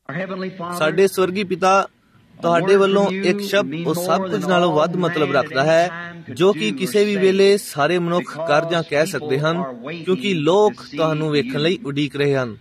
ਸਾਡੇ ਸਵਰਗੀ ਪਿਤਾ ਤੁਹਾਡੇ ਵੱਲੋਂ ਇੱਕ ਸ਼ਬਦ ਉਹ ਸਭ ਕੁਝ ਨਾਲੋਂ ਵੱਧ ਮਤਲਬ ਰੱਖਦਾ ਹੈ, ਜੋ ਕਿ ਕਿਸੇ ਵੀ ਵੇਲੇ ਸਾਰੇ ਮਨੁੱਖ ਕਰ ਜਾਂ ਕਹਿ ਸਕਦੇ ਹਨ, ਕਿਉਂਕਿ ਲੋਕ ਤੁਹਾਨੂੰ ਵੇਖਣ ਲਈ ਉਡੀਕ ਰਹੇ ਹਨ।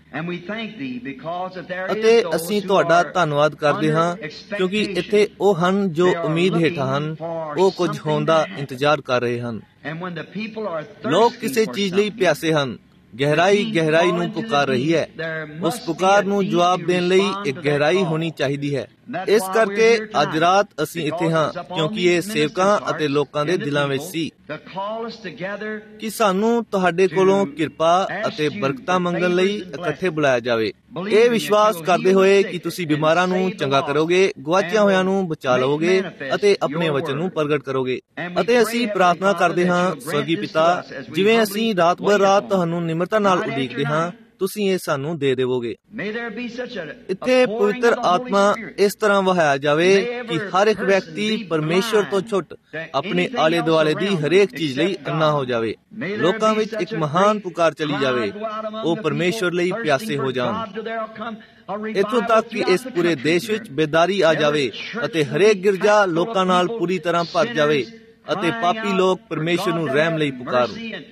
ਅਤੇ ਅਸੀਂ ਤੁਹਾਡਾ ਧੰਨਵਾਦ ਕਰਦੇ ਹਾਂ, ਕਿਉਂਕਿ ਇੱਥੇ ਉਹ ਹਨ ਜੋ ਉਮੀਦ ਹੇਠਾਂ ਹਨ, ਉਹ ਕੁਝ ਹੋਣ ਦਾ ਇੰਤਜ਼ਾਰ ਕਰ ਰਹੇ ਹਨ। ਲੋਕ ਕਿਸੇ ਚੀਜ਼ ਲਈ ਪਿਆਸੇ ਹਨ, ਗਹਿਰਾਈ ਨੂੰ ਪੁਕਾਰ ਰਹੀ ਹੈ। ਉਸ ਪੁਕਾਰ ਨੂੰ ਜਵਾਬ ਦੇਣ ਲਈ ਇੱਕ ਗਹਿਰਾਈ ਹੋਣੀ ਚਾਹੀਦੀ ਹੈ। ਇਸ ਕਰਕੇ ਅੱਜ ਰਾਤ ਅਸੀਂ ਇੱਥੇ ਹਾਂ, ਕਿਉਂਕਿ ਇਹ ਸੇਵਕਾਂ ਅਤੇ ਲੋਕਾਂ ਦੇ ਦਿਲਾਂ ਵਿੱਚ ਸੀ ਕਿ ਸਾਨੂੰ ਤੁਹਾਡੇ ਕੋਲੋਂ ਕਿਰਪਾ ਅਤੇ ਬਰਕਤਾਂ ਮੰਗਣ ਲਈ ਇਕੱਠੇ ਬੁਲਾਇਆ ਜਾਵੇ, ਇਹ ਵਿਸ਼ਵਾਸ ਕਰਦੇ ਹੋਏ ਕਿ ਤੁਸੀਂ ਬਿਮਾਰਾਂ ਨੂੰ ਚੰਗਾ ਕਰੋਗੇ, ਗੁਆਚਿਆਂ ਹੋਇਆਂ ਨੂੰ ਬਚਾ ਲਵੋਗੇ ਅਤੇ ਆਪਣੇ ਵਚਨ ਨੂੰ ਪ੍ਰਗਟ ਕਰੋਗੇ। ਅਤੇ ਅਸੀਂ ਪ੍ਰਾਰਥਨਾ ਕਰਦੇ ਹਾਂ, ਸਵਰਗੀ ਪਿਤਾ, ਜਿਵੇਂ ਅਸੀਂ ਰਾਤ ਬਰ ਰਾਤ ਤੁਹਾਨੂੰ ਨਿਮਰਤਾ ਨਾਲ ਉਡੀਕਦੇ ਹਾਂ, ਤੁਸੀਂ ਇਹ ਸਾਨੂੰ ਦੇ ਦੇਵੋਗੇ। ਇੱਥੇ ਪਵਿੱਤਰ ਆਤਮਾ ਇਸ ਤਰ੍ਹਾਂ ਵਹਾਇਆ ਜਾਵੇ ਕਿ ਹਰ ਇੱਕ ਵਿਅਕਤੀ ਪਰਮੇਸ਼ਵਰ ਤੋਂ ਛੁੱਟ ਆਪਣੇ ਆਲੇ ਦੁਆਲੇ ਦੀ ਹਰੇਕ ਚੀਜ਼ ਲਈ ਅੰਨਾ ਹੋ ਜਾਵੇ। ਲੋਕਾਂ ਵਿੱਚ ਇੱਕ ਮਹਾਨ ਪੁਕਾਰ ਚਲੀ ਜਾਵੇ, ਉਹ ਪਰਮੇਸ਼ਵਰ ਲਈ ਪਿਆਸੇ ਹੋ ਜਾਣ। ਇੱਥੋਂ ਤੱਕ ਕਿ ਇਸ ਪੂਰੇ ਦੇਸ਼ ਵਿੱਚ ਬੇਦਾਰੀ ਆ ਜਾਵੇ ਅਤੇ ਹਰੇਕ ਗਿਰਜਾ ਲੋਕਾਂ ਨਾਲ ਪੂਰੀ ਤਰ੍ਹਾਂ ਭਰ ਜਾਵੇ ਅਤੇ ਪਾਪੀ ਲੋਕ ਪਰਮੇਸ਼ਵਰ ਨੂੰ ਰਹਿਮ ਲਈ ਪੁਕਾਰਨ।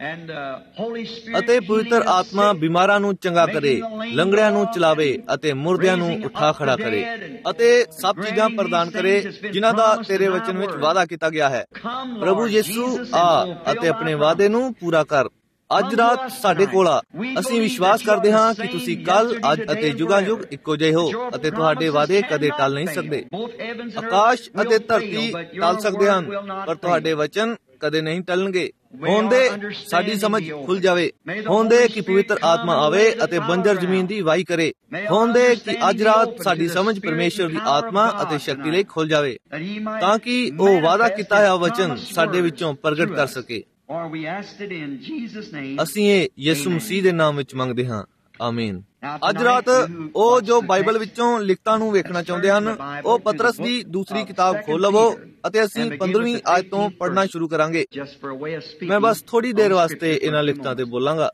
ਅਤੇ ਪਵਿੱਤਰ ਆਤਮਾ ਬਿਮਾਰਾਂ ਨੂੰ ਚੰਗਾ ਕਰੇ, ਲੰਗੜਿਆਂ ਨੂੰ ਚਲਾਵੇ ਅਤੇ ਮੁਰਦਿਆਂ ਨੂੰ ਉਠਾ ਖੜਾ ਕਰੇ ਅਤੇ ਸਭ ਚੀਜ਼ਾਂ ਪ੍ਰਦਾਨ ਕਰੇ ਜਿਨ੍ਹਾਂ ਦਾ ਤੇਰੇ ਵਚਨ ਵਿੱਚ ਵਾਅਦਾ ਕੀਤਾ ਗਿਆ ਹੈ। ਪ੍ਰਭੂ ਯਿਸੂ, ਆ ਅਤੇ ਆਪਣੇ ਵਾਅਦੇ ਨੂੰ ਪੂਰਾ ਕਰ। ਅੱਜ ਰਾਤ ਸਾਡੇ ਕੋਲ ਆ। ਅਸੀਂ ਵਿਸ਼ਵਾਸ ਕਰਦੇ ਹਾਂ ਕਿ ਤੁਸੀਂ ਕੱਲ, ਅੱਜ ਅਤੇ ਯੁਗਾਂ ਯੁਗ ਇੱਕੋ ਜਿਹੇ ਹੋ ਅਤੇ ਤੁਹਾਡੇ ਵਾਅਦੇ ਕਦੇ ਟਲ ਨਹੀਂ ਸਕਦੇ। ਆਕਾਸ਼ ਅਤੇ ਧਰਤੀ ਟਲ ਸਕਦੇ ਹਨ, ਪਰ ਤੁਹਾਡੇ ਵਚਨ ਕਦੇ ਨਹੀਂ ਟਲਣਗੇ। ਹੋਂਦੇ ਸਾਡੀ ਸਮਝ ਖੁੱਲ ਜਾਵੇ, ਹੋਂਦੇ ਕਿ ਪਵਿੱਤਰ ਆਤਮਾ ਆਵੇ ਅਤੇ ਬੰਜਰ ਜ਼ਮੀਨ ਦੀ ਵਾਹੀ ਕਰੇ। ਹੋਂਦੇ ਕਿ ਅੱਜ ਰਾਤ ਸਾਡੀ ਸਮਝ ਪਰਮੇਸ਼ਵਰ ਦੀ ਆਤਮਾ ਅਤੇ ਸ਼ਕਤੀ ਲਈ ਖੁੱਲ ਜਾਵੇ, ਤਾਂ ਕਿ ਉਹ ਵਾਅਦਾ ਕੀਤਾ ਹੋਇਆ ਵਚਨ ਸਾਡੇ ਵਿੱਚੋਂ ਪ੍ਰਗਟ ਕਰ ਸਕੇ। ਅਸੀਂ ਇਹ ਯਿਸੂ ਮਸੀਹ ਦੇ ਨਾਮ ਵਿੱਚ ਮੰਗਦੇ ਹਾਂ, ਆਮੀਨ। ਅੱਜ ਰਾਤ ਉਹ ਜੋ ਬਾਈਬਲ ਵਿੱਚੋਂ ਲਿਖਤਾਂ ਨੂੰ ਵੇਖਣਾ ਚਾਹੁੰਦੇ ਹਨ, ਉਹ ਪਤਰਸ ਦੀ ਦੂਸਰੀ ਕਿਤਾਬ ਖੋਲ ਲਵੋ ਅਤੇ ਅਸੀਂ 15ਵੀਂ ਆਇਤ ਤੋਂ ਪੜ੍ਹਨਾ ਸ਼ੁਰੂ ਕਰਾਂਗੇ। ਮੈਂ ਬਸ ਥੋੜੀ ਦੇਰ ਵਾਸਤੇ ਇਹਨਾਂ ਲਿਖਤਾਂ ਤੇ ਬੋਲਾਂਗਾ।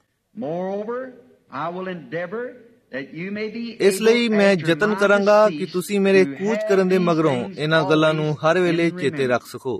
ਇਸ ਲਈ ਮੈਂ ਯਤਨ ਕਰਾਂਗਾ ਕਿ ਤੁਸੀਂ ਮੇਰੇ ਕੂਚ ਕਰਨ ਦੇ ਮਗਰੋਂ ਇਹਨਾਂ ਗੱਲਾਂ ਨੂੰ ਹਰ ਵੇਲੇ ਚੇਤੇ ਰੱਖ ਸਕੋ।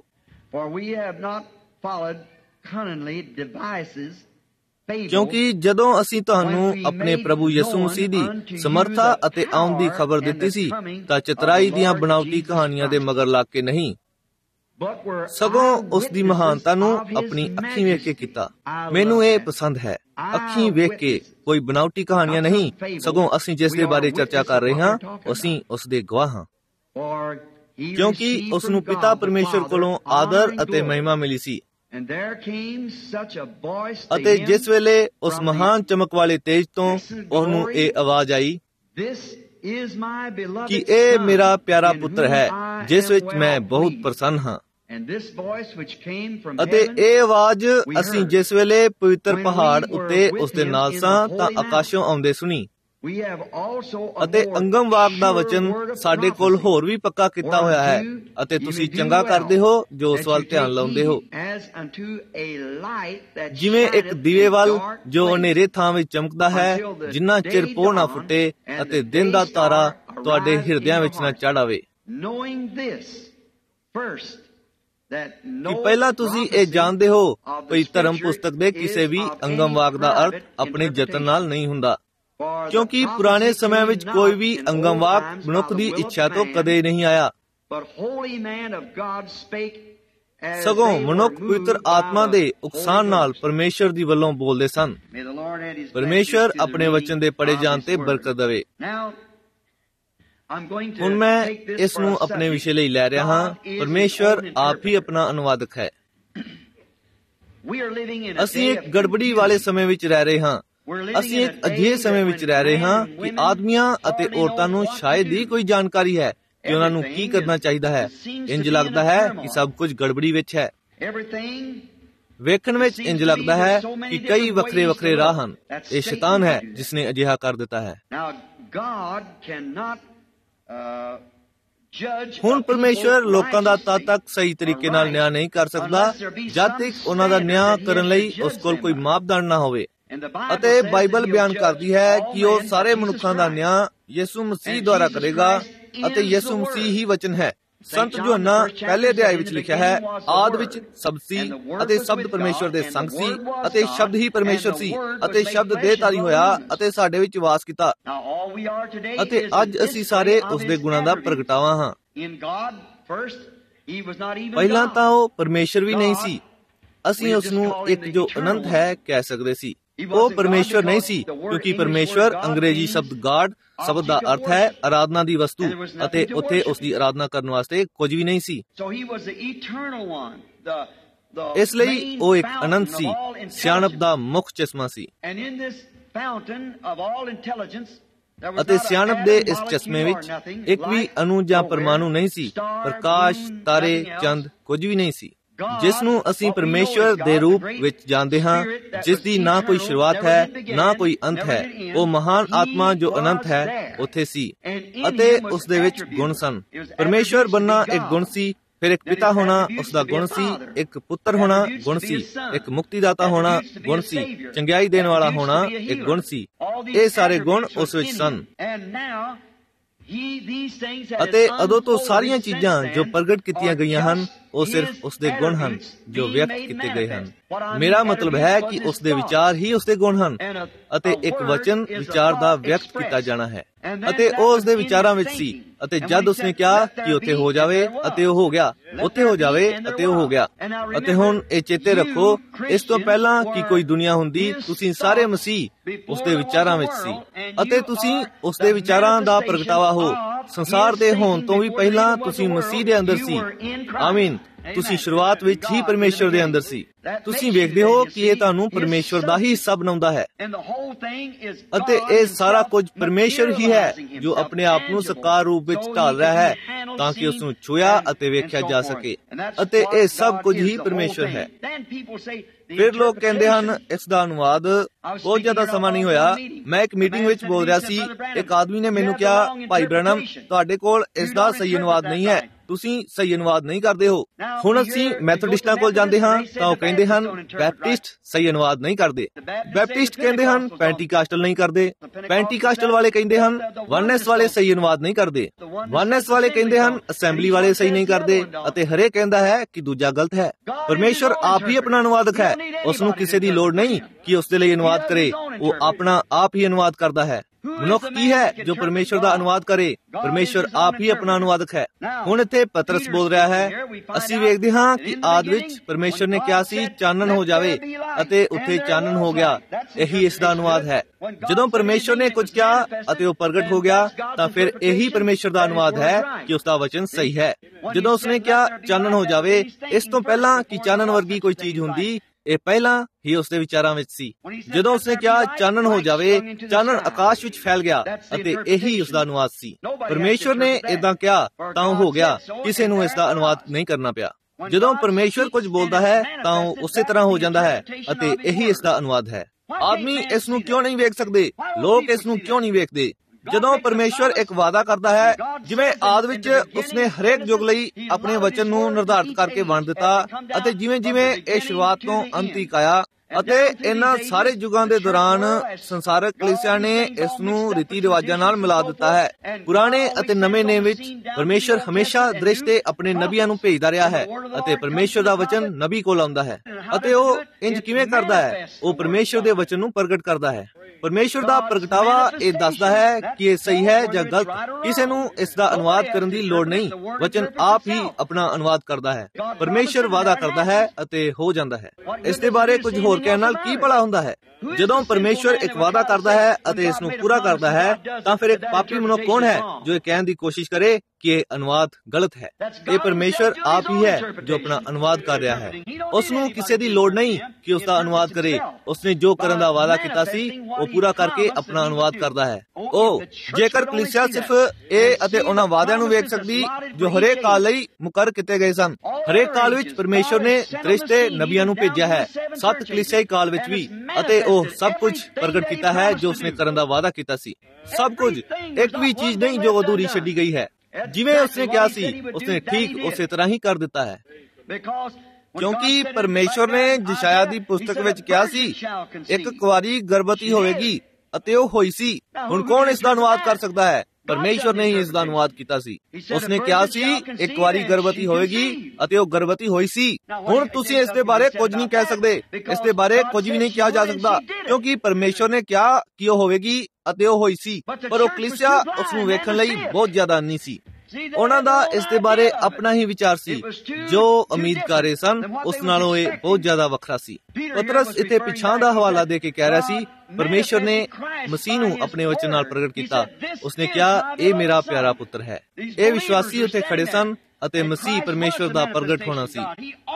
ਕਿਉਂਕਿ ਜਦੋਂ ਅਸੀਂ ਤੁਹਾਨੂੰ ਆਪਣੇ ਪ੍ਰਭੂ ਯਿਸੂ ਮਸੀਹ ਦੀ ਸਮਰਥਾ ਅਤੇ ਆਉਣ ਦੀ ਖਬਰ ਦਿੱਤੀ ਸੀ, ਤਾਂ ਚਤਰਾਈ ਦੀਆਂ ਬਣਾਵਟੀ ਕਹਾਣੀਆਂ ਦੇ ਮਗਰ ਲੱਗ ਕੇ ਨਹੀਂ, ਸਗੋਂ ਉਸ ਦੀ ਮਹਾਨਤਾ ਨੂੰ ਆਪਣੀ ਅੱਖੀਂ ਵੇਖ ਕੇ ਕੀਤਾ। ਮੈਨੂੰ ਇਹ ਪਸੰਦ ਹੈ, ਅੱਖੀਂ ਵੇਖ ਕੇ, ਕੋਈ ਬਣਾਵਟੀ ਕਹਾਣੀਆਂ ਨਹੀਂ, ਸਗੋਂ ਅਸੀਂ ਜਿਸ ਦੇ ਬਾਰੇ ਚਰਚਾ ਕਰ ਰਹੇ ਹਾਂ, ਅਸੀਂ ਉਸ ਦੇ ਗਵਾਹ ਹਾਂ। ਕਿਉਂਕਿ ਉਸ ਨੂੰ ਪਿਤਾ ਪਰਮੇਸ਼ਵਰ ਕੋਲੋਂ ਆਦਰ ਅਤੇ ਮਹਿਮਾ ਮਿਲੀ ਸੀ। ਅਤੇ ਜਿਸ ਵੇਲੇ ਉਸ ਮਹਾਨ ਚਮਕ ਵਾਲੇ ਤੇਜ ਤੋਂ ਉਹਨੂੰ ਇਹ ਆਵਾਜ਼ ਆਈ ਕਿ ਇਹ ਮੇਰਾ ਪਿਆਰਾ ਪੁੱਤਰ ਹੈ, ਜਿਸ ਵਿੱਚ ਮੈਂ ਬਹੁਤ ਪ੍ਰਸੰਨ ਹਾਂ। ਅਤੇ ਇਹ ਆਵਾਜ਼ ਅਸੀਂ ਜਿਸ ਵੇਲੇ ਪਵਿੱਤਰ ਪਹਾੜ ਉੱਤੇ ਉਸ ਦੇ ਨਾਲ ਸਾਂ, ਤਾਂ ਆਕਾਸ਼ੋਂ ਆਉਂਦੇ ਸੁਣੀ। ਅਤੇ ਅੰਗਮ ਵਾਕ ਦਾ ਵਚਨ ਸਾਡੇ ਕੋਲ ਹੋਰ ਵੀ ਪੱਕਾ ਕੀਤਾ ਹੋਇਆ ਹੈ, ਅਤੇ ਤੁਸੀਂ ਚੰਗਾ ਕਰਦੇ ਹੋ ਜੋ ਉਸ ਵੱਲ ਧਿਆਨ ਲਾਉਂਦੇ ਹੋ, ਜਿਵੇਂ ਇੱਕ ਦੀਵੇ ਵੱਲ ਜੋ ਹਨੇਰੇ ਥਾਂ ਵਿੱਚ ਚਮਕਦਾ ਹੈ, ਜਿੰਨਾ ਚਿਰ ਪੋਹ ਨਾ ਫੁੱਟੇ ਅਤੇ ਦਿਨ ਦਾ ਤਾਰਾ ਤੁਹਾਡੇ ਹਿਰਦਿਆਂ ਵਿੱਚ ਨਾ ਚੜ੍ਹ ਆਵੇ। ਕਿ ਪਹਿਲਾਂ ਤੁਸੀਂ ਇਹ ਜਾਣਦੇ ਹੋ ਕਿ ਧਰਮ ਪੁਸਤਕ ਦੇ ਕਿਸੇ ਵੀ ਅੰਗਮ ਵਾਕ ਦਾ ਅਰਥ ਆਪਣੇ ਯਤਨ ਨਾਲ ਨਹੀਂ ਹੁੰਦਾ, ਕਿਉਂਕਿ ਪੁਰਾਣੇ ਸਮਿਆਂ ਵਿੱਚ ਕੋਈ ਵੀ ਅੰਗਮ ਵਾਕ ਮਨੁੱਖ ਦੀ ਇੱਛਾ ਤੋਂ ਕਦੇ ਨਹੀਂ ਆਇਆ, ਸਗੋਂ ਮਨੁੱਖ ਪਵਿੱਤਰ ਆਤਮਾ ਦੇ ਉਕਸਾਨ ਨਾਲ ਪਰਮੇਸ਼ਵਰ ਦੀ ਵੱਲੋਂ ਬੋਲਦੇ ਸਨ। ਪਰਮੇਸ਼ਵਰ ਆਪਣੇ ਵਚਨ ਦੇ ਪੜ੍ਹੇ ਜਾਣ ਤੇ ਬਰਕਤ ਦੇਵੇ। ਹੁਣ ਮੈਂ ਇਸ ਨੂੰ ਆਪਣੇ ਵਿਸ਼ੇ ਲਈ ਲੈ ਰਿਹਾ ਹਾਂ। ਪਰਮੇਸ਼ਵਰ ਆਪ ਹੀ ਆਪਣਾ ਅਨੁਵਾਦਕ ਹੈ। ਅਸੀਂ ਇੱਕ ਗੜਬੜੀ ਵਾਲੇ ਸਮੇਂ ਵਿੱਚ ਰਹਿ ਰਹੇ ਹਾਂ। ਅਸੀਂ ਇੱਕ ਅਜਿਹੇ ਸਮੇਂ ਵਿੱਚ ਰਹਿ ਰਹੇ ਹਾਂ ਕਿ ਆਦਮੀਆਂ ਅਤੇ ਔਰਤਾਂ ਨੂੰ ਸ਼ਾਇਦ ਹੀ ਕੋਈ ਜਾਣਕਾਰੀ ਹੈ ਕਿ ਉਹਨਾਂ ਨੂੰ ਕੀ ਕਰਨਾ ਚਾਹੀਦਾ ਹੈ। ਇੰਜ ਲੱਗਦਾ ਹੈ ਕਿ ਸਭ ਕੁਝ ਗੜਬੜੀ ਵਿੱਚ ਹੈ। ਵੇਖਣ ਵਿੱਚ ਇੰਜ ਲੱਗਦਾ ਹੈ ਕਿ ਕਈ ਵੱਖਰੇ ਵੱਖਰੇ ਰਾਹ ਹਨ। ਇਹ ਸ਼ੈਤਾਨ ਹੈ ਜਿਸ ਨੇ ਅਜਿਹਾ ਕਰ ਦਿੱਤਾ ਹੈ। ਹੁਣ ਪਰਮੇਸ਼ਵਰ ਲੋਕਾਂ ਦਾ ਤਦ ਤੱਕ ਸਹੀ ਤਰੀਕੇ ਨਾਲ ਨਿਆਂ ਨਹੀਂ ਕਰ ਸਕਦਾ ਜਦ ਤੱਕ ਉਹਨਾਂ ਦਾ ਨਿਆਂ ਕਰਨ ਲਈ ਉਸ ਕੋਲ ਕੋਈ ਮਾਪਦੰਡ ਨਾ ਹੋਵੇ। ਅਤੇ ਬਾਈਬਲ ਬਿਆਨ ਕਰਦੀ ਹੈ ਕਿ ਉਹ ਸਾਰੇ ਮਨੁੱਖਾਂ ਦਾ ਨਿਆਂ ਯਿਸੂ ਮਸੀਹ ਦੁਆਰਾ ਕਰੇਗਾ ਅਤੇ ਯਿਸੂ ਮਸੀਹ ਹੀ ਵਚਨ ਹੈ। ਸੰਤ ਯੋਹੰਨਾ ਪਹਿਲੇ ਅਧਿਆਇ ਵਿੱਚ ਲਿਖਿਆ ਹੈ, ਆਦਿ ਵਿੱਚ ਸ਼ਬਦ ਸੀ ਅਤੇ ਸ਼ਬਦ ਪਰਮੇਸ਼ਵਰ ਦੇ ਸੰਗ ਸੀ ਅਤੇ ਸ਼ਬਦ ਹੀ ਪਰਮੇਸ਼ਵਰ ਸੀ ਅਤੇ ਸ਼ਬਦ ਦੇਹਧਾਰੀ ਹੋਇਆ ਅਤੇ ਸਾਡੇ ਵਿੱਚ ਵਾਸ ਕੀਤਾ। ਅਤੇ ਅੱਜ ਅਸੀਂ ਸਾਰੇ ਉਸ ਦੇ ਗੁਣਾਂ ਦਾ ਪ੍ਰਗਟਾਵਾ ਹਾਂ। ਪਹਿਲਾਂ ਤਾਂ ਉਹ ਪਰਮੇਸ਼ਵਰ ਵੀ ਨਹੀਂ ਸੀ। ਅਸੀਂ ਉਸ ਨੂੰ ਇੱਕ ਜੋ ਅਨੰਤ ਹੈ ਕਹਿ ਸਕਦੇ ਸੀ। ਉਹ ਪਰਮੇਸ਼ਵਰ ਨਹੀਂ ਸੀ, ਕਿਉਂਕਿ ਪਰਮੇਸ਼ਵਰ ਅੰਗਰੇਜ਼ੀ ਸ਼ਬਦ ਗਾਡ ਸ਼ਬਦ ਦਾ ਅਰਥ ਹੈ ਆਰਾਧਨਾ ਦੀ ਵਸਤੂ, ਅਤੇ ਉੱਥੇ ਉਸ ਦੀ ਆਰਾਧਨਾ ਕਰਨ ਵਾਸਤੇ ਕੁਝ ਵੀ ਨਹੀਂ ਸੀ। ਇਸ ਲਈ ਉਹ ਇੱਕ ਅਨੰਤ ਸੀ, ਸਿਆਣਪ ਦਾ ਮੁੱਖ ਚਸ਼ਮਾ ਸੀ। ਅਤੇ ਸਿਆਣਪ ਦੇ ਇਸ ਚਸ਼ਮੇ ਵਿੱਚ ਇੱਕ ਵੀ ਅਣੂ ਜਾਂ ਪਰਮਾਣੂ ਨਹੀਂ ਸੀ। ਪ੍ਰਕਾਸ਼, ਤਾਰੇ, ਚੰਦ ਕੁਝ ਵੀ ਨਹੀਂ ਸੀ। ਜਿਸ ਨੂੰ ਅਸੀਂ ਪਰਮੇਸ਼ਵਰ ਦੇ ਰੂਪ ਵਿੱਚ ਜਾਣਦੇ ਹਾਂ, ਜਿਸ ਦੀ ਨਾ ਕੋਈ ਸ਼ੁਰੂਆਤ ਹੈ ਨਾ ਕੋਈ ਅੰਤ ਹੈ, ਉਹ ਮਹਾਨ ਆਤਮਾ ਜੋ ਅਨੰਤ ਹੈ ਉੱਥੇ ਸੀ ਅਤੇ ਉਸ ਦੇ ਵਿੱਚ ਗੁਣ ਸਨ। ਪਰਮੇਸ਼ਵਰ ਬਣਨਾ ਇੱਕ ਗੁਣ ਸੀ, ਫਿਰ ਇੱਕ ਪਿਤਾ ਹੋਣਾ ਉਸ ਦਾ ਗੁਣ ਸੀ, ਇੱਕ ਪੁੱਤਰ ਹੋਣਾ ਗੁਣ ਸੀ, ਇੱਕ ਮੁਕਤੀਦਾਤਾ ਹੋਣਾ ਗੁਣ ਸੀ, ਚੰਗਿਆਈ ਦੇਣ ਵਾਲਾ ਹੋਣਾ ਇੱਕ ਗੁਣ ਸੀ। ਇਹ ਸਾਰੇ ਗੁਣ ਉਸ ਵਿੱਚ ਸਨ। ਅਤੇ ਉਦੋਂ ਤੋਂ ਸਾਰੀਆਂ ਚੀਜ਼ਾਂ ਜੋ ਪ੍ਰਗਟ ਕੀਤੀਆਂ ਗਈਆਂ ਹਨ ਉਹ ਸਿਰਫ ਉਸ ਦੇ ਗੁਣ ਹਨ ਜੋ ਵਿਅਕਤ ਕੀਤੇ ਗਏ ਹਨ। ਮੇਰਾ ਮਤਲਬ ਹੈ ਕਿ ਉਸ ਦੇ ਵਿਚਾਰ ਹੀ ਉਸ ਦੇ ਗੁਣ ਹਨ ਅਤੇ ਇੱਕ ਵਚਨ ਵਿਚਾਰ ਦਾ ਵਿਅਕਤ ਕੀਤਾ ਜਾਣਾ ਹੈ ਅਤੇ ਉਹ ਉਸ ਦੇ ਵਿਚਾਰਾਂ ਵਿੱਚ ਸੀ। ਅਤੇ ਜਦ ਉਸਨੇ ਕਿਹਾ ਕਿ ਉੱਥੇ ਹੋ ਜਾਵੇ ਅਤੇ ਉਹ ਹੋ ਗਿਆ, ਉੱਥੇ ਹੋ ਜਾਵੇ ਅਤੇ ਉਹ ਹੋ ਗਿਆ। ਅਤੇ ਹੁਣ ਇਹ ਚੇਤੇ ਰੱਖੋ, ਇਸ ਤੋਂ ਪਹਿਲਾਂ ਕਿ ਕੋਈ ਦੁਨੀਆ ਹੁੰਦੀ, ਤੁਸੀਂ ਸਾਰੇ ਮਸੀਹ ਉਸ ਦੇ ਵਿਚਾਰਾਂ ਵਿੱਚ ਸੀ ਅਤੇ ਤੁਸੀਂ ਉਸ ਦੇ ਵਿਚਾਰਾਂ ਦਾ ਪ੍ਰਗਟਾਵਾ ਹੋ। ਸੰਸਾਰ ਦੇ ਹੋਣ ਤੋਂ ਵੀ ਪਹਿਲਾਂ ਤੁਸੀਂ ਮਸੀਹ ਦੇ ਅੰਦਰ ਸੀ। ਆਮੀਨ। ਤੁਸੀਂ ਸ਼ੁਰੂਆਤ ਵਿੱਚ ਹੀ ਪਰਮੇਸ਼ਵਰ ਦੇ ਅੰਦਰ ਸੀ। ਤੁਸੀਂ ਵੇਖਦੇ ਹੋ ਕਿ ਇਹ ਤੁਹਾਨੂੰ ਪਰਮੇਸ਼ਵਰ ਦਾ ਹੀ ਹਿੱਸਾ ਬਣਾਉਂਦਾ ਹੈ ਅਤੇ ਇਹ ਸਾਰਾ ਕੁਝ ਪਰਮੇਸ਼ਵਰ ਹੀ ਹੈ ਜੋ ਆਪਣੇ ਆਪ ਨੂੰ ਸਾਕਾਰ ਰੂਪ ਵਿੱਚ ਢਾਲ ਰਿਹਾ ਹੈ ਤਾਂ ਕਿ ਉਸ ਨੂੰ ਛੂਇਆ ਅਤੇ ਵੇਖਿਆ ਜਾ ਸਕੇ, ਅਤੇ ਇਹ ਸਭ ਕੁਝ ਹੀ ਪਰਮੇਸ਼ਵਰ ਹੈ। ਫਿਰ ਲੋਕ ਕਹਿੰਦੇ ਹਨ ਇਸ ਦਾ ਅਨੁਵਾਦ ਬਹੁਤ ਜ਼ਿਆਦਾ ਸਮਾਂ ਨਹੀਂ ਹੋਇਆ। ਮੈਂ ਇੱਕ ਮੀਟਿੰਗ ਵਿੱਚ ਬੋਲ ਰਿਹਾ ਸੀ, ਇੱਕ ਆਦਮੀ ਨੇ ਮੈਨੂੰ ਕਿਹਾ, ਭਾਈ ਬ੍ਰੈਨਮ ਤੁਹਾਡੇ ਕੋਲ ਇਸ ਦਾ ਸਹੀ ਅਨੁਵਾਦ ਨਹੀਂ ਹੈ, ਤੁਸੀਂ ਸਹੀ ਅਨੁਵਾਦ ਨਹੀਂ ਕਰਦੇ ਹੋ। ਹੁਣ ਅਸੀਂ ਮੈਥੋਡਿਸਟਾਂ ਕੋਲ ਜਾਂਦੇ ਹਾਂ ਤਾਂ ਉਹ ਕਹਿੰਦੇ ਹਨ ਬੈਪਟਿਸਟ ਸਹੀ ਅਨੁਵਾਦ ਨਹੀਂ ਕਰਦੇ। ਬੈਪਟਿਸਟ ਕਹਿੰਦੇ ਹਨ ਪੈਂਟੀਕਾਸਟਲ ਨਹੀਂ ਕਰਦੇ। ਪੈਂਟੀਕਾਸਟਲ ਵਾਲੇ ਕਹਿੰਦੇ ਹਨ ਵਨਨੈਸ ਵਾਲੇ ਸਹੀ ਅਨੁਵਾਦ ਨਹੀਂ ਕਰਦੇ। ਵਨਨੈਸ ਵਾਲੇ ਕਹਿੰਦੇ ਹਨ ਅਸੈਂਬਲੀ ਵਾਲੇ ਸਹੀ ਨਹੀਂ ਕਰਦੇ ਅਤੇ ਹਰੇਕ ਕਹਿੰਦਾ ਹੈ ਕਿ ਦੂਜਾ ਗਲਤ ਹੈ। ਪਰਮੇਸ਼ਵਰ ਆਪ ਹੀ ਆਪਣਾ ਅਨੁਵਾਦਕ ਹੈ। ਉਸ ਨੂੰ ਕਿਸੇ ਦੀ ਲੋੜ ਨਹੀਂ ਕਿ ਉਸ ਦੇ ਲਈ ਅਨੁਵਾਦ ਕਰੇ, ਉਹ ਆਪਣਾ ਆਪ ਹੀ ਅਨੁਵਾਦ ਕਰਦਾ ਹੈ। ਮਨੁੱਖ ਕੀ ਹੈ ਜੋ ਪਰਮੇਸ਼ਵਰ ਦਾ ਅਨੁਵਾਦ ਕਰੇ? ਪਰਮੇਸ਼ਵਰ ਆਪ ਹੀ ਆਪਣਾ ਅਨੁਵਾਦਕ ਹੈ। ਹੁਣ ਇੱਥੇ ਪਤਰਸ ਬੋਲ ਰਿਹਾ ਹੈ, ਅਸੀਂ ਵੇਖਦੇ ਹਾਂ ਕਿ ਆਦਿ ਵਿੱਚ ਪਰਮੇਸ਼ਵਰ ਨੇ ਕਿਹਾ ਸੀ ਚਾਨਣ ਹੋ ਜਾਵੇ ਅਤੇ ਉੱਥੇ ਚਾਨਣ ਹੋ ਗਿਆ। ਇਹੀ ਇਸ ਦਾ ਅਨੁਵਾਦ ਹੈ। ਜਦੋਂ ਪਰਮੇਸ਼ਵਰ ਨੇ ਕੁਝ ਕਿਹਾ ਅਤੇ ਉਹ ਪ੍ਰਗਟ ਹੋ ਗਿਆ ਤਾਂ ਫਿਰ ਇਹੀ ਪਰਮੇਸ਼ਵਰ ਦਾ ਅਨੁਵਾਦ ਹੈ ਕਿ ਉਸ ਦਾ ਵਚਨ ਸਹੀ ਹੈ। ਜਦੋਂ ਉਸਨੇ ਕਿਹਾ ਚਾਨਣ ਹੋ ਜਾਵੇ, ਇਸ ਤੋਂ ਪਹਿਲਾਂ ਕਿ ਚਾਨਣ ਵਰਗੀ ਕੋਈ ਚੀਜ਼ ਹੁੰਦੀ, ਇਹ ਪਹਿਲਾਂ ਹੀ ਉਸ ਦੇ ਵਿਚਾਰਾਂ ਵਿੱਚ ਸੀ। ਜਦੋਂ ਉਸਨੇ ਕਿਹਾ ਚਾਨਣ ਹੋ ਜਾਵੇ, ਚਾਨਣ ਆਕਾਸ਼ ਵਿੱਚ ਫੈਲ ਗਿਆ ਅਤੇ ਇਹੀ ਉਸ ਦਾ ਅਨੁਵਾਦ ਸੀ। ਪਰਮੇਸ਼ਵਰ ਨੇ ਏਦਾਂ ਕਿਹਾ ਤਾਂ ਉਹ ਹੋ ਗਿਆ। ਕਿਸੇ ਨੂੰ ਇਸ ਦਾ ਅਨੁਵਾਦ ਨਹੀਂ ਕਰਨਾ ਪਿਆ। ਜਦੋਂ ਪਰਮੇਸ਼ਵਰ ਕੁਝ ਬੋਲਦਾ ਹੈ ਤਾਂ ਉਹ ਉਸੇ ਤਰ੍ਹਾਂ ਹੋ ਜਾਂਦਾ ਹੈ ਅਤੇ ਇਹੀ ਇਸ ਦਾ ਅਨੁਵਾਦ ਹੈ। ਆਦਮੀ ਇਸ ਨੂੰ ਕਿਉਂ ਨਹੀਂ ਵੇਖ ਸਕਦੇ? ਲੋਕ ਇਸ ਨੂੰ ਕਿਉਂ ਨਹੀਂ ਵੇਖਦੇ? ਜਦੋਂ ਪਰਮੇਸ਼ਵਰ ਇੱਕ ਵਾਅਦਾ ਕਰਦਾ ਹੈ, ਜਿਵੇਂ ਆਦਿ ਵਿੱਚ ਉਸਨੇ ਹਰੇਕ ਯੁੱਗ ਲਈ ਆਪਣੇ ਵਚਨ ਨੂੰ ਨਿਰਧਾਰਿਤ ਕਰਕੇ ਵੰਡ ਦਿੱਤਾ ਅਤੇ ਜਿਵੇਂ ਜਿਵੇਂ ਇਹ ਸ਼ੁਰੂਆਤ ਤੋਂ ਅੰਤ ਤੱਕ ਆਇਆ ਅਤੇ ਇਹਨਾਂ ਸਾਰੇ ਯੁੱਗਾਂ ਦੇ ਦੌਰਾਨ ਸੰਸਾਰਕ ਕਲੀਸਿਆ ਨੇ ਇਸ ਨੂੰ ਰੀਤੀ ਰਿਵਾਜਾਂ ਨਾਲ ਮਿਲਾ ਦਿੱਤਾ ਹੈ। ਪੁਰਾਣੇ ਅਤੇ ਨਵੇਂ ਨੇਮ ਵਿੱਚ ਪਰਮੇਸ਼ਵਰ ਹਮੇਸ਼ਾ ਦ੍ਰਿਸ਼ ਤੇ ਆਪਣੇ ਨਬੀਆਂ ਨੂੰ ਭੇਜਦਾ ਰਿਹਾ ਹੈ ਅਤੇ ਪਰਮੇਸ਼ਵਰ ਦਾ ਵਚਨ ਨਬੀ ਕੋਲ ਆਉਂਦਾ ਹੈ। ਅਤੇ ਉਹ ਇੰਜ ਕਿਵੇਂ ਕਰਦਾ ਹੈ? ਉਹ ਪਰਮੇਸ਼ਵਰ ਦੇ ਵਚਨ ਨੂੰ ਪ੍ਰਗਟ ਕਰਦਾ ਹੈ। ਪਰਮੇਸ਼ਵਰ ਦਾ ਪ੍ਰਗਟਾਵਾ ਇਹ ਦੱਸਦਾ ਹੈ ਕਿ ਇਹ ਸਹੀ ਹੈ ਜਾਂ ਗਲਤ। ਕਿਸੇ ਨੂੰ ਇਸ ਦਾ ਅਨੁਵਾਦ ਕਰਨ ਦੀ ਲੋੜ ਨਹੀਂ। ਵਚਨ ਆਪ ਹੀ ਆਪਣਾ ਅਨੁਵਾਦ ਕਰਦਾ ਹੈ। ਪਰਮੇਸ਼ਵਰ ਵਾਅਦਾ ਕਰਦਾ ਹੈ ਅਤੇ ਹੋ ਜਾਂਦਾ ਹੈ। ਇਸ ਦੇ ਬਾਰੇ ਕੁਝ ਹੋਰ ਕਹਿਣ ਨਾਲ ਕੀ ਭਲਾ ਹੁੰਦਾ ਹੈ? ਜਦੋਂ ਪਰਮੇਸ਼ਵਰ ਇੱਕ ਵਾਅਦਾ ਕਰਦਾ ਹੈ ਅਤੇ ਇਸ ਨੂੰ ਪੂਰਾ ਕਰਦਾ ਹੈ ਤਾਂ ਫਿਰ ਇੱਕ ਪਾਪੀ ਮਨੁੱਖ ਕੌਣ ਹੈ ਜੋ ਇਹ ਕਹਿਣ ਦੀ ਕੋਸ਼ਿਸ਼ ਕਰੇ ਕਿ ਇਹ ਅਨੁਵਾਦ ਗਲਤ ਹੈ? ਇਹ ਪਰਮੇਸ਼ਵਰ ਆਪ ਹੀ ਹੈ ਜੋ ਆਪਣਾ ਅਨੁਵਾਦ ਕਰ ਰਿਹਾ ਹੈ। ਉਸ ਨੂੰ ਕਿਸੇ ਦੀ ਲੋੜ ਨਹੀਂ ਕਿ ਉਸ ਦਾ ਅਨੁਵਾਦ ਕਰੇ। ਉਸਨੇ ਜੋ ਕਰਨ ਦਾ ਵਾਅਦਾ ਕੀਤਾ ਸੀ ਉਹ ਪੂਰਾ ਕਰਕੇ ਆਪਣਾ ਅਨੁਵਾਦ ਕਰਦਾ ਹੈ। ਉਹ ਜੇਕਰ ਕਲੀਸਿਆ ਸਿਰਫ ਇਹ ਅਤੇ ਉਹਨਾਂ ਵਾਅਦਿਆਂ ਨੂੰ ਵੇਖ ਸਕਦੀ ਜੋ ਹਰੇਕ ਕਾਲ ਲਈ ਮੁਕਰਰ ਕੀਤੇ ਗਏ ਸਨ। ਹਰੇਕ ਕਾਲ ਵਿੱਚ ਪਰਮੇਸ਼ਵਰ ਨੇ ਦ੍ਰਿਸ਼ ਤੇ ਨਬੀਆਂ ਨੂੰ ਭੇਜਿਆ ਹੈ, 7 ਕਲੀਸਿਆਈ ਕਾਲ ਵਿੱਚ ਵੀ, ਅਤੇ ਉਹ ਸਭ ਕੁਝ ਪ੍ਰਗਟ ਕੀਤਾ ਹੈ ਜੋ ਉਸਨੇ ਕਰਨ ਦਾ ਵਾਅਦਾ ਕੀਤਾ ਸੀ। ਸਭ ਕੁਝ, ਇੱਕ ਵੀ ਚੀਜ਼ ਨਹੀਂ ਜੋ ਅਧੂਰੀ ਛੱਡੀ ਗਈ ਹੈ। ਜਿਵੇਂ ਉਸਨੇ ਕਿਹਾ ਸੀ ਉਸਨੇ ਠੀਕ ਉਸੇ ਤਰ੍ਹਾਂ ਹੀ ਕਰ ਦਿੱਤਾ ਹੈ। ਕਿਉਂਕਿ ਪਰਮੇਸ਼ਵਰ ਨੇ ਯਸ਼ਾਇਆ ਦੀ ਪੁਸਤਕ ਵਿੱਚ ਕਿਹਾ ਸੀ, ਇੱਕ ਕੁਆਰੀ ਗਰਭਵਤੀ ਹੋਵੇਗੀ ਅਤੇ ਉਹ ਹੋਈ ਸੀ। ਹੁਣ ਕੌਣ ਇਸ ਦਾ ਅਨੁਵਾਦ ਕਰ ਸਕਦਾ ਹੈ? ਪਰਮੇਸ਼ਵਰ ਨੇ ਹੀ ਇਸ ਦਾ ਅਨੁਵਾਦ ਕੀਤਾ ਸੀ। ਉਸਨੇ ਕਿਹਾ ਸੀ ਇੱਕ ਵਾਰੀ ਗਰਭਵਤੀ ਹੋਵੇਗੀ ਅਤੇ ਉਹ ਗਰਭਵਤੀ ਹੋਈ ਸੀ। ਹੁਣ ਤੁਸੀਂ ਇਸ ਦੇ ਬਾਰੇ ਕੁਝ ਨਹੀਂ ਕਹਿ ਸਕਦੇ, ਇਸ ਦੇ ਬਾਰੇ ਕੁਝ ਵੀ ਨਹੀਂ ਕਿਹਾ ਜਾ ਸਕਦਾ, ਕਿਉਂਕਿ ਪਰਮੇਸ਼ਵਰ ਨੇ ਕਿਹਾ ਕਿ ਉਹ ਹੋਵੇਗੀ ਅਤੇ ਉਹ ਹੋਈ ਸੀ। ਪਰ ਉਹ ਕਲੀਸਿਆ ਉਸ ਨੂੰ ਵੇਖਣ ਲਈ ਬਹੁਤ ਜ਼ਿਆਦਾ ਅੰਨੀ ਸੀ। ਉਹਨਾਂ ਦਾ ਇਸ ਦੇ ਬਾਰੇ ਆਪਣਾ ਹੀ ਵਿਚਾਰ ਸੀ। ਜੋ ਉਮੀਦ ਕਰ ਰਹੇ ਸਨ ਉਸ ਨਾਲੋਂ ਇਹ ਬਹੁਤ ਜ਼ਿਆਦਾ ਵੱਖਰਾ ਸੀ। ਪਤਰਸ ਇੱਥੇ ਪਿਛਾਂ ਦਾ ਹਵਾਲਾ ਦੇ ਕੇ ਕਹਿ ਰਿਹਾ ਸੀ, ਪਰਮੇਸ਼ਵਰ ਨੇ ਮਸੀਹ ਨੂੰ ਆਪਣੇ ਵਚਨ ਨਾਲ ਪ੍ਰਗਟ ਕੀਤਾ। ਉਸਨੇ ਕਿਹਾ, ਇਹ ਮੇਰਾ ਪਿਆਰਾ ਪੁੱਤਰ ਹੈ। ਇਹ ਵਿਸ਼ਵਾਸੀ ਉੱਥੇ ਖੜੇ ਸਨ ਅਤੇ ਮਸੀਹ ਪਰਮੇਸ਼ਵਰ ਦਾ ਪ੍ਰਗਟ ਹੋਣਾ ਸੀ।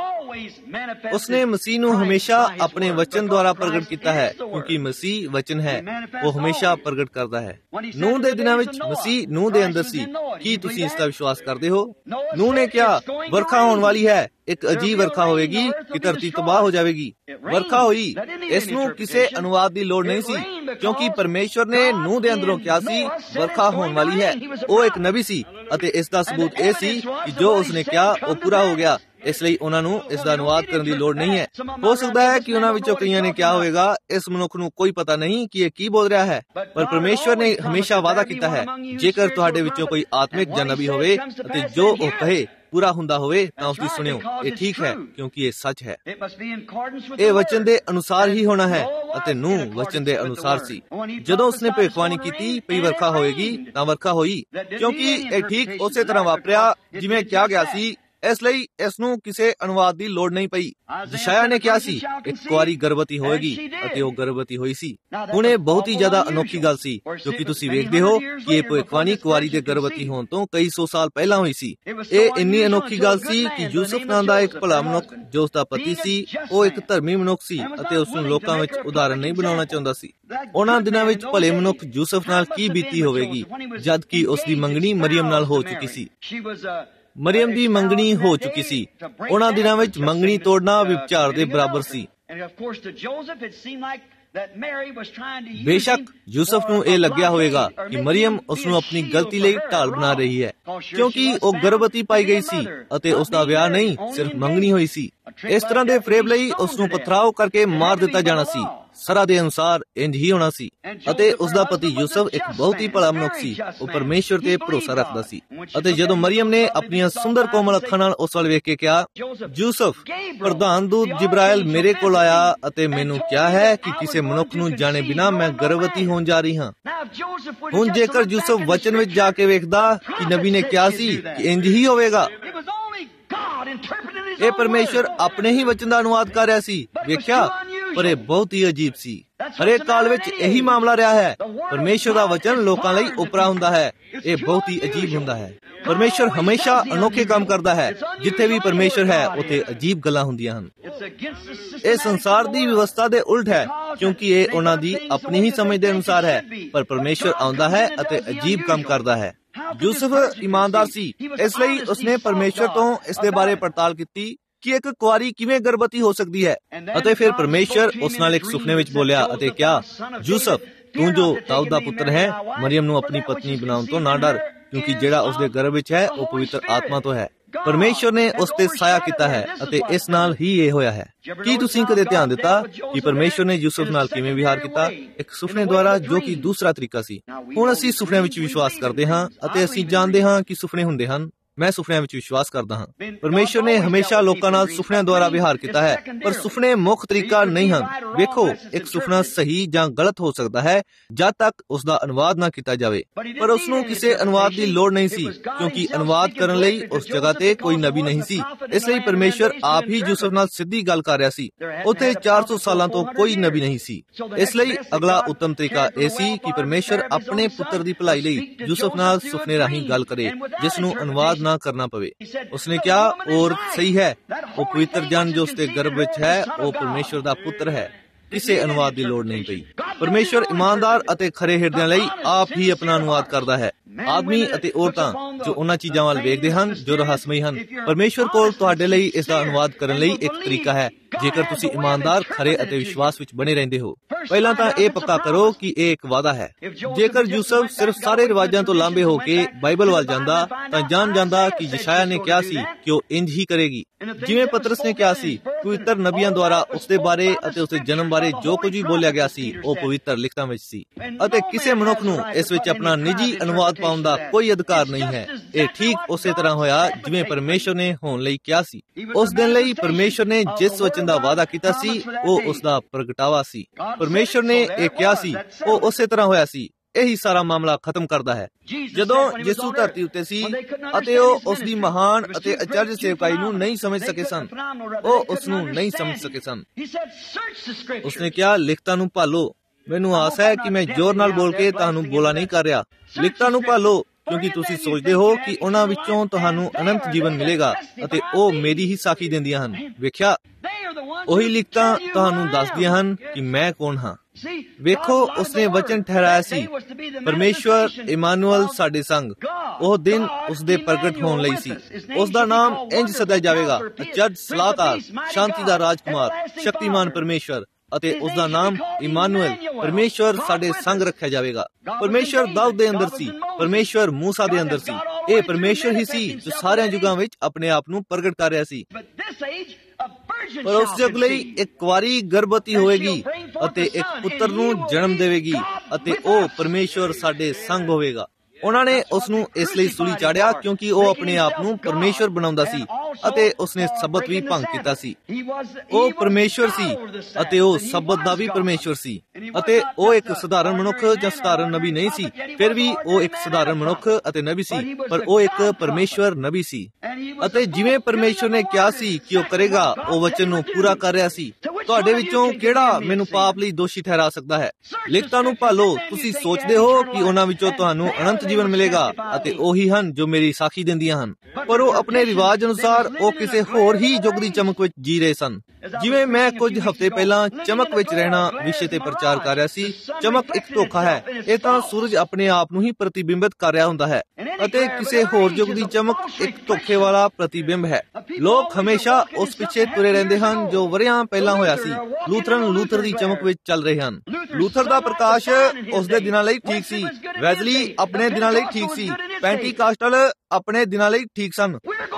ਉਸਨੇ ਮਸੀਹ ਨੂੰ ਹਮੇਸ਼ਾ ਆਪਣੇ ਵਚਨ ਦੁਆਰਾ ਪ੍ਰਗਟ ਕੀਤਾ ਹੈ, ਕਿਉਂਕਿ ਮਸੀਹ ਵਚਨ ਹੈ। ਉਹ ਹਮੇਸ਼ਾ ਪ੍ਰਗਟ ਕਰਦਾ ਹੈ। ਨੂਹ ਦੇ ਦਿਨਾਂ ਵਿੱਚ ਮਸੀਹ ਨੂਹ ਦੇ ਅੰਦਰ ਸੀ। ਕੀ ਤੁਸੀਂ ਇਸ ਦਾ ਵਿਸ਼ਵਾਸ ਕਰਦੇ ਹੋ? ਨੂਹ ਨੇ ਕਿਹਾ, ਵਰਖਾ ਹੋਣ ਵਾਲੀ ਹੈ, ਇੱਕ ਅਜੀਬ ਵਰਖਾ ਹੋਵੇਗੀ ਕਿ ਧਰਤੀ ਤਬਾਹ ਹੋ ਜਾਵੇਗੀ। ਵਰਖਾ ਹੋਈ। ਇਸ ਨੂੰ ਕਿਸੇ ਅਨੁਵਾਦ ਦੀ ਲੋੜ ਨਹੀਂ ਸੀ, ਕਿਉਂਕਿ ਪਰਮੇਸ਼ਵਰ ਨੇ ਨੂਹ ਦੇ ਅੰਦਰੋਂ ਕਿਹਾ ਸੀ ਵਰਖਾ ਹੋਣ ਵਾਲੀ ਹੈ। ਉਹ ਇੱਕ ਨਬੀ ਸੀ ਅਤੇ ਇਸ ਦਾ ਸਬੂਤ ਇਹ ਸੀ ਕਿ ਜੋ ਉਸਨੇ ਕਿਹਾ ਉਹ ਪੂਰਾ ਹੋ ਗਿਆ। ਇਸ ਲਈ ਉਹਨਾਂ ਨੂੰ ਇਸ ਦਾ ਅਨੁਵਾਦ ਕਰਨ ਦੀ ਲੋੜ ਨਹੀਂ ਹੈ। ਹੋ ਸਕਦਾ ਹੈ ਕਿ ਉਹਨਾਂ ਵਿੱਚੋਂ ਕਈਆਂ ਨੇ ਕਿਹਾ ਹੋਵੇਗਾ, ਇਸ ਮਨੁੱਖ ਨੂੰ ਕੋਈ ਪਤਾ ਨਹੀਂ ਕਿ ਇਹ ਕੀ ਬੋਲ ਰਿਹਾ ਹੈ। ਪਰ ਪਰਮੇਸ਼ਵਰ ਨੇ ਹਮੇਸ਼ਾ ਵਾਅਦਾ ਕੀਤਾ ਹੈ, ਜੇਕਰ ਤੁਹਾਡੇ ਵਿੱਚੋਂ ਕੋਈ ਆਤਮਿਕ ਜਾਂ ਨਬੀ ਹੋਵੇ ਅਤੇ ਜੋ ਉਹ ਕਹੇ ਪੂਰਾ ਹੁੰਦਾ ਹੋਵੇ ਤਾਂ ਉਸਦੀ ਸੁਣਿਓ। ਇਹ ਠੀਕ ਹੈ, ਕਿਉਂਕਿ ਇਹ ਸੱਚ ਹੈ। ਇਹ ਵਚਨ ਦੇ ਅਨੁਸਾਰ ਹੀ ਹੋਣਾ ਹੈ ਅਤੇ ਨੂਹ ਵਚਨ ਦੇ ਅਨੁਸਾਰ ਸੀ। ਜਦੋਂ ਉਸਨੇ ਭਵਿੱਖਬਾਣੀ ਕੀਤੀ ਪਈ ਵਰਖਾ ਹੋਏਗੀ ਤਾਂ ਵਰਖਾ ਹੋਈ, ਕਿਉਂਕਿ ਇਹ ਠੀਕ ਉਸੇ ਤਰ੍ਹਾਂ ਵਾਪਰਿਆ ਜਿਵੇਂ ਕਿਹਾ ਗਿਆ ਸੀ। ਇਸ ਲਈ ਇਸ ਨੂੰ ਕਿਸੇ ਅਨੁਵਾਦ ਦੀ ਲੋੜ ਨਹੀਂ ਪਈ। ਯਸ਼ਾਇਆ ਨੇ ਕਿਹਾ ਸੀ ਇੱਕ ਕੁਆਰੀ ਗਰਭਵਤੀ ਹੋਏਗੀ ਅਤੇ ਉਹ ਗਰਭਵਤੀ ਹੋਈ ਸੀ। ਹੁਣ ਇਹ ਬਹੁਤ ਹੀ ਜ਼ਿਆਦਾ ਅਨੋਖੀ ਗੱਲ ਸੀ, ਕਿਉਂਕਿ ਤੁਸੀਂ ਵੇਖਦੇ ਹੋ ਕਿ ਇਹ ਭਵਿੱਖਬਾਣੀ ਕੁਆਰੀ ਦੇ ਗਰਭਵਤੀ ਹੋਣ ਤੋਂ ਕਈ ਸੌ ਸਾਲ ਪਹਿਲਾਂ ਹੋਈ ਸੀ। ਇਹ ਇੰਨੀ ਅਨੋਖੀ ਗੱਲ ਸੀ ਕਿ ਯੂਸਫ ਨਾਂ ਦਾ ਇੱਕ ਭਲਾ ਮਨੁੱਖ ਜੋ ਉਸਦਾ ਪਤੀ ਸੀ, ਉਹ ਇੱਕ ਧਰਮੀ ਮਨੁੱਖ ਸੀ ਅਤੇ ਉਸ ਨੂੰ ਲੋਕਾਂ ਵਿੱਚ ਉਦਾਹਰਨ ਨਹੀਂ ਬਣਾਉਣਾ ਚਾਹੁੰਦਾ ਸੀ। ਉਹਨਾਂ ਦਿਨਾਂ ਵਿੱਚ ਭਲੇ ਮਨੁੱਖ ਯੂਸਫ ਨਾਲ ਕੀ ਬੀਤੀ ਹੋਵੇਗੀ, ਜਦ ਕਿ ਉਸ ਦੀ ਮੰਗਣੀ ਮਰੀਅਮ ਨਾਲ ਹੋ ਚੁੱਕੀ ਸੀ। ਮਰੀਅਮ ਦੀ ਮੰਗਣੀ ਹੋ ਚੁੱਕੀ ਸੀ। ਉਹਨਾਂ ਦਿਨਾਂ ਵਿੱਚ ਮੰਗਣੀ ਤੋੜਨਾ ਵਿਭਚਾਰ ਦੇ ਬਰਾਬਰ ਸੀ। ਬੇਸ਼ੱਕ ਯੂਸਫ ਨੂੰ ਇਹ ਲੱਗਿਆ ਹੋਵੇਗਾ ਕਿ ਮਰੀਅਮ ਉਸ ਨੂੰ ਆਪਣੀ ਗਲਤੀ ਲਈ ਢਾਲ ਬਣਾ ਰਹੀ ਹੈ, ਕਿਉਂਕਿ ਉਹ ਗਰਭਵਤੀ ਪਾਈ ਗਈ ਸੀ ਅਤੇ ਉਸ ਦਾ ਵਿਆਹ ਨਹੀਂ, ਸਿਰਫ ਮੰਗਣੀ ਹੋਈ ਸੀ। ਇਸ ਤਰ੍ਹਾਂ ਦੇ ਫਰੇਬ ਲਈ ਉਸ ਨੂੰ ਪਥਰਾਓ ਕਰਕੇ ਮਾਰ ਦਿੱਤਾ ਜਾਣਾ ਸੀ। ਸਰਾ ਦੇ ਅਨੁਸਾਰ ਇੰਜ ਹੀ ਹੋਣਾ ਸੀ। ਅਤੇ ਉਸ ਦਾ ਪਤੀ ਯੂਸਫ ਇੱਕ ਬਹੁਤ ਹੀ ਭਲਾ ਮਨੁੱਖ ਸੀ। ਉਹ ਪਰਮੇਸ਼ਵਰ ਤੇ ਭਰੋਸਾ ਰੱਖਦਾ ਸੀ। ਅਤੇ ਜਦੋਂ ਮਰੀਅਮ ਨੇ ਆਪਣੀਆਂ ਸੁੰਦਰ ਕੋਮਲ ਅੱਖਾਂ ਨਾਲ ਉਸ ਵੱਲ ਵੇਖ ਕੇ ਕਿਹਾ, ਯੂਸਫ, ਪ੍ਰਧਾਨ ਦੂਤ ਜਿਬਰਾਇਲ ਮੇਰੇ ਕੋਲ ਆਇਆ ਅਤੇ ਮੈਨੂੰ ਕਿਹਾ ਹੈ ਕਿ ਕਿਸੇ ਮਨੁੱਖ ਨੂੰ ਜਾਣੇ ਬਿਨਾਂ ਮੈਂ ਗਰਭਵਤੀ ਹੋਣ ਜਾ ਰਹੀ ਹਾਂ। ਹੁਣ ਜੇਕਰ ਯੂਸਫ ਵਚਨ ਵਿੱਚ ਜਾ ਕੇ ਵੇਖਦਾ ਕਿ ਨਬੀ ਨੇ ਕਿਹਾ ਸੀ ਕਿ ਇੰਜ ਹੀ ਹੋਵੇਗਾ, ਇਹ ਪਰਮੇਸ਼ਵਰ ਆਪਣੇ ਹੀ ਵਚਨ ਦਾ ਅਨੁਵਾਦ ਕਰ ਰਿਹਾ ਸੀ। ਵੇਖਿਆ, ਪਰ ਇਹ ਬਹੁਤ ਹੀ ਅਜੀਬ ਸੀ। ਹਰੇਕ ਕਾਲ ਵਿੱਚ ਇਹੀ ਮਾਮਲਾ ਰਿਹਾ ਹੈ। ਪਰਮੇਸ਼ਵਰ ਦਾ ਵਚਨ ਲੋਕਾਂ ਲਈ ਉਪਰਾ ਹੁੰਦਾ ਹੈ। ਇਹ ਬਹੁਤ ਹੀ ਅਜੀਬ ਹੁੰਦਾ ਹੈ। ਪਰਮੇਸ਼ਵਰ ਹਮੇਸ਼ਾ ਅਨੋਖੇ ਕੰਮ ਕਰਦਾ ਹੈ। ਜਿੱਥੇ ਵੀ ਪਰਮੇਸ਼ਵਰ ਹੈ ਉੱਥੇ ਅਜੀਬ ਗੱਲਾਂ ਹੁੰਦੀਆਂ ਹਨ। ਇਹ ਸੰਸਾਰ ਦੀ ਵਿਵਸਥਾ ਦੇ ਉਲਟ ਹੈ, ਕਿਉਂਕਿ ਇਹ ਉਹਨਾਂ ਦੀ ਆਪਣੀ ਹੀ ਸਮਝ ਦੇ ਅਨੁਸਾਰ ਹੈ। ਪਰ ਪਰਮੇਸ਼ਵਰ ਆਉਂਦਾ ਹੈ ਅਤੇ ਅਜੀਬ ਕੰਮ ਕਰਦਾ ਹੈ। ਯੂਸਫ ਇਮਾਨਦਾਰ ਸੀ, ਇਸ ਲਈ ਉਸਨੇ ਪਰਮੇਸ਼ਵਰ ਤੋਂ ਇਸ ਦੇ ਬਾਰੇ ਪੜਤਾਲ ਕੀਤੀ ਕਿ ਇੱਕ ਕੁਆਰੀ ਕਿਵੇਂ ਗਰਭਵਤੀ ਹੋ ਸਕਦੀ ਹੈ। ਅਤੇ ਫਿਰ ਪਰਮੇਸ਼ਵਰ ਉਸ ਨਾਲ ਇੱਕ ਸੁਪਨੇ ਵਿੱਚ ਬੋਲਿਆ ਅਤੇ ਕਿਹਾ, ਯੂਸਫ, ਤੂੰ ਜੋ ਦਾਊਦ ਦਾ ਪੁੱਤਰ ਹੈ, ਮਰੀਅਮ ਨੂੰ ਆਪਣੀ ਪਤਨੀ ਬਣਾਉਣ ਤੋਂ ਨਾ ਡਰ, ਕਿਉਂਕਿ ਜਿਹੜਾ ਉਸ ਦੇ ਗਰਭ ਵਿੱਚ ਹੈ ਉਹ ਪਵਿੱਤਰ ਆਤਮਾ ਤੋਂ ਹੈ। ਪਰਮੇਸ਼ਵਰ ਨੇ ਉਸ ਤੇ ਸਾਇਆ ਕੀਤਾ ਹੈ ਅਤੇ ਇਸ ਨਾਲ ਹੀ ਇਹ ਹੋਇਆ ਹੈ। ਕੀ ਤੁਸੀਂ ਕਦੇ ਧਿਆਨ ਦਿੱਤਾ ਕਿ ਪਰਮੇਸ਼ਵਰ ਨੇ ਯੂਸਫ ਨਾਲ ਕਿਵੇਂ ਵਿਹਾਰ ਕੀਤਾ? ਇੱਕ ਸੁਪਨੇ ਦੁਆਰਾ, ਜੋ ਕਿ ਦੂਸਰਾ ਤਰੀਕਾ ਸੀ। ਹੁਣ ਅਸੀਂ ਸੁਪਨਿਆਂ ਵਿੱਚ ਵਿਸ਼ਵਾਸ ਕਰਦੇ ਹਾਂ ਅਤੇ ਅਸੀਂ ਜਾਣਦੇ ਹਾਂ ਕਿ ਸੁਪਨੇ ਹੁੰਦੇ ਹਨ। ਮੈਂ ਸੁਪਨਿਆਂ ਵਿੱਚ ਵਿਸ਼ਵਾਸ ਕਰਦਾ ਹਾਂ। ਪਰਮੇਸ਼ਵਰ ਨੇ ਹਮੇਸ਼ਾ ਲੋਕਾਂ ਨਾਲ ਸੁਪਨਿਆਂ ਦੁਆਰਾ ਵਿਹਾਰ ਕੀਤਾ ਹੈ, ਪਰ ਸੁਪਨੇ ਮੁੱਖ ਤਰੀਕਾ ਨਹੀਂ ਹਨ। ਵੇਖੋ, ਇੱਕ ਸੁਪਨਾ ਸਹੀ ਜਾਂ ਗਲਤ ਹੋ ਸਕਦਾ ਹੈ ਜਦ ਤੱਕ ਉਸ ਦਾ ਅਨੁਵਾਦ ਨਾ ਕੀਤਾ ਜਾਵੇ। ਪਰ ਉਸ ਨੂੰ ਕਿਸੇ ਅਨੁਵਾਦ ਦੀ ਲੋੜ ਨਹੀਂ ਸੀ, ਕਿਉਂਕਿ ਅਨੁਵਾਦ ਕਰਨ ਲਈ ਉਸ ਜਗ੍ਹਾ ਤੇ ਕੋਈ ਨਬੀ ਨਹੀਂ ਸੀ। ਇਸ ਲਈ ਪਰਮੇਸ਼ਵਰ ਆਪ ਹੀ ਯੂਸਫ ਨਾਲ ਸਿੱਧੀ ਗੱਲ ਕਰ ਰਿਹਾ ਸੀ। ਉੱਥੇ 400 ਸਾਲਾਂ ਤੋਂ ਕੋਈ ਨਬੀ ਨਹੀਂ ਸੀ। ਇਸ ਲਈ ਅਗਲਾ ਉੱਤਮ ਤਰੀਕਾ ਇਹ ਸੀ ਕਿ ਪਰਮੇਸ਼ਵਰ ਆਪਣੇ ਪੁੱਤਰ ਦੀ ਭਲਾਈ ਲਈ ਯੂਸਫ ਨਾਲ ਸੁਪਨੇ ਰਾਹੀਂ ਗੱਲ ਕਰੇ, ਜਿਸ ਨੂੰ ਅਨੁਵਾਦ ਨਾ ਕਰਨਾ ਪਵੇ। ਉਸਨੇ ਕਿਹਾ, ਔਰ ਸਹੀ ਹੈ, ਉਹ ਪਵਿੱਤਰ ਜਨ ਜੋ ਉਸਦੇ ਗਰਭ ਵਿੱਚ ਹੈ ਉਹ ਪਰਮੇਸ਼ਵਰ ਦਾ ਪੁੱਤਰ ਹੈ। ਕਿਸੇ ਅਨੁਵਾਦ ਦੀ ਲੋੜ ਨਹੀਂ ਪਈ। ਪਰਮੇਸ਼ਵਰ ਇਮਾਨਦਾਰ ਅਤੇ ਖਰੇ ਹਿਰਦਿਆਂ ਲਈ ਆਪ ਹੀ ਆਪਣਾ ਅਨੁਵਾਦ ਕਰਦਾ ਹੈ। ਆਦਮੀ ਅਤੇ ਔਰਤਾਂ ਜੋ ਉਹਨਾਂ ਚੀਜ਼ਾਂ ਵੱਲ ਵੇਖਦੇ ਹਨ ਜੋ ਰਹੱਸਮਈ ਹਨ, ਪਰਮੇਸ਼ਵਰ ਕੋਲ ਤੁਹਾਡੇ ਲਈ ਇਸ ਦਾ ਅਨੁਵਾਦ ਕਰਨ ਲਈ ਇੱਕ ਤਰੀਕਾ ਹੈ, ਜੇਕਰ ਤੁਸੀਂ ਇਮਾਨਦਾਰ, ਖਰੇ ਅਤੇ ਵਿਸ਼ਵਾਸ ਵਿੱਚ ਬਣੇ ਰਹਿੰਦੇ ਹੋ। ਪਹਿਲਾਂ ਤਾਂ ਇਹ ਪੱਕਾ ਕਰੋ ਕਿ ਇਹ ਇੱਕ ਵਾਅਦਾ ਹੈ। ਜੇਕਰ ਯੂਸਫ ਸਿਰਫ ਸਾਰੇ ਰਿਵਾਜਾਂ ਤੋਂ ਲਾਂਭੇ ਹੋ ਕੇ ਬਾਈਬਲ ਵੱਲ ਜਾਂਦਾ ਤਾਂ ਜਾਣ ਜਾਂਦਾ ਕਿ ਯਸ਼ਾਇਆ ਨੇ ਕਿਹਾ ਸੀ ਕਿ ਉਹ ਇੰਜ ਹੀ ਕਰੇਗੀ। ਜਿਵੇਂ ਪਤਰਸ ਨੇ ਕਿਹਾ ਸੀ, ਪਵਿੱਤਰ ਨਬੀਆਂ ਦੁਆਰਾ ਉਸਦੇ ਬਾਰੇ ਅਤੇ ਉਸਦੇ ਜਨਮ ਬਾਰੇ ਜੋ ਕੁਝ ਵੀ ਬੋਲਿਆ ਗਿਆ ਸੀ ਉਹ ਪਵਿੱਤਰ ਲਿਖਤਾਂ ਵਿੱਚ ਸੀ, ਅਤੇ ਕਿਸੇ ਮਨੁੱਖ ਨੂੰ ਇਸ ਵਿੱਚ ਆਪਣਾ ਨਿੱਜੀ ਅਨੁਵਾਦ ਪਾਉਣ ਦਾ ਕੋਈ ਅਧਿਕਾਰ ਨਹੀਂ ਹੈ। ਇਹ ਠੀਕ ਉਸੇ ਤਰ੍ਹਾਂ ਹੋਇਆ ਜਿਵੇਂ ਪਰਮੇਸ਼ਵਰ ਨੇ ਹੋਣ ਲਈ ਕਿਹਾ ਸੀ। ਉਸ ਦਿਨ ਲਈ ਪਰਮੇਸ਼ਵਰ ਨੇ ਜਿਸ ਵਚਨ ਦਾ ਵਾਅਦਾ ਕੀਤਾ ਸੀ ਉਹ ਉਸ ਦਾ ਪ੍ਰਗਟਾਵਾ ਸੀ। ਪਰਮੇਸ਼ਵਰ ਨੇ ਇਹ ਕਿਹਾ ਸੀ, ਉਹ ਉਸੇ ਤਰ੍ਹਾਂ ਹੋਇਆ ਸੀ। ਇਹੀ ਸਾਰਾ ਮਾਮਲਾ ਖਤਮ ਕਰਦਾ ਹੈ। ਜਦੋਂ ਯਿਸੂ ਧਰਤੀ ਉੱਤੇ ਸੀ ਅਤੇ ਉਹ ਉਸ ਦੀ ਮਹਾਨ ਅਤੇ ਅਚਰਜ ਸੇਵਕਾਈ ਨੂੰ ਨਹੀਂ ਸਮਝ ਸਕੇ ਸਨ, ਉਹ ਉਸ ਨੂੰ ਨਹੀਂ ਸਮਝ ਸਕੇ ਸਨ। ਉਸਨੇ ਕਿਹਾ, ਲਿਖਤਾਂ ਨੂੰ ਭਾਲੋ। ਮੈਨੂੰ ਆਸ ਹੈ ਕਿ ਮੈਂ ਜ਼ੋਰ ਨਾਲ ਬੋਲ ਕੇ ਤੁਹਾਨੂੰ ਬੋਲਾ ਨਹੀਂ ਕਰ ਰਿਹਾ। ਲਿਖਤਾਂ ਨੂੰ ਭਾਲੋ, ਕਿਉਂਕਿ ਤੁਸੀਂ ਸੋਚਦੇ ਹੋ ਕਿ ਉਹਨਾਂ ਵਿੱਚੋਂ ਤੁਹਾਨੂੰ ਅਨੰਤ ਜੀਵਨ ਮਿਲੇਗਾ ਅਤੇ ਉਹ ਮੇਰੀ ਹੀ ਸਾਖੀ ਦਿੰਦੀਆਂ ਹਨ। ਵੇਖਿਆ, ਉਹੀ ਲਿਖਤਾਂ ਤੁਹਾਨੂੰ ਦੱਸਦੀਆਂ ਹਨ ਕਿ ਮੈਂ ਕੌਣ ਹਾਂ। ਵੇਖੋ, ਉਸਨੇ ਵਚਨ ਠਹਿਰਾਇਆ ਸੀ, ਪਰਮੇਸ਼ਵਰ ਇਮਾਨੂਅਲ ਸਾਡੇ ਸੰਗ। ਉਹ ਦਿਨ ਉਸਦੇ ਪ੍ਰਗਟ ਹੋਣ ਲਈ ਸੀ। ਉਸ ਦਾ ਨਾਮ ਇੰਜ ਸੱਦਿਆ ਜਾਵੇਗਾ, ਅਚਰਜ ਸਲਾਹਕਾਰ, ਸ਼ਾਂਤੀ ਦਾ ਰਾਜਕੁਮਾਰ, ਸ਼ਕਤੀਮਾਨ ਪਰਮੇਸ਼ਵਰ। ਅਤੇ ਉਸ ਦਾ ਨਾਮ ਇਮਾਨੂਅਲ, ਪਰਮੇਸ਼ਵਰ ਸਾਡੇ ਸੰਗ ਰੱਖਿਆ ਜਾਵੇਗਾ। ਪਰਮੇਸ਼ਵਰ ਦਾਊਦ ਦੇ ਅੰਦਰ ਸੀ, ਪਰਮੇਸ਼ਵਰ ਮੂਸਾ ਦੇ ਅੰਦਰ ਸੀ। ਇਹ ਪਰਮੇਸ਼ਵਰ ਹੀ ਸੀ ਜੋ ਸਾਰਿਆਂ ਯੁਗਾਂ ਵਿੱਚ ਆਪਣੇ ਆਪ ਨੂੰ ਪ੍ਰਗਟ ਕਰ ਰਿਹਾ ਸੀ। ਪਰ ਉਸ ਯੁੱਗ ਲਈ ਇੱਕ ਕੁਆਰੀ ਗਰਭਵਤੀ ਹੋਏਗੀ ਅਤੇ ਇੱਕ ਪੁੱਤਰ ਨੂੰ ਜਨਮ ਦੇਵੇਗੀ ਅਤੇ ਉਹ ਪਰਮੇਸ਼ਵਰ ਸਾਡੇ ਸੰਗ ਹੋਵੇਗਾ। ਉਹਨਾਂ ਨੇ ਉਸ ਨੂੰ ਇਸ ਲਈ ਸੂਲੀ ਚਾੜਿਆ ਕਿਉਂਕਿ ਉਹ ਆਪਣੇ ਆਪ ਨੂੰ ਪਰਮੇਸ਼ਵਰ ਬਣਾਉਂਦਾ ਸੀ ਅਤੇ ਉਸਨੇ ਸਬਤ ਵੀ ਭੰਗ ਕੀਤਾ ਸੀ। ਉਹ ਪਰਮੇਸ਼ਵਰ ਸੀ ਅਤੇ ਉਹ ਸਬਤ ਦਾ ਵੀ ਪਰਮੇਸ਼ਵਰ ਸੀ, ਅਤੇ ਉਹ ਇੱਕ ਸਧਾਰਨ ਮਨੁੱਖ ਜਾਂ ਸਧਾਰਨ ਨਬੀ ਨਹੀਂ ਸੀ। ਫਿਰ ਵੀ ਉਹ ਇੱਕ ਸਧਾਰਨ ਮਨੁੱਖ ਅਤੇ ਨਬੀ ਸੀ, ਪਰ ਉਹ ਇੱਕ ਪਰਮੇਸ਼ਵਰ ਨਬੀ ਸੀ। ਅਤੇ ਜਿਵੇਂ ਪਰਮੇਸ਼ਵਰ ਨੇ ਕਿਹਾ ਸੀ ਕਿ ਉਹ ਕਰੇਗਾ, ਉਹ ਵਚਨ ਨੂੰ ਪੂਰਾ ਕਰ ਰਿਹਾ ਸੀ। ਤੁਹਾਡੇ ਵਿੱਚੋਂ ਕਿਹੜਾ ਮੈਨੂੰ ਪਾਪ ਲਈ ਦੋਸ਼ੀ ਠਹਿਰਾ ਸਕਦਾ ਹੈ? ਲਿਖਤਾਂ ਨੂੰ ਭਾਲੋ। ਤੁਸੀਂ ਸੋਚਦੇ ਹੋ ਕਿ ਉਹਨਾਂ ਵਿੱਚੋਂ ਤੁਹਾਨੂੰ ਅਨੰਤ ਜੀਵਨ ਮਿਲੇਗਾ, ਅਤੇ ਉਹੀ ਹਨ ਜੋ ਮੇਰੀ ਸਾਖੀ ਦਿੰਦੀਆਂ ਹਨ। ਪਰ ਉਹ ਆਪਣੇ ਰਿਵਾਜ ਅਨੁਸਾਰ ਉਹ ਕਿਸੇ ਹੋਰ ਹੀ ਯੁੱਗ ਦੀ ਚਮਕ ਵਿੱਚ ਜੀ ਰਹੇ ਸਨ। ਜਿਵੇਂ ਮੈਂ ਕੁਝ ਹਫ਼ਤੇ ਪਹਿਲਾਂ ਚਮਕ ਵਿੱਚ ਰਹਿਣਾ ਵਿਸ਼ੇ ਤੇ ਪ੍ਰਚਾਰ ਕਰ ਰਿਹਾ ਸੀ। ਚਮਕ ਇੱਕ ਧੋਖਾ ਹੈ। ਇਹ ਤਾਂ ਸੂਰਜ ਆਪਣੇ ਆਪ ਨੂੰ ਹੀ ਪ੍ਰਤੀਬਿੰਬਿਤ ਕਰ ਰਿਹਾ ਹੁੰਦਾ ਹੈ, ਅਤੇ ਕਿਸੇ ਹੋਰ ਯੁੱਗ ਦੀ ਚਮਕ ਇੱਕ ਧੋਖੇ ਵਾਲਾ ਪ੍ਰਤੀਬਿੰਬ ਹੈ। ਲੋਕ ਹਮੇਸ਼ਾ ਉਸ ਪਿੱਛੇ ਤੁਰੇ ਰਹਿੰਦੇ ਹਨ ਜੋ ਵਰ੍ਹਿਆਂ ਪਹਿਲਾਂ ਹੋਇਆ ਸੀ। ਲੂਥਰ ਦੀ ਚਮਕ ਵਿੱਚ ਚੱਲ ਰਹੇ ਹਨ। ਲੂਥਰ ਦਾ ਪ੍ਰਕਾਸ਼ ਉਸ ਦੇ ਦਿਨਾਂ ਲਈ ਠੀਕ ਸੀ, ਵੈਜ਼ਲੀ ਆਪਣੇ ਦਿਨਾਂ ਲਈ ਠੀਕ ਸੀ, ਪੈਂਟੀਕਾਸਟਲ ਆਪਣੇ ਦਿਨਾਂ ਲਈ ਠੀਕ ਸਨ।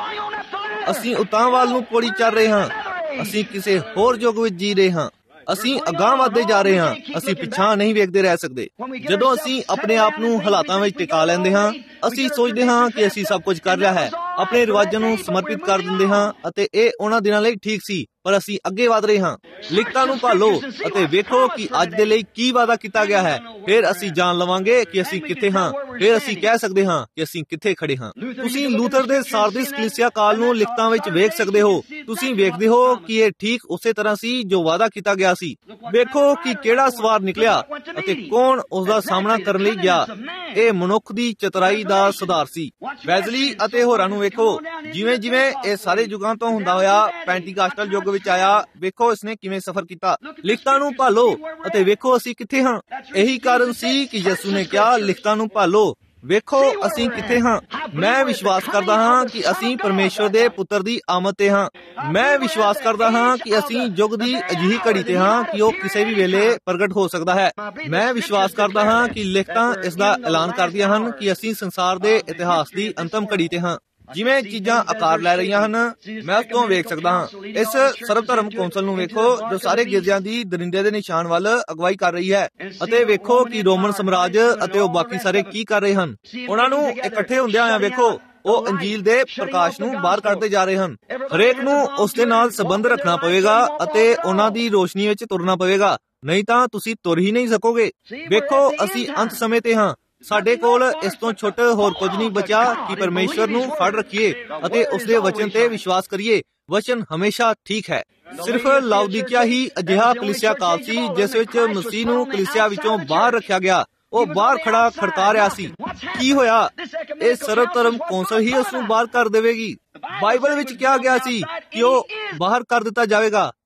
ਅਸੀਂ ਉਤਾਂ ਵੱਲ ਨੂੰ ਪੌੜੀ ਚੱਲ ਰਹੇ ਹਾਂ। ਅਸੀਂ ਕਿਸੇ ਹੋਰ ਯੁੱਗ ਵਿੱਚ ਜੀ ਰਹੇ ਹਾਂ। ਅਸੀਂ ਅਗਾਂਹ ਵਧਦੇ ਜਾ ਰਹੇ ਹਾਂ। ਅਸੀਂ ਪਿੱਛਾਂ ਨਹੀਂ ਵੇਖਦੇ ਰਹਿ ਸਕਦੇ। ਜਦੋਂ ਅਸੀਂ ਆਪਣੇ ਆਪ ਨੂੰ ਹਾਲਾਤਾਂ ਵਿੱਚ ਟਿਕਾ ਲੈਂਦੇ ਹਾਂ, ਅਸੀਂ ਸੋਚਦੇ ਹਾਂ ਕਿ ਅਸੀਂ ਸਭ ਕੁਝ ਕਰ ਲਿਆ ਹੈ, ਆਪਣੇ ਰਿਵਾਜਾਂ ਨੂੰ ਸਮਰਪਿਤ ਕਰ ਦਿੰਦੇ ਹਾਂ ਅਤੇ ਇਹ ਉਹਨਾਂ ਦਿਨਾਂ ਲਈ ਠੀਕ ਸੀ, ਪਰ ਅਸੀਂ ਅੱਗੇ ਵਧ ਰਹੇ ਹਾਂ। ਲਿਖਤਾਂ ਨੂੰ ਭਾਲੋ ਅਤੇ ਵੇਖੋ ਕਿ ਅੱਜ ਦੇ ਲਈ ਕੀ ਵਾਅਦਾ ਕੀਤਾ ਗਿਆ ਹੈ। ਫਿਰ ਅਸੀਂ ਜਾਣ ਲਵਾਂਗੇ ਕਿ ਅਸੀਂ ਕਿੱਥੇ ਹਾਂ। ਫਿਰ ਅਸੀਂ ਕਹਿ ਸਕਦੇ ਹਾਂ ਕਿ ਅਸੀਂ ਕਿੱਥੇ ਖੜੇ ਹਾਂ। ਤੁਸੀਂ ਲੂਥਰ ਦੇ ਸਾਰਦਿਸ ਕਲੀਸਿਆ ਕਾਲ ਨੂੰ ਲਿਖਤਾਂ ਵਿੱਚ ਵੇਖ ਸਕਦੇ ਹੋ। ਤੁਸੀਂ ਵੇਖਦੇ ਹੋ ਕਿ ਇਹ ਠੀਕ ਉਸੇ ਤਰ੍ਹਾਂ ਸੀ ਜੋ ਵਾਅਦਾ ਕੀਤਾ ਗਿਆ ਸੀ। ਵੇਖੋ ਕਿ ਕਿਹੜਾ ਸਵਾਰ ਨਿਕਲਿਆ ਅਤੇ ਕੌਣ ਉਸ ਦਾ ਸਾਹਮਣਾ ਕਰਨ ਲਈ ਗਿਆ। ਇਹ ਮਨੁੱਖ ਦੀ ਚਤੁਰਾਈ ਦਾ ਸੁਧਾਰ ਸੀ। ਵੈਜ਼ਲੀ ਅਤੇ ਹੋਰਾਂ ਨੂੰ ਵੇਖੋ। ਜਿਵੇਂ ਜਿਵੇਂ ਇਹ ਸਾਰੇ ਯੁੱਗਾਂ ਤੋਂ ਹੁੰਦਾ ਹੋਇਆ ਪੈਂਟੀਕਾਸਟਲ ਯੁੱਗ ਵਿੱਚ ਆਇਆ, ਵੇਖੋ ਇਸਨੇ ਕਿਵੇਂ ਸਫ਼ਰ ਕੀਤਾ। ਲਿਖਤਾਂ ਨੂੰ ਭਾਲੋ ਅਤੇ ਵੇਖੋ ਅਸੀਂ ਕਿੱਥੇ ਹਾਂ। ਇਹੀ ਕਾਰਨ ਸੀ ਕਿ ਯਿਸੂ ਨੇ ਕਿਹਾ, ਲਿਖਤਾਂ ਨੂੰ ਭਾਲੋ, ਵੇਖੋ ਅਸੀਂ ਕਿੱਥੇ ਹਾਂ। ਮੈਂ ਵਿਸ਼ਵਾਸ ਕਰਦਾ ਹਾਂ ਕਿ ਅਸੀਂ ਪਰਮੇਸ਼ਵਰ ਦੇ ਪੁੱਤਰ ਦੀ ਆਮਦ ਤੇ ਹਾਂ। ਮੈਂ ਵਿਸ਼ਵਾਸ ਕਰਦਾ ਹਾਂ ਕਿ ਅਸੀਂ ਯੁੱਗ ਦੀ ਅਜਿਹੀ ਘੜੀ ਤੇ ਹਾਂ ਕਿ ਉਹ ਕਿਸੇ ਵੀ ਵੇਲੇ ਪ੍ਰਗਟ ਹੋ ਸਕਦਾ ਹੈ। ਮੈਂ ਵਿਸ਼ਵਾਸ ਕਰਦਾ ਹਾਂ ਕਿ ਲਿਖਤਾਂ ਇਸ ਦਾ ਐਲਾਨ ਕਰਦੀਆਂ ਹਨ ਕਿ ਅਸੀਂ ਸੰਸਾਰ ਦੇ ਇਤਿਹਾਸ ਦੀ ਅੰਤਮ ਘੜੀ ਤੇ ਹਾਂ। ਜਿਵੇਂ ਚੀਜ਼ਾਂ ਆਕਾਰ ਲੈ ਰਹੀਆਂ ਹਨ, ਮੈਂ ਉਸ ਤੋਂ ਵੇਖ ਸਕਦਾ ਹਾਂ। ਇਸ ਸਰਵ ਧਰਮ ਕੌਂਸਲ ਨੂੰ ਵੇਖੋ ਜੋ ਸਾਰੇ ਗਿਰਜਿਆਂ ਦੀ ਦਰਿੰਦੇ ਦੇ ਨਿਸ਼ਾਨ ਵੱਲ ਅਗਵਾਈ ਕਰ ਰਹੀ ਹੈ, ਅਤੇ ਵੇਖੋ ਕਿ ਰੋਮਨ ਸਾਮਰਾਜ ਅਤੇ ਉਹ ਬਾਕੀ ਸਾਰੇ ਕੀ ਕਰ ਰਹੇ ਹਨ। ਉਹਨਾਂ ਨੂੰ ਇਕੱਠੇ ਹੁੰਦਿਆਂ ਹੋਇਆਂ ਵੇਖੋ, ਉਹ ਅੰਜੀਲ ਦੇ ਪ੍ਰਕਾਸ਼ ਨੂੰ ਬਾਹਰ ਕੱਢਦੇ ਜਾ ਰਹੇ ਹਨ। ਹਰੇਕ ਨੂੰ ਉਸ ਦੇ ਨਾਲ ਸੰਬੰਧ ਰੱਖਣਾ ਪਵੇਗਾ ਅਤੇ ਉਹਨਾਂ ਦੀ ਰੋਸ਼ਨੀ ਵਿੱਚ ਤੁਰਨਾ ਪਵੇਗਾ, ਨਹੀਂ ਤਾਂ ਤੁਸੀਂ ਤੁਰ ਹੀ ਨਹੀਂ ਸਕੋਗੇ। ਵੇਖੋ ਅਸੀਂ ਅੰਤ ਸਮੇਂ ਤੇ ਹਾਂ। ਸਾਡੇ ਕੋਲ ਇਸ ਤੋਂ ਛੋਟਾ ਹੋਰ ਕੁਝ ਨਹੀਂ ਬਚਿਆ ਕਿ ਪਰਮੇਸ਼ਵਰ ਨੂੰ ਫੜ ਰੱਖੀਏ ਅਤੇ ਉਸਦੇ ਵਚਨ ਤੇ ਵਿਸ਼ਵਾਸ ਕਰੀਏ। ਵਚਨ ਹਮੇਸ਼ਾ ਠੀਕ ਹੈ। ਸਿਰਫ ਲਾਉਦੀਕਿਆ ਹੀ ਅਜਿਹਾ ਕਲੀਸਿਆ ਕਾਲ ਸੀ ਜਿਸ ਵਿੱਚ ਮਸੀਹ ਨੂੰ ਕਲੀਸਿਆ ਵਿੱਚੋਂ ਬਾਹਰ ਰੱਖਿਆ ਗਿਆ। ਉਹ ਬਾਹਰ ਖੜਾ ਖੜਕਾ ਰਿਹਾ ਸੀ। ਕੀ ਹੋਇਆ? ਇਹ ਸਰਵ ਧਰਮ ਕੌਂਸਲ ਹੀ ਉਸ ਨੂੰ ਬਾਹਰ ਕਰ ਦੇਵੇਗੀ। ਬਾਈਬਲ ਵਿੱਚ ਕਿਹਾ ਗਿਆ ਸੀ ਕਿ ਉਹ ਬਾਹਰ ਕਰ ਦਿੱਤਾ ਜਾਵੇਗਾ।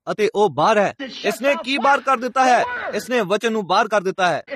ਅਤੇ ਉਹ ਬਾਹਰ ਹੈ। ਇਸਨੇ ਕੀ ਬਾਹਰ ਕਰ ਦਿੱਤਾ ਹੈ? ਇਸਨੇ ਵਚਨ ਨੂੰ ਬਾਹਰ ਕਰ ਦਿੱਤਾ ਹੈ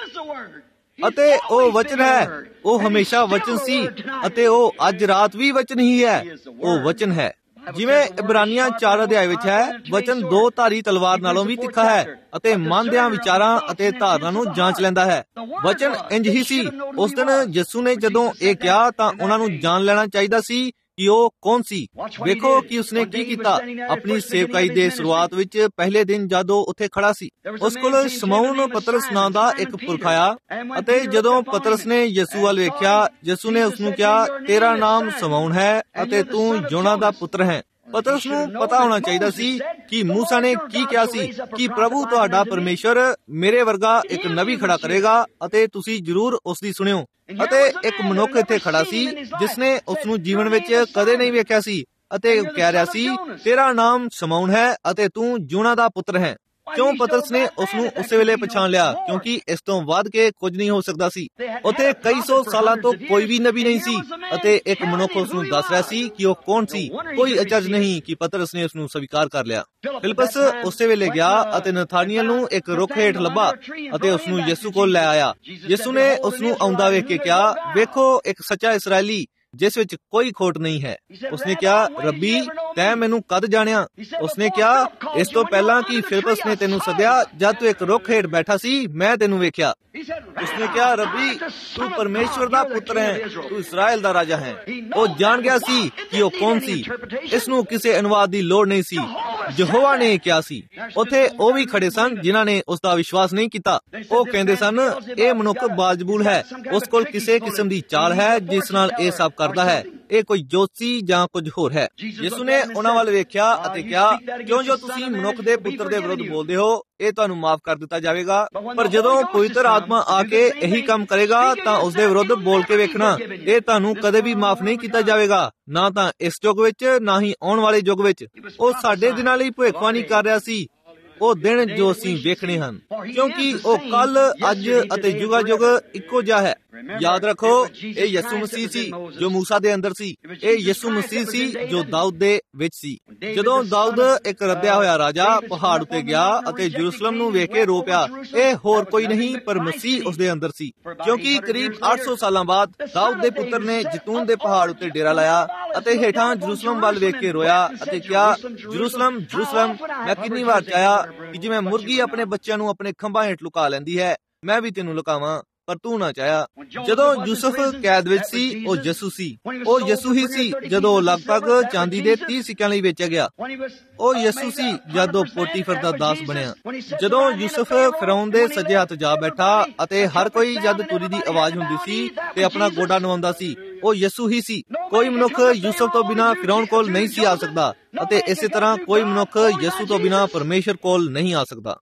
ਅਤੇ ਉਹ ਵਚਨ ਹੈ। ਉਹ ਹਮੇਸ਼ਾ ਵਚਨ ਸੀ ਅਤੇ ਉਹ ਅੱਜ ਰਾਤ ਵੀ ਵਚਨ ਹੀ ਹੈ। ਉਹ ਵਚਨ ਹੈ। ਜਿਵੇਂ ਇਬਰਾਨੀਆਂ 4 ਅਧਿਆਇ ਵਿੱਚ ਹੈ, ਵਚਨ 2 ਧਾਰੀ ਤਲਵਾਰ ਨਾਲੋਂ ਵੀ ਤਿੱਖਾ ਹੈ ਅਤੇ ਮਨ ਦਿਆਂ ਵਿਚਾਰਾਂ ਅਤੇ ਧਾਰਨਾ ਨੂੰ ਜਾਂਚ ਲੈਂਦਾ ਹੈ। ਵਚਨ ਇੰਜ ਹੀ ਸੀ। ਉਸ ਦਿਨ ਯਿਸੂ ਨੇ ਜਦੋਂ ਇਹ ਕਿਹਾ ਤਾਂ ਉਹਨਾਂ ਨੂੰ ਜਾਣ ਲੈਣਾ ਚਾਹੀਦਾ ਸੀ ਕਿ ਉਹ ਕੌਣ ਸੀ। ਵੇਖੋ ਕਿ ਉਸਨੇ ਕੀ ਕੀਤਾ। ਆਪਣੀ ਸੇਵਕਾਈ ਦੇ ਸ਼ੁਰੂਆਤ ਵਿੱਚ ਪਹਿਲੇ ਦਿਨ ਜਦ ਉਹ ਉੱਥੇ ਖੜਾ ਸੀ, ਉਸ ਕੋਲ ਸ਼ਮਊਨ ਪਤਰਸ ਨਾਂ ਦਾ ਇੱਕ ਪੁਰਖ ਆਇਆ ਅਤੇ ਜਦੋਂ ਪਤਰਸ ਨੇ ਯਿਸੂ ਵੱਲ ਵੇਖਿਆ, ਯਿਸੂ ਨੇ ਉਸਨੂੰ ਕਿਹਾ, ਤੇਰਾ ਨਾਮ ਸ਼ਮਊਨ ਹੈ ਅਤੇ ਤੂੰ ਯੋਨਾ ਦਾ ਪੁੱਤਰ ਹੈ। ਪਤਰਸ ਨੂੰ ਪਤਾ ਹੋਣਾ ਚਾਹੀਦਾ ਸੀ ਕਿ ਮੂਸਾ ਨੇ ਕੀ ਕਿਹਾ ਸੀ ਕਿ ਪ੍ਰਭੂ ਤੁਹਾਡਾ ਪਰਮੇਸ਼ਰ ਮੇਰੇ ਵਰਗਾ ਇੱਕ ਨਬੀ ਖੜਾ ਕਰੇਗਾ ਅਤੇ ਤੁਸੀਂ ਜ਼ਰੂਰ ਉਸ ਦੀ ਸੁਣਿਓ। ਅਤੇ ਇੱਕ ਮਨੁੱਖ ਇੱਥੇ ਖੜਾ ਸੀ ਜਿਸ ਨੇ ਉਸ ਨੂੰ ਜੀਵਨ ਵਿੱਚ ਕਦੇ ਨਹੀਂ ਵੇਖਿਆ ਸੀ ਅਤੇ ਕਹਿ ਰਿਹਾ ਸੀ, ਤੇਰਾ ਨਾਮ ਸ਼ਮਊਨ ਹੈ ਅਤੇ ਤੂੰ ਯੋਨਾ ਦਾ ਪੁੱਤਰ ਹੈ। ਕਿਉਂ ਪਤਰਸ ਨੇ ਉਸ ਨੂੰ ਉਸੇ ਵੇਲੇ ਪਛਾਣ ਲਿਆ? ਕਿਉਂਕਿ ਇਸ ਤੋਂ ਵੱਧ ਕੇ ਕੁਝ ਨਹੀਂ ਹੋ ਸਕਦਾ ਸੀ। ਉੱਥੇ ਕਈ ਸੌ ਸਾਲਾਂ ਤੋਂ ਕੋਈ ਵੀ ਨਬੀ ਨਹੀਂ ਸੀ ਅਤੇ ਇੱਕ ਮਨੁੱਖ ਉਸ ਨੂੰ ਦੱਸ ਰਿਹਾ ਸੀ ਕਿ ਉਹ ਕੌਣ ਸੀ। ਕੋਈ ਅਚਰਜ ਨਹੀਂ ਕਿ ਪਤਰਸ ਨੇ ਉਸ ਨੂੰ ਸਵੀਕਾਰ ਕਰ ਲਿਆ। ਫਿਲਿਪਸ ਉਸੇ ਵੇਲੇ ਗਿਆ ਅਤੇ ਨਥਾਨੀਅਲ ਨੂੰ ਇੱਕ ਰੁੱਖ ਹੇਠ ਲੱਭਾ ਅਤੇ ਉਸ ਨੂੰ ਯਿਸੂ ਕੋਲ ਲੈ ਆਇਆ। ਯਿਸੂ ਨੇ ਉਸ ਨੂੰ ਆਉਂਦਾ ਵੇਖ ਕੇ ਕਿਹਾ, ਵੇਖੋ ਇੱਕ ਸੱਚਾ ਇਸਰਾਏਲੀ ਜਿਸ ਵਿੱਚ ਕੋਈ ਖੋਟ ਨਹੀਂ ਹੈ। ਉਸਨੇ ਕਿਹਾ, ਰੱਬੀ ਤੈਂ ਮੈਨੂੰ ਕਦ ਜਾਣਿਆ? ਉਸਨੇ ਕਿਹਾ, ਇਸ ਤੋਂ ਪਹਿਲਾਂ ਕਿ ਫਿਲਿਪਸ ਨੇ ਤੈਨੂੰ ਸੱਦਿਆ, ਜਦ ਤੂੰ ਇੱਕ ਰੁੱਖ ਹੇਠ ਬੈਠਾ ਸੀ ਮੈਂ ਤੈਨੂੰ ਵੇਖਿਆ। ਉਸਨੇ ਕਿਹਾ, ਰੱਬੀ ਤੂੰ ਪਰਮੇਸ਼ਵਰ ਦਾ ਪੁੱਤਰ ਹੈ, ਤੂੰ ਇਸਰਾਏਲ ਦਾ ਰਾਜਾ ਹੈ। ਉਹ ਜਾਣ ਗਿਆ ਸੀ ਕਿ ਉਹ ਕੌਣ ਸੀ। ਇਸ ਨੂੰ ਕਿਸੇ ਅਨੁਵਾਦ ਦੀ ਲੋੜ ਨਹੀਂ ਸੀ, ਯਹੋਵਾ ਨੇ ਕਿਹਾ ਸੀ। ਉੱਥੇ ਉਹ ਵੀ ਖੜੇ ਸਨ ਜਿਨ੍ਹਾਂ ਨੇ ਉਸ ਦਾ ਵਿਸ਼ਵਾਸ ਨਹੀਂ ਕੀਤਾ। ਉਹ ਕਹਿੰਦੇ ਸਨ, ਇਹ ਮਨੁੱਖ ਬਾਲਜ਼ਬੂਲ ਹੈ, ਉਸ ਕੋਲ ਕਿਸੇ ਕਿਸਮ ਦੀ ਚਾਲ ਹੈ ਜਿਸ ਨਾਲ ਇਹ ਸਭ ਕਰਦਾ ਹੈ, ਇਹ ਕੋਈ ਜੋਤਸ਼ੀ ਜਾਂ ਕੁਝ ਹੋਰ ਹੈ। ਯਿਸੂ ਨੇ ਉਹਨਾਂ ਵੱਲ ਵੇਖਿਆ ਅਤੇ ਕਿਹਾ, ਕਿਉਂ ਜੋ ਤੁਸੀਂ ਮਨੁੱਖ ਦੇ ਪੁੱਤਰ ਦੇ ਵਿਰੁੱਧ ਬੋਲਦੇ ਹੋ, ਇਹ ਤੁਹਾਨੂੰ ਮਾਫ ਕਰ ਦਿੱਤਾ ਜਾਵੇਗਾ, ਪਰ ਜਦੋਂ ਪਵਿੱਤਰ ਆਤਮਾ ਆ ਕੇ ਇਹੀ ਕੰਮ ਕਰੇਗਾ ਤਾਂ ਉਸ ਦੇ ਵਿਰੁੱਧ ਬੋਲ ਕੇ ਵੇਖਣਾ, ਇਹ ਤੁਹਾਨੂੰ ਕਦੇ ਵੀ ਮਾਫ ਨਹੀਂ ਕੀਤਾ ਜਾਵੇਗਾ, ਨਾ ਤਾਂ ਇਸ ਯੁੱਗ ਵਿੱਚ ਨਾ ਹੀ ਆਉਣ ਵਾਲੇ ਯੁੱਗ ਵਿੱਚ। ਉਹ ਸਾਡੇ ਦਿਨਾਂ ਲਈ ਭਵਿੱਖਬਾਣੀ ਕਰ ਰਿਹਾ ਸੀ, ਉਹ ਦਿਨ ਜੋ ਅਸੀਂ ਵੇਖਣੇ ਹਨ, ਕਿਉਂਕਿ ਉਹ ਕੱਲ, ਅੱਜ ਅਤੇ ਯੁਗਾ ਯੁਗ ਇੱਕੋ ਜਿਹਾ ਹੈ। ਯਾਦ ਰੱਖੋ, ਇਹ ਯਿਸੂ ਮਸੀਹ ਸੀ ਜੋ ਮੂਸਾ ਦੇ ਅੰਦਰ ਸੀ। ਇਹ ਯਿਸੂ ਮਸੀਹ ਸੀ ਜੋ ਦਾਊਦ ਦੇ ਵਿੱਚ ਸੀ। ਜਦੋਂ ਦਾਊਦ ਇੱਕ ਰੱਦਿਆ ਹੋਇਆ ਰਾਜਾ ਪਹਾੜ ਉੱਤੇ ਗਿਆ ਅਤੇ ਯਰੂਸ਼ਲਮ ਨੂੰ ਵੇਖ ਕੇ ਰੋ ਪਿਆ, ਇਹ ਹੋਰ ਕੋਈ ਨਹੀਂ ਪਰ ਮਸੀਹ ਉਸ ਦੇ ਅੰਦਰ ਸੀ। ਕਿਉਂਕਿ ਕਰੀਬ 800 ਸਾਲਾਂ ਬਾਅਦ ਦਾਊਦ ਦੇ ਪੁੱਤਰ ਨੇ ਜੈਤੂਨ ਦੇ ਪਹਾੜ ਉੱਤੇ ਡੇਰਾ ਲਾਇਆ ਅਤੇ ਹੇਠਾਂ ਯਰੂਸ਼ਲਮ ਵੱਲ ਵੇਖ ਕੇ ਰੋਇਆ ਅਤੇ ਕਿਹਾ, ਯਰੂਸ਼ਲਮ ਯਰੂਸ਼ਲਮ, ਮੈਂ ਕਿੰਨੀ ਵਾਰ ਚਾਹਿਆ ਕਿ ਜਿਵੇਂ ਮੁਰਗੀ ਆਪਣੇ ਬੱਚਿਆਂ ਨੂੰ ਆਪਣੇ ਖੰਭਾਂ ਹੇਠ ਲੁਕਾ ਲੈਂਦੀ ਹੈ, ਮੈਂ ਵੀ ਤੈਨੂੰ ਲੁਕਾਵਾਂ, ਪਰ ਤੂੰ ਨਾ ਚਾਹਿਆ। ਜਦੋਂ ਯੂਸਫ ਕੈਦ ਵਿੱਚ ਸੀ, ਉਹ ਯਿਸੂ ਸੀ। ਉਹ ਯਿਸੂ ਹੀ ਸੀ ਜਦੋਂ ਉਹ ਲਗਭਗ ਚਾਂਦੀ ਦੇ 30 ਸਿੱਕਿਆਂ ਲਈ ਵੇਚਿਆ ਗਿਆ। ਉਹ ਯਿਸੂ ਸੀ ਜਦ ਉਹ ਪੋਟੀਫਰ ਦਾ ਦਾਸ ਬਣਿਆ। ਜਦੋਂ ਯੂਸਫ ਫਿਰੌਨ ਦੇ ਸੱਜੇ ਹੱਥ ਜਾ ਬੈਠਾ ਅਤੇ ਹਰ ਕੋਈ ਜਦ ਤੁਰੀ ਦੀ ਆਵਾਜ਼ ਹੁੰਦੀ ਸੀ ਤੇ ਆਪਣਾ ਗੋਡਾ ਨਵਾਉਂਦਾ ਸੀ, ਉਹ ਯਿਸੂ ਹੀ ਸੀ। ਕੋਈ ਮਨੁੱਖ ਯੂਸਫ ਤੋਂ ਬਿਨਾਂ ਫਿਰੌਨ ਕੋਲ ਨਹੀਂ ਸੀ ਆ ਸਕਦਾ ਅਤੇ ਇਸੇ ਤਰ੍ਹਾਂ ਕੋਈ ਮਨੁੱਖ ਯਿਸੂ ਤੋਂ ਬਿਨਾਂ ਪਰਮੇਸ਼ਰ ਕੋਲ ਨਹੀਂ ਆ ਸਕਦਾ।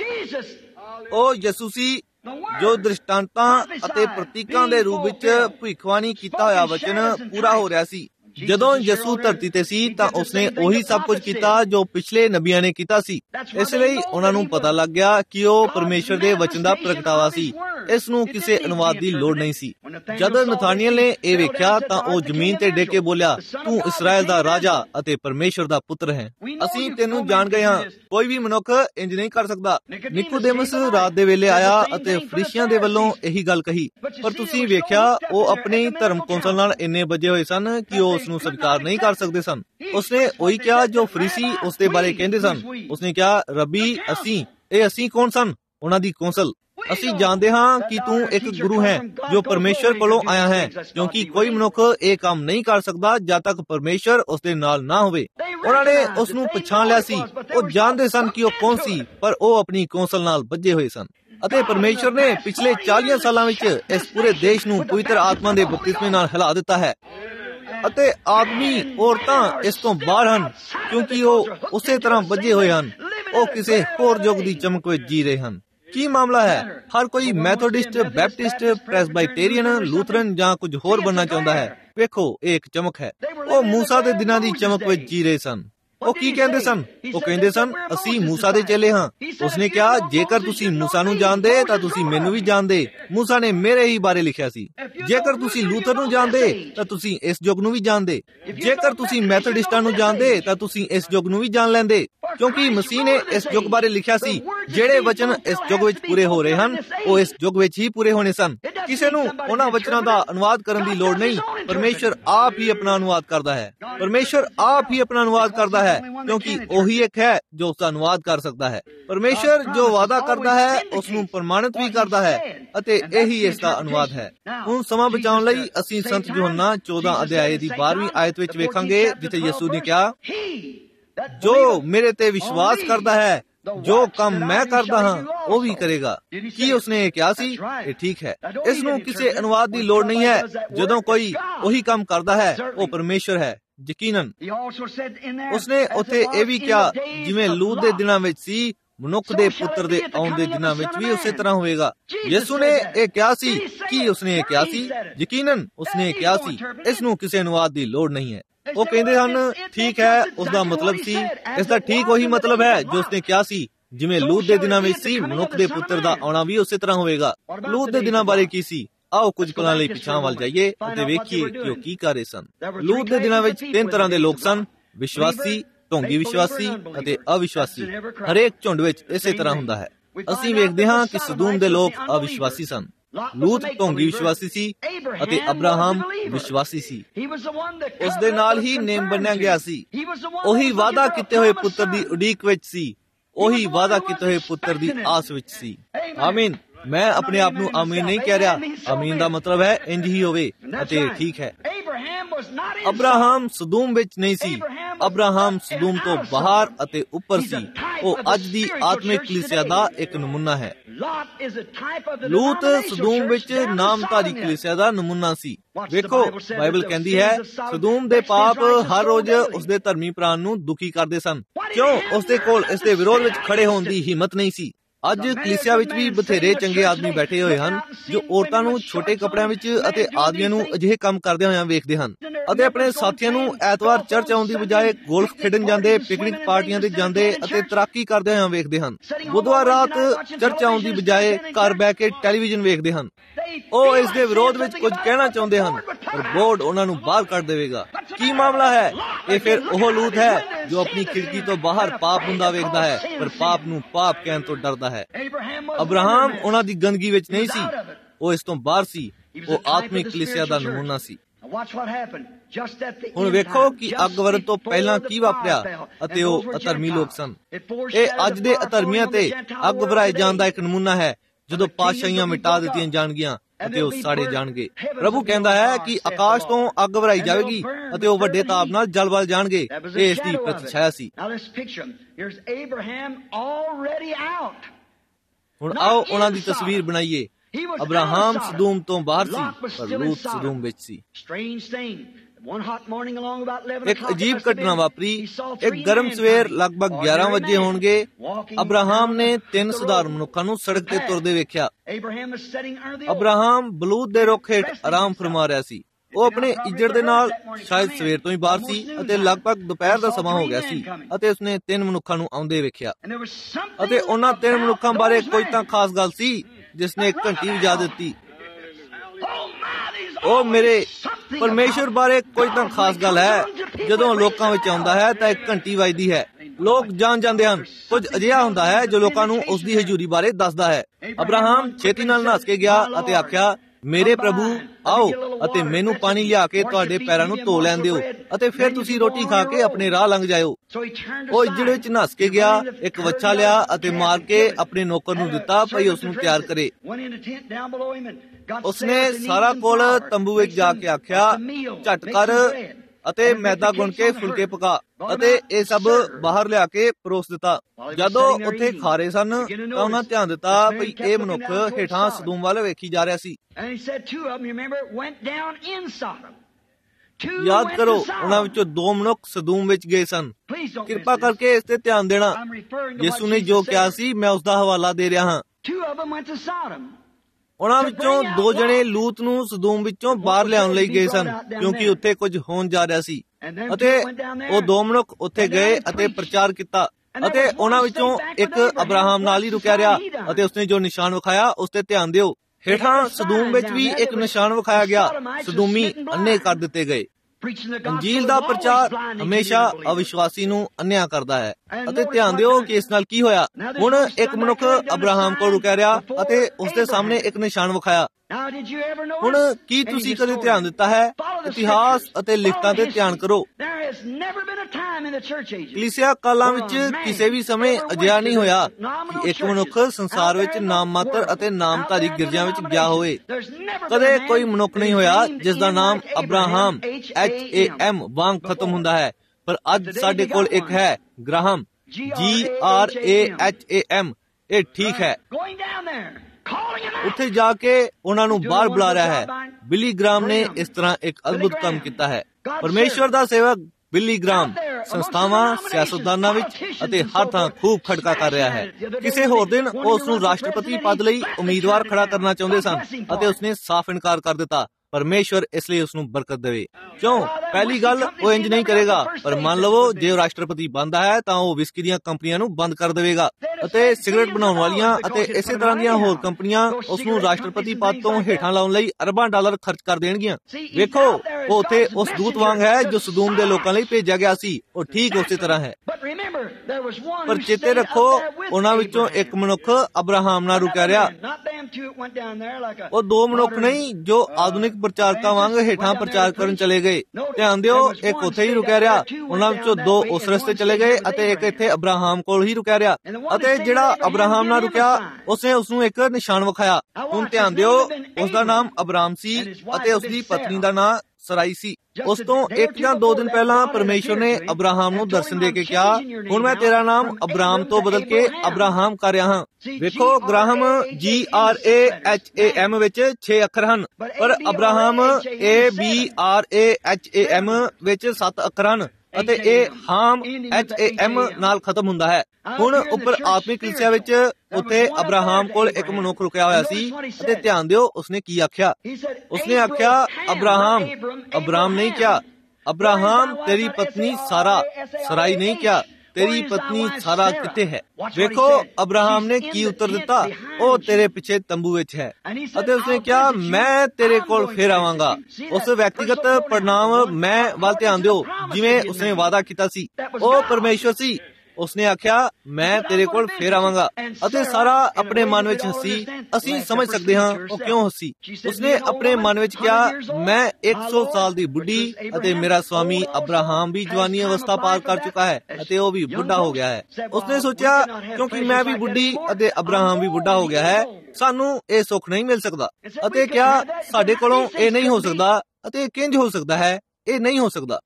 ਉਹ ਯਿਸੂ ਸੀ ਜੋ ਦ੍ਰਿਸ਼ਟਾਂਤਾਂ ਅਤੇ ਪ੍ਰਤੀਕਾਂ ਦੇ ਰੂਪ ਵਿੱਚ ਭਵਿੱਖਬਾਣੀ ਕੀਤਾ ਹੋਇਆ ਵਚਨ ਪੂਰਾ ਹੋ ਰਿਹਾ ਸੀ। ਜਦੋਂ ਯਿਸੂ ਧਰਤੀ ਤੇ ਸੀ ਤਾਂ ਉਸਨੇ ਉਹੀ ਸਭ ਕੁਝ ਕੀਤਾ ਜੋ ਪਿਛਲੇ ਨਬੀਆਂ ਨੇ ਕੀਤਾ ਸੀ। ਇਸ ਲਈ ਉਹਨਾਂ ਨੂੰ ਪਤਾ ਲੱਗ ਗਿਆ ਕਿ ਉਹ ਪਰਮੇਸ਼ਰ ਦੇ ਵਚਨ ਦਾ ਪ੍ਰਗਟਾਵਾ ਸੀ। ਇਸ ਨੂੰ ਕਿਸੇ ਅਨੁਵਾਦ ਦੀ ਲੋੜ ਨਹੀਂ ਸੀ। ਜਦ ਨਥਾਨੀਅਲ ਨੇ ਇਹ ਵੇਖਿਆ ਤਾਂ ਉਹ ਜ਼ਮੀਨ ਤੇ ਡਿੱਗ ਕੇ ਬੋਲਿਆ, ਤੂੰ ਇਸਰਾਏਲ ਦਾ ਰਾਜਾ ਅਤੇ ਪਰਮੇਸ਼ਰ ਦਾ ਪੁੱਤਰ ਹੈ। ਅਸੀਂ ਤੈਨੂੰ ਜਾਣ ਗਏ ਹਾਂ। ਕੋਈ ਵੀ ਮਨੁੱਖ ਇੰਜ ਨਹੀਂ ਕਰ ਸਕਦਾ। ਨਿਕੋਦੇਮਸ ਰਾਤ ਦੇ ਵੇਲੇ ਆਇਆ ਅਤੇ ਫਰੀਸੀਆਂ ਦੇ ਵੱਲੋਂ ਇਹੀ ਗੱਲ ਕਹੀ, ਪਰ ਤੁਸੀਂ ਵੇਖਿਆ ਉਹ ਆਪਣੀ ਧਰਮ ਕੌਂਸਲ ਨਾਲ ਇੰਨੇ ਬੱਝੇ ਹੋਏ ਸਨ ਕਿ ਉਹ ਉਸ ਨੂੰ ਸਵੀਕਾਰ ਨਹੀਂ ਕਰ ਸਕਦੇ ਸਨ। ਉਸਨੇ ਉਹੀ ਕਿਹਾ ਜੋ ਫਰੀਸੀ ਉਸ ਦੇ ਬਾਰੇ ਕਹਿੰਦੇ ਸਨ। ਉਸਨੇ ਕਿਹਾ, ਰੱਬੀ ਅਸੀਂ ਕੌਣ ਸਨ? ਉਹਨਾਂ ਦੀ ਕੌਂਸਲ। ਅਸੀਂ ਜਾਣਦੇ ਹਾਂ ਕਿ ਤੂੰ ਇੱਕ ਗੁਰੂ ਹੈ ਜੋ ਪਰਮੇਸ਼ਰ ਕੋਲੋਂ ਆਇਆ ਹੈ, ਕਿਉਂਕਿ ਕੋਈ ਮਨੁੱਖ ਇਹ ਕੰਮ ਨਹੀਂ ਕਰ ਸਕਦਾ ਜਦ ਤੱਕ ਪਰਮੇਸ਼ਰ ਉਸ ਦੇ ਨਾਲ ਨਾ ਹੋਵੇ। ਉਹਨਾਂ ਨੇ ਉਸ ਨੂੰ ਪਛਾਣ ਲਿਆ ਸੀ। ਉਹ ਜਾਣਦੇ ਸਨ ਕਿ ਉਹ ਕੌਣ ਸੀ, ਪਰ ਉਹ ਆਪਣੀ ਕੌਂਸਲ ਨਾਲ ਬੱਝੇ ਹੋਏ ਸਨ। ਅਤੇ ਪਰਮੇਸ਼ਰ ਨੇ ਪਿਛਲੇ 40 ਸਾਲਾਂ ਵਿੱਚ ਇਸ ਪੂਰੇ ਦੇਸ਼ ਨੂੰ ਪਵਿੱਤਰ ਆਤਮਾ ਦੇ ਬਪਤਿਸਮੇ ਨਾਲ ਹਿਲਾ ਦਿੱਤਾ ਹੈ ਅਤੇ ਆਦਮੀ ਔਰਤਾਂ ਇਸ ਤੋਂ ਬਾਹਰ ਹਨ ਕਿਉਂਕਿ ਉਹ ਉਸੇ ਤਰ੍ਹਾਂ ਬੱਝੇ ਹੋਏ ਹਨ। ਉਹ ਕਿਸੇ ਹੋਰ ਯੁੱਗ ਦੀ ਚਮਕ ਵਿੱਚ ਜੀ ਰਹੇ ਹਨ। ਕੀ ਮਾਮਲਾ ਹੈ? ਹਰ ਕੋਈ ਮੈਥੋਡਿਸਟ, ਬੈਪਟਿਸਟ, ਪ੍ਰੈਸਬਾਈਟੇਰੀਅਨ, ਲੂਥਰਨ ਜਾਂ ਕੁਝ ਹੋਰ ਬਣਨਾ ਚਾਹੁੰਦਾ ਹੈ। ਵੇਖੋ, ਇਹ ਇੱਕ ਚਮਕ ਹੈ। ਉਹ ਮੂਸਾ ਦੇ ਦਿਨਾਂ ਦੀ ਚਮਕ ਵਿੱਚ ਜੀ ਰਹੇ ਸਨ। ਉਹ ਕੀ ਕਹਿੰਦੇ ਸਨ? ਉਹ ਕਹਿੰਦੇ ਸਨ, ਅਸੀਂ ਮੂਸਾ ਦੇ ਚੇਲੇ ਹਾਂ। ਉਸਨੇ ਕਿਹਾ, ਜੇਕਰ ਤੁਸੀਂ ਮੂਸਾ ਨੂੰ ਜਾਣਦੇ ਤਾਂ ਤੁਸੀਂ ਮੈਨੂੰ ਵੀ ਜਾਣਦੇ। ਮੂਸਾ ਨੇ ਮੇਰੇ ਹੀ ਬਾਰੇ ਲਿਖਿਆ ਸੀ। ਜੇਕਰ ਤੁਸੀਂ ਲੂਥਰ ਨੂੰ ਜਾਣਦੇ ਤਾਂ ਤੁਸੀਂ ਇਸ ਯੁੱਗ ਨੂੰ ਵੀ ਜਾਣਦੇ। ਜੇਕਰ ਤੁਸੀਂ ਮੈਥੋਡਿਸਟਾਂ ਨੂੰ ਜਾਣਦੇ ਤਾਂ ਤੁਸੀਂ ਇਸ ਯੁੱਗ ਨੂੰ ਵੀ ਜਾਣ ਲੈਂਦੇ। ਕਿਉਂਕਿ ਮਸੀਹ ਨੇ ਇਸ ਯੁੱਗ ਬਾਰੇ ਲਿਖਿਆ ਸੀ, ਜਿਹੜੇ ਵਚਨ ਇਸ ਯੁੱਗ ਵਿੱਚ ਪੂਰੇ ਹੋ ਰਹੇ ਹਨ ਉਹ ਇਸ ਯੁੱਗ ਵਿੱਚ ਹੀ ਪੂਰੇ ਹੋਣੇ ਸਨ। ਕਿਸੇ ਨੂੰ ਉਹਨਾਂ ਵਚਨਾਂ ਦਾ ਅਨੁਵਾਦ ਕਰਨ ਦੀ ਲੋੜ ਨਹੀਂ, ਪਰਮੇਸ਼ਰ ਆਪ ਹੀ ਆਪਣਾ ਅਨੁਵਾਦ ਕਰਦਾ ਹੈ। ਪਰਮੇਸ਼ਰ ਆਪ ਹੀ ਆਪਣਾ ਅਨੁਵਾਦ ਕਰਦਾ ਹੈ, ਕਿਉਂਕਿ ਉਹੀ ਇੱਕ ਹੈ ਜੋ ਉਸ ਦਾ ਅਨੁਵਾਦ ਕਰ ਸਕਦਾ ਹੈ। ਪਰਮੇਸ਼ਰ ਜੋ ਵਾਅਦਾ ਕਰਦਾ ਹੈ ਉਸ ਨੂੰ ਪ੍ਰਮਾਣਿਤ ਵੀ ਕਰਦਾ ਹੈ, ਅਤੇ ਇਹੀ ਇਸ ਦਾ ਅਨੁਵਾਦ ਹੈ। ਹੁਣ ਸਮਾਂ ਬਚਾਉਣ ਲਈ ਅਸੀਂ ਸੰਤ ਯੋਹੰਨਾ 14 ਅਧਿਆਏ ਦੀ 12ਵੀਂ ਆਇਤ ਵਿੱਚ ਵੇਖਾਂਗੇ, ਜਿੱਥੇ ਯਿਸੂ ਨੇ ਕਿਹਾ, ਜੋ ਮੇਰੇ ਤੇ ਵਿਸ਼ਵਾਸ ਕਰਦਾ ਹੈ, ਜੋ ਕੰਮ ਮੈਂ ਕਰਦਾ ਹਾਂ ਉਹ ਵੀ ਕਰੇਗਾ। ਕੀ ਉਸਨੇ ਇਹ ਕਿਹਾ ਸੀ? ਇਹ ਠੀਕ ਹੈ। ਇਸ ਨੂੰ ਕਿਸੇ ਅਨੁਵਾਦ ਦੀ ਲੋੜ ਨਹੀਂ ਹੈ। ਜਦੋਂ ਕੋਈ ਉਹੀ ਕੰਮ ਕਰਦਾ ਹੈ ਉਹ ਪਰਮੇਸ਼ਰ ਹੈ, ਯਕੀਨਨ। ਉਸਨੇ ਉੱਥੇ ਇਹ ਵੀ ਕਿਹਾ, ਜਿਵੇਂ ਲੂਤ ਦੇ ਦਿਨਾਂ ਵਿੱਚ ਸੀ, ਮਨੁੱਖ ਦੇ ਪੁੱਤਰ ਦੇ ਆਉਣ ਦੇ ਦਿਨਾਂ ਵਿੱਚ ਵੀ ਉਸੇ ਤਰ੍ਹਾਂ ਹੋਵੇਗਾ। ਯਿਸੂ ਨੇ ਇਹ ਕਿਹਾ ਸੀ। ਕੀ ਉਸਨੇ ਇਹ ਕਿਹਾ ਸੀ? ਯਕੀਨਨ ਉਸਨੇ ਇਹ ਕਿਹਾ ਸੀ। ਇਸ ਨੂੰ ਕਿਸੇ ਅਨੁਵਾਦ ਦੀ ਲੋੜ ਨਹੀਂ ਹੈ। ਉਹ ਕਹਿੰਦੇ ਹਨ, ਠੀਕ ਹੈ, ਉਸ ਦਾ ਮਤਲਬ ਸੀ। ਇਸ ਦਾ ਠੀਕ ਉਹੀ ਮਤਲਬ ਹੈ ਜੋ ਉਸਨੇ ਕਿਹਾ ਸੀ, ਜਿਵੇਂ ਲੂਤ ਦੇ ਦਿਨਾਂ ਵਿੱਚ ਸੀ, ਮਨੁੱਖ ਦੇ ਪੁੱਤਰ ਦਾ ਆਉਣਾ ਵੀ ਉਸੇ ਤਰ੍ਹਾਂ ਹੋਵੇਗਾ। ਲੂਤ ਦੇ ਦਿਨਾਂ ਬਾਰੇ ਕੀ ਸੀ? ਆਓ ਕੁਝ ਪਲਾਂ ਲਈ ਪਿਛਾਂਹ ਵੱਲ ਜਾਈਏ ਅਤੇ ਵੇਖੀਏ ਕਿ ਉਹ ਕੀ ਕਰ ਰਹੇ ਸਨ। ਲੂਤ ਦੇ ਦਿਨਾਂ ਵਿੱਚ 3 ਤਰ੍ਹਾਂ ਦੇ ਲੋਕ ਸਨ, ਵਿਸ਼ਵਾਸੀ, ਢੋਂਗੀ ਵਿਸ਼ਵਾਸੀ ਅਤੇ ਅਵਿਸ਼ਵਾਸੀ। ਹਰੇਕ ਝੁੰਡ ਵਿੱਚ ਇਸੇ ਤਰ੍ਹਾਂ ਹੁੰਦਾ ਹੈ। ਅਸੀਂ ਵੇਖਦੇ ਹਾਂ ਕਿ ਸਦੂਮ ਦੇ ਲੋਕ ਅਵਿਸ਼ਵਾਸੀ ਸਨ, ਲੂਤ ਢੋਂਗੀ ਵਿਸ਼ਵਾਸੀ ਸੀ ਅਤੇ ਅਬਰਾਹਮ ਵਿਸ਼ਵਾਸੀ ਸੀ। ਉਸ ਦੇ ਨਾਲ ਹੀ ਨੇਮ ਬੰਨਿਆ ਗਿਆ ਸੀ। ਉਹੀ ਵਾਅਦਾ ਕੀਤੇ ਹੋਏ ਪੁੱਤਰ ਦੀ ਉਡੀਕ ਵਿੱਚ ਸੀ, ਉਹੀ ਵਾਅਦਾ ਕੀਤੇ ਹੋਏ ਪੁੱਤਰ ਦੀ ਆਸ ਵਿੱਚ ਸੀ। ਆਮੀਨ। ਮੈਂ ਆਪਣੇ ਆਪ ਨੂੰ ਆਮੀਨ ਨਹੀਂ ਕਹਿ ਰਿਹਾ। ਆਮੀਨ ਦਾ ਮਤਲਬ ਹੈ ਇੰਜ ਹੀ ਹੋਵੇ, ਅਤੇ ਠੀਕ ਹੈ। ਅਬਰਾਹਮ ਸਦੂਮ ਵਿੱਚ ਨਹੀਂ ਸੀ। ਅਬਰਾਹਮ ਸਦੂਮ ਤੋਂ ਬਾਹਰ ਅਤੇ ਉੱਪਰ ਸੀ। ਉਹ ਅੱਜ ਦੀ ਆਤਮਿਕ ਕਲੀਸਿਆ ਦਾ ਇੱਕ ਨਮੂਨਾ ਹੈ। ਲੂਤ ਸਦੂਮ ਵਿੱਚ ਨਾਮਧਾਰੀ ਕਲੀਸਿਆ ਦਾ ਨਮੂਨਾ ਸੀ। ਵੇਖੋ, ਬਾਈਬਲ ਕਹਿੰਦੀ ਹੈ, ਸਦੂਮ ਦੇ ਪਾਪ ਹਰ ਰੋਜ਼ ਉਸਦੇ ਧਰਮੀ ਭਰਾ ਨੂੰ ਦੁਖੀ ਕਰਦੇ ਸਨ। ਕਿਉਂ? ਉਸਦੇ ਕੋਲ ਇਸ ਦੇ ਵਿਰੋਧ ਵਿੱਚ ਖੜੇ ਹੋਣ ਦੀ ਹਿੰਮਤ ਨਹੀਂ ਸੀ। ਅੱਜ ਕਲੀਸਿਆ ਵਿੱਚ ਵੀ ਬਥੇਰੇ ਚੰਗੇ ਆਦਮੀ ਬੈਠੇ ਹੋਏ ਹਨ ਜੋ ਔਰਤਾਂ ਨੂੰ ਛੋਟੇ ਕੱਪੜਿਆਂ ਵਿੱਚ ਅਤੇ ਆਦਮੀਆਂ ਨੂੰ ਅਜਿਹੇ ਕੰਮ ਕਰਦਿਆਂ ਹੋਇਆਂ ਵੇਖਦੇ ਹਨ, ਅਤੇ ਆਪਣੇ ਸਾਥੀਆਂ ਨੂੰ ਐਤਵਾਰ ਚਰਚ ਆਉਣ ਦੀ ਬਜਾਏ ਗੋਲਫ ਖੇਡਣ ਜਾਂਦੇ, ਪਿਕਨਿਕ ਪਾਰਟੀਆਂ ਤੇ ਜਾਂਦੇ ਅਤੇ ਤੈਰਾਕੀ ਕਰਦੇ ਹੋਇਆਂ ਵੇਖਦੇ ਹਨ। ਬੁੱਧਵਾਰ ਰਾਤ ਚਰਚ ਆਉਣ ਦੀ ਬਜਾਏ ਘਰ ਬਹਿ ਕੇ ਟੈਲੀਵਿਜ਼ਨ ਵੇਖਦੇ ਹਨ। ਉਹ ਇਸ ਦੇ ਵਿਰੋਧ ਵਿੱਚ ਕੁਝ ਕਹਿਣਾ ਚਾਹੁੰਦੇ ਹਨ, ਪਰ ਬੋਰਡ ਉਹਨਾਂ ਨੂੰ ਬਾਹਰ ਕੱਢ ਦੇਵੇਗਾ। ਕੀ ਮਾਮਲਾ ਹੈ? ਇਹ ਫਿਰ ਉਹ ਲੂਤ ਹੈ ਜੋ ਆਪਣੀ ਖਿੜਕੀ ਤੋਂ ਬਾਹਰ ਪਾਪ ਹੁੰਦਾ ਵੇਖਦਾ ਹੈ, ਪਰ ਪਾਪ ਨੂੰ ਪਾਪ ਕਹਿਣ ਤੋਂ ਡਰਦਾ ਹੈ। ਅਬਰਾਹਮ ਉਹਨਾਂ ਦੀ ਗੰਦਗੀ ਵਿੱਚ ਨਹੀਂ ਸੀ, ਉਹ ਇਸ ਤੋਂ ਬਾਹਰ ਸੀ। ਉਹ ਆਤਮਿਕ ਕਲੀਸਿਆ ਦਾ ਨਮੂਨਾ ਸੀ। ਹੁਣ ਵੇਖੋ ਕਿ ਅੱਗ ਵਰਨ ਤੋਂ ਪਹਿਲਾਂ ਕੀ ਵਾਪਰਿਆ, ਅਤੇ ਉਹ ਅਧਰਮੀ ਲੋਕ ਸਨ। ਇਹ ਅੱਜ ਦੇ ਅਧਰਮੀਆਂ ਤੇ ਅੱਗ ਵਰਾਏ ਜਾਣ ਦਾ ਇੱਕ ਨਮੂਨਾ ਹੈ। ਜਦੋਂ ਪਾਤਸ਼ਾਹੀਆਂ ਮਿਟਾ ਦਿੱਤੀਆਂ ਜਾਣਗੀਆਂ ਅਤੇ ਉਹ ਸਾੜੇ ਜਾਣਗੇ। ਪ੍ਰਭੂ ਕਹਿੰਦਾ ਹੈ ਕਿ ਆਕਾਸ਼ ਤੋਂ ਅੱਗ ਵਰਾਈ ਜਾਵੇਗੀ ਅਤੇ ਉਹ ਵੱਡੇ ਤਾਪ ਨਾਲ ਜਲ ਵੱਲ ਜਾਣਗੇ। ਇਹ ਇਸ ਦੀ ਪ੍ਰਤਿਛਾਇਆ ਸੀ। ਹੁਣ ਆਓ ਉਹਨਾਂ ਦੀ ਤਸਵੀਰ ਬਣਾਈਏ। ਅਬਰਾਹਮ ਸਦੂਮ ਤੋਂ ਬਾਹਰ ਸੀ, ਪਰ ਲੂਤ ਸਦੂਮ ਵਿੱਚ ਸੀ। ਇੱਕ ਅਜੀਬ ਘਟਨਾ ਵਾਪਰੀ। ਇੱਕ ਗਰਮ ਸਵੇਰ ਲਗਭਗ 11 ਵਜੇ ਹੋਣਗੇ। ਅਬਰਾਹਮ ਨੇ 3 ਸਧਾਰਨ ਮਨੁੱਖਾਂ ਨੂੰ ਸੜਕ ਤੇ ਤੁਰਦੇ ਵੇਖਿਆ। ਅਬਰਾਹਮ ਬਲੂਤ ਦੇ ਰੁੱਖ ਹੇਠ ਆਰਾਮ ਫਰਮਾ ਰਿਹਾ ਸੀ। ਉਹ ਆਪਣੇ ਇੱਜੜ ਦੇ ਨਾਲ ਸ਼ਾਇਦ ਸਵੇਰ ਤੋਂ ਹੀ ਬਾਹਰ ਸੀ, ਅਤੇ ਲਗਭਗ ਦੁਪਹਿਰ ਦਾ ਸਮਾਂ ਹੋ ਗਿਆ ਸੀ, ਅਤੇ ਉਸਨੇ 3 ਮਨੁੱਖਾਂ ਨੂੰ ਆਉਂਦੇ ਵੇਖਿਆ। ਅਤੇ ਉਹਨਾਂ 3 ਮਨੁੱਖਾਂ ਬਾਰੇ ਕੋਈ ਤਾਂ ਖਾਸ ਗੱਲ ਸੀ ਜਿਸ ਨੇ ਇੱਕ ਘੰਟੀ ਵਜਾ ਦਿੱਤੀ। ਉਹ ਮੇਰੇ ਪਰਮੇਸ਼ਰ ਬਾਰੇ ਕੋਈ ਤਾਂ ਖਾਸ ਗੱਲ ਹੈ। ਜਦੋਂ ਲੋਕਾਂ ਵਿੱਚ ਆਉਂਦਾ ਹੈ ਤਾਂ ਇੱਕ ਘੰਟੀ ਵੱਜਦੀ ਹੈ। ਲੋਕ ਜਾਣ ਜਾਂਦੇ ਹਨ। ਕੁਝ ਅਜਿਹਾ ਹੁੰਦਾ ਹੈ ਜੋ ਲੋਕਾਂ ਨੂੰ ਉਸ ਦੀ ਹਜ਼ੂਰੀ ਬਾਰੇ ਦੱਸਦਾ ਹੈ। ਅਬਰਾਹਮ ਛੇਤੀ ਨਾਲ ਨੱਸ ਕੇ ਗਿਆ ਅਤੇ ਆਖਿਆ, ਮੇਰੇ ਪ੍ਰਭੂ, ਆਓ ਅਤੇ ਮੈਨੂੰ ਪਾਣੀ ਲਿਆ ਕੇ ਤੁਹਾਡੇ ਪੈਰਾਂ ਨੂੰ ਧੋ ਲੈਣ ਦਿਓ, ਅਤੇ ਫਿਰ ਤੁਸੀਂ ਰੋਟੀ ਖਾ ਕੇ ਆਪਣੇ ਰਾਹ ਲੰਘ ਜਾਇਓ। ਉਹ ਇੱਜੜ ਵਿੱਚ ਨੱਸ ਕੇ ਗਿਆ, ਇੱਕ ਵੱਛਾ ਲਿਆ ਅਤੇ ਮਾਰ ਕੇ ਆਪਣੇ ਨੌਕਰ ਨੂੰ ਦਿੱਤਾ ਭਈ ਉਸ ਨੂੰ ਤਿਆਰ ਕਰੇ। ਉਸਨੇ ਸਾਰਾ ਕੋਲ ਤੰਬੂ ਵਿੱਚ ਜਾ ਕੇ ਆਖਿਆ, ਝਟ ਕਰ ਅਤੇ ਮੈਦਾ ਗੁੰਨ ਕੇ ਫੁਲਕੇ ਪਕਾ, ਅਤੇ ਇਹ ਸਭ ਬਾਹਰ ਲਿਆ ਕੇ ਪਰੋਸ ਦਿੱਤਾ। ਜਦੋਂ ਉੱਥੇ ਖਾ ਰਹੇ ਸਨ ਤਾਂ ਉਹਨਾਂ ਧਿਆਨ ਦਿੱਤਾ ਭਈ ਇਹ ਮਨੁੱਖ ਹੇਠਾਂ ਸਦੂਮ ਵੱਲ ਵੇਖੀ ਜਾ ਰਿਹਾ ਸੀ। ਯਾਦ ਕਰੋ, ਉਹਨਾਂ ਵਿੱਚੋਂ 2 ਮਨੁੱਖ ਸਦੂਮ ਵਿੱਚ ਗਏ ਸਨ। ਕਿਰਪਾ ਕਰਕੇ ਇਸ ਤੇ ਧਿਆਨ ਦੇਣਾ। ਯਿਸੂ ਨੇ ਜੋ ਕਿਹਾ ਸੀ ਮੈਂ ਉਸ ਦਾ ਹਵਾਲਾ ਦੇ ਰਿਹਾ ਹਾਂ। ਉਹਨਾਂ ਵਿੱਚੋਂ 2 ਜਣੇ ਲੂਤ ਨੂੰ ਸਦੂਮ ਵਿੱਚੋਂ ਬਾਹਰ ਲਿਆਉਣ ਲਈ ਗਏ ਸਨ, ਕਿਉਂਕਿ ਉੱਥੇ ਕੁਝ ਹੋਣ ਜਾ ਰਿਹਾ ਸੀ। ਅਤੇ ਉਹ 2 ਮਨੁੱਖ ਉੱਥੇ ਗਏ ਅਤੇ ਪ੍ਰਚਾਰ ਕੀਤਾ। ਅਤੇ ਉਹਨਾਂ ਵਿੱਚੋਂ ਇੱਕ ਅਬਰਾਹਮ ਨਾਲ ਹੀ ਰੁਕਿਆ ਰਿਹਾ, ਅਤੇ ਉਸਨੇ ਜੋ ਨਿਸ਼ਾਨ ਵਿਖਾਇਆ ਉਸ ਤੇ ਧਿਆਨ ਦਿਓ। ਹੇਠਾਂ ਸਦੂਮ ਵਿੱਚ ਵੀ ਇੱਕ ਨਿਸ਼ਾਨ ਵਿਖਾਇਆ ਗਿਆ। ਸਦੂਮੀ ਅੰਨੇ ਕਰ ਦਿੱਤੇ ਗਏ। ਅੰਜੀਲ ਦਾ ਪ੍ਰਚਾਰ ਹਮੇਸ਼ਾ ਅਵਿਸ਼ਵਾਸੀ ਨੂੰ ਅੰਨ੍ਹਿਆ ਕਰਦਾ ਹੈ। ਅਤੇ ਧਿਆਨ ਦਿਓ ਕਿ ਇਸ ਨਾਲ ਕੀ ਹੋਇਆ। ਹੁਣ ਇੱਕ ਮਨੁੱਖ ਅਬਰਾਹਮ ਕੋਲ ਰੁਕਿਆ ਰਿਹਾ ਅਤੇ ਉਸਦੇ ਸਾਹਮਣੇ ਇੱਕ ਨਿਸ਼ਾਨ ਵਿਖਾਇਆ। ਹੁਣ ਕੀ ਤੁਸੀਂ ਕਦੇ ਧਿਆਨ ਦਿੱਤਾ ਹੈ? ਇਤਿਹਾਸ ਅਤੇ ਲਿਖਤਾਂ ਤੇ ਧਿਆਨ ਕਰੋ। ਕਲੀਸਿਆ ਕਾਲਾਂ ਵਿੱਚ ਕਿਸੇ ਵੀ ਸਮੇਂ ਅਜਿਹਾ ਨਹੀਂ ਹੋਇਆ ਕਿ ਇੱਕ ਮਨੁੱਖ ਸੰਸਾਰ ਵਿੱਚ ਨਾਮ ਮਾਤਰ ਅਤੇ ਨਾਮਧਾਰੀ ਗਿਰਜਿਆਂ ਵਿੱਚ ਗਿਆ ਹੋਵੇ। ਕਦੇ ਕੋਈ ਮਨੁੱਖ ਨਹੀਂ ਹੋਇਆ ਜਿਸ ਦਾ ਨਾਮ ਅਬਰਾਹਮ HAM ਵਾਂਗ ਖਤਮ ਹੁੰਦਾ ਹੈ। ਪਰ ਅੱਜ ਸਾਡੇ ਕੋਲ ਇੱਕ ਹੈ, ਗ੍ਰਾਹਮ GRAHAM। ਇਹ ਠੀਕ ਹੈ। ਉੱਥੇ ਜਾ ਕੇ ਉਹਨਾਂ ਨੂੰ ਬਾਹਰ ਬੁਲਾ ਰਿਹਾ ਹੈ। ਬਿਲੀ ਗ੍ਰਾਮ ਨੇ ਇਸ ਤਰ੍ਹਾਂ ਇੱਕ ਅਦਭੁਤ ਕੰਮ ਕੀਤਾ ਹੈ। ਪਰਮੇਸ਼ਵਰ ਦਾ ਸੇਵਕ ਬਿਲੀ ਗ੍ਰਾਮ ਸੰਸਥਾਵਾਂ, ਸਿਆਸਤਦਾਨਾਂ ਵਿੱਚ ਅਤੇ ਹਰ ਥਾਂ ਖੂਬ ਖੜਕਾ ਕਰ ਰਿਹਾ ਹੈ। ਕਿਸੇ ਹੋਰ ਦਿਨ ਉਹ ਉਸ ਨੂੰ ਰਾਸ਼ਟਰਪਤੀ ਪਦ ਲਈ ਉਮੀਦਵਾਰ ਖੜਾ ਕਰਨਾ ਚਾਹੁੰਦੇ ਸਨ ਅਤੇ ਉਸਨੇ ਸਾਫ਼ ਇਨਕਾਰ ਕਰ ਦਿੱਤਾ। ਪਰਮੇਸ਼ਵਰ ਇਸ ਲਈ ਉਸ ਨੂੰ ਬਰਕਤ ਦੇਵੇ। ਕਿਉਂ? ਪਹਿਲੀ ਗੱਲ, ਉਹ ਇੰਜ ਨਹੀਂ ਕਰੇਗਾ। ਪਰ ਮੰਨ ਲਵੋ ਜੇ ਉਹ ਰਾਸ਼ਟਰਪਤੀ ਬਣਦਾ ਹੈ ਤਾਂ ਉਹ ਵਿਸਕੀ ਦੀਆਂ ਕੰਪਨੀਆਂ ਨੂੰ ਬੰਦ ਕਰ ਦੇਵੇਗਾ ਅਤੇ ਸਿਗਰਟ ਬਣਾਉਣ ਵਾਲੀਆਂ ਅਤੇ ਇਸੇ ਤਰ੍ਹਾਂ ਦੀਆਂ ਹੋਰ ਕੰਪਨੀਆਂ ਉਸ ਨੂੰ ਰਾਸ਼ਟਰਪਤੀ ਪਦ ਤੋਂ ਹੇਠਾਂ ਲਾਉਣ ਲਈ ਅਰਬਾਂ ਡਾਲਰ ਖਰਚ ਕਰ ਦੇਣਗੀਆਂ। ਵੇਖੋ, ਉਹ ਉੱਥੇ ਉਸ ਦੂਤ ਵਾਂਗ ਹੈ ਜੋ ਸਦੂਮ ਦੇ ਲੋਕਾਂ ਲਈ ਭੇਜਿਆ ਗਿਆ ਸੀ। ਉਹ ਠੀਕ ਉਸੇ ਤਰ੍ਹਾਂ ਹੈ। ਪਰ ਚੇਤੇ ਰੱਖੋ, ਉਹਨਾਂ ਵਿੱਚੋਂ ਇੱਕ ਮਨੁੱਖ ਅਬਰਾਹਮ ਨਾਲ ਰੁਕਿਆ ਰਿਹਾ। ਉਹ ਦੋ ਮਨੁੱਖ ਨਹੀਂ ਜੋ ਆਧੁਨਿਕ ਪ੍ਰਚਾਰਕਾਂ ਵਾਂਗ ਹੇਠਾਂ ਪ੍ਰਚਾਰ ਕਰਨ ਚਲੇ ਗਏ। ਧਿਆਨ ਦਿਓ, ਇੱਕ ਉੱਥੇ ਹੀ ਰੁਕਿਆ ਰਿਹਾ। ਉਹਨਾਂ ਵਿੱਚੋਂ ਦੋ ਉਸ ਰਸਤੇ ਚਲੇ ਗਏ ਅਤੇ ਇੱਕ ਇੱਥੇ ਅਬਰਾਹਮ ਕੋਲ ਹੀ ਰੁਕਿਆ ਰਿਹਾ। ਅਤੇ ਜਿਹੜਾ ਅਬਰਾਹਮ ਨਾਲ ਰੁਕਿਆ ਉਸਨੇ ਉਸਨੂੰ ਇੱਕ ਨਿਸ਼ਾਨ ਵਿਖਾਇਆ। ਹੁਣ ਧਿਆਨ ਦਿਓ, ਉਸਦਾ ਨਾਮ ਅਬਰਾਮ ਸੀ ਅਤੇ ਉਸਦੀ ਪਤਨੀ ਦਾ ਨਾਮ ਸਰਾਈ ਸੀ। ਉਸ ਤੋਂ 1 ਜਾਂ 2 ਦਿਨ ਪਹਿਲਾਂ ਪਰਮੇਸ਼ਵਰ ਨੇ ਅਬਰਾਹਮ ਨੂੰ ਦਰਸ਼ਨ ਦੇ ਕੇ ਕਿਹਾ, ਹੁਣ ਮੈਂ ਤੇਰਾ ਨਾਮ ਅਬਰਾਮ ਤੋਂ ਬਦਲ ਕੇ ਅਬਰਾਹਮ ਕਰ ਰਿਹਾ ਹਾਂ। ਵੇਖੋ, ਗ੍ਰਾਹਮ GRAHAM ਵਿੱਚ 6 ਅੱਖਰ ਹਨ, ਪਰ ਅਬਰਾਹਮ ABRAHAM ਵਿੱਚ 7 ਅੱਖਰ ਹਨ ਅਤੇ ਇਹ ਹਾਮ HAM ਨਾਲ ਖਤਮ ਹੁੰਦਾ ਹੈ। ਹੁਣ ਉੱਪਰ ਆਤਮਿਕ ਕਲੀਸਿਆ ਵਿੱਚ ਉੱਥੇ ਅਬਰਾਹਮ ਕੋਲ ਇੱਕ ਮਨੁੱਖ ਰੁਕਿਆ ਹੋਇਆ ਸੀ ਅਤੇ ਧਿਆਨ ਦਿਓ ਉਸਨੇ ਕੀ ਆਖਿਆ। ਉਸਨੇ ਆਖਿਆ ਅਬਰਾਹਮ। ਅਬਰਾਮ ਨਹੀਂ ਕਿਹਾ ਅਬਰਾਹਮ ਤੇਰੀ ਪਤਨੀ ਸਾਰਾ। ਸਰਾਈ ਨਹੀਂ ਕਿਹਾ ਤੇਰੀ ਪਤਨੀ ਸਾਰਾ ਕਿੱਥੇ ਹੈ। ਵੇਖੋ ਅਬਰਾਹਮ ਨੇ ਕੀ ਉੱਤਰ ਦਿੱਤਾ, ਉਹ ਤੇਰੇ ਪਿੱਛੇ ਤੰਬੂ ਵਿੱਚ ਹੈ। ਅਤੇ ਉਸਨੇ ਕਿਹਾ ਮੈਂ ਤੇਰੇ ਕੋਲ ਫੇਰ ਆਵਾਂਗਾ। ਉਸ ਵਿਅਕਤੀਗਤ ਪੜਨਾਮ ਮੈਂ ਵੱਲ ਧਿਆਨ ਦਿਓ ਜਿਵੇਂ ਉਸਨੇ ਵਾਅਦਾ ਕੀਤਾ ਸੀ। ਉਹ ਪਰਮੇਸ਼ਵਰ ਸੀ। ਉਸਨੇ ਆਖਿਆ ਮੈਂ ਤੇਰੇ ਕੋਲ ਫੇਰ ਆਵਾਂਗਾ। ਅਤੇ ਸਾਰਾ ਆਪਣੇ ਮਨ ਵਿੱਚ ਹੱਸੀ। ਅਸੀਂ ਸਮਝ ਸਕਦੇ ਹਾਂ ਉਹ ਕਿਉਂ ਹੱਸੀ। ਉਸਨੇ ਆਪਣੇ ਮਨ ਵਿੱਚ ਕਿਹਾ ਮੈਂ 100 ਸਾਲ ਦੀ ਬੁੱਢੀ ਅਤੇ ਮੇਰਾ ਸਵਾਮੀ ਅਬਰਾਹਮ ਵੀ ਜਵਾਨੀ ਅਵਸਥਾ ਪਾਰ ਕਰ ਚੁੱਕਾ ਹੈ ਅਤੇ ਉਹ ਵੀ ਬੁੱਢਾ ਹੋ ਗਿਆ ਹੈ। ਉਸਨੇ ਸੋਚਿਆ ਕਿਉਂਕਿ ਮੈਂ ਵੀ ਬੁੱਢੀ ਅਤੇ ਅਬਰਾਹਮ ਵੀ ਬੁੱਢਾ ਹੋ ਗਿਆ ਹੈ, ਸਾਨੂੰ ਇਹ ਸੁੱਖ ਨਹੀਂ ਮਿਲ ਸਕਦਾ। ਅਤੇ ਕਿਹਾ ਸਾਡੇ ਕੋਲੋਂ ਇਹ ਨਹੀਂ ਹੋ ਸਕਦਾ। ਅਤੇ ਕਿੰਜ ਹੋ ਸਕਦਾ ਹੈ? ਇਹ ਨਹੀਂ ਹੋ ਸਕਦਾ।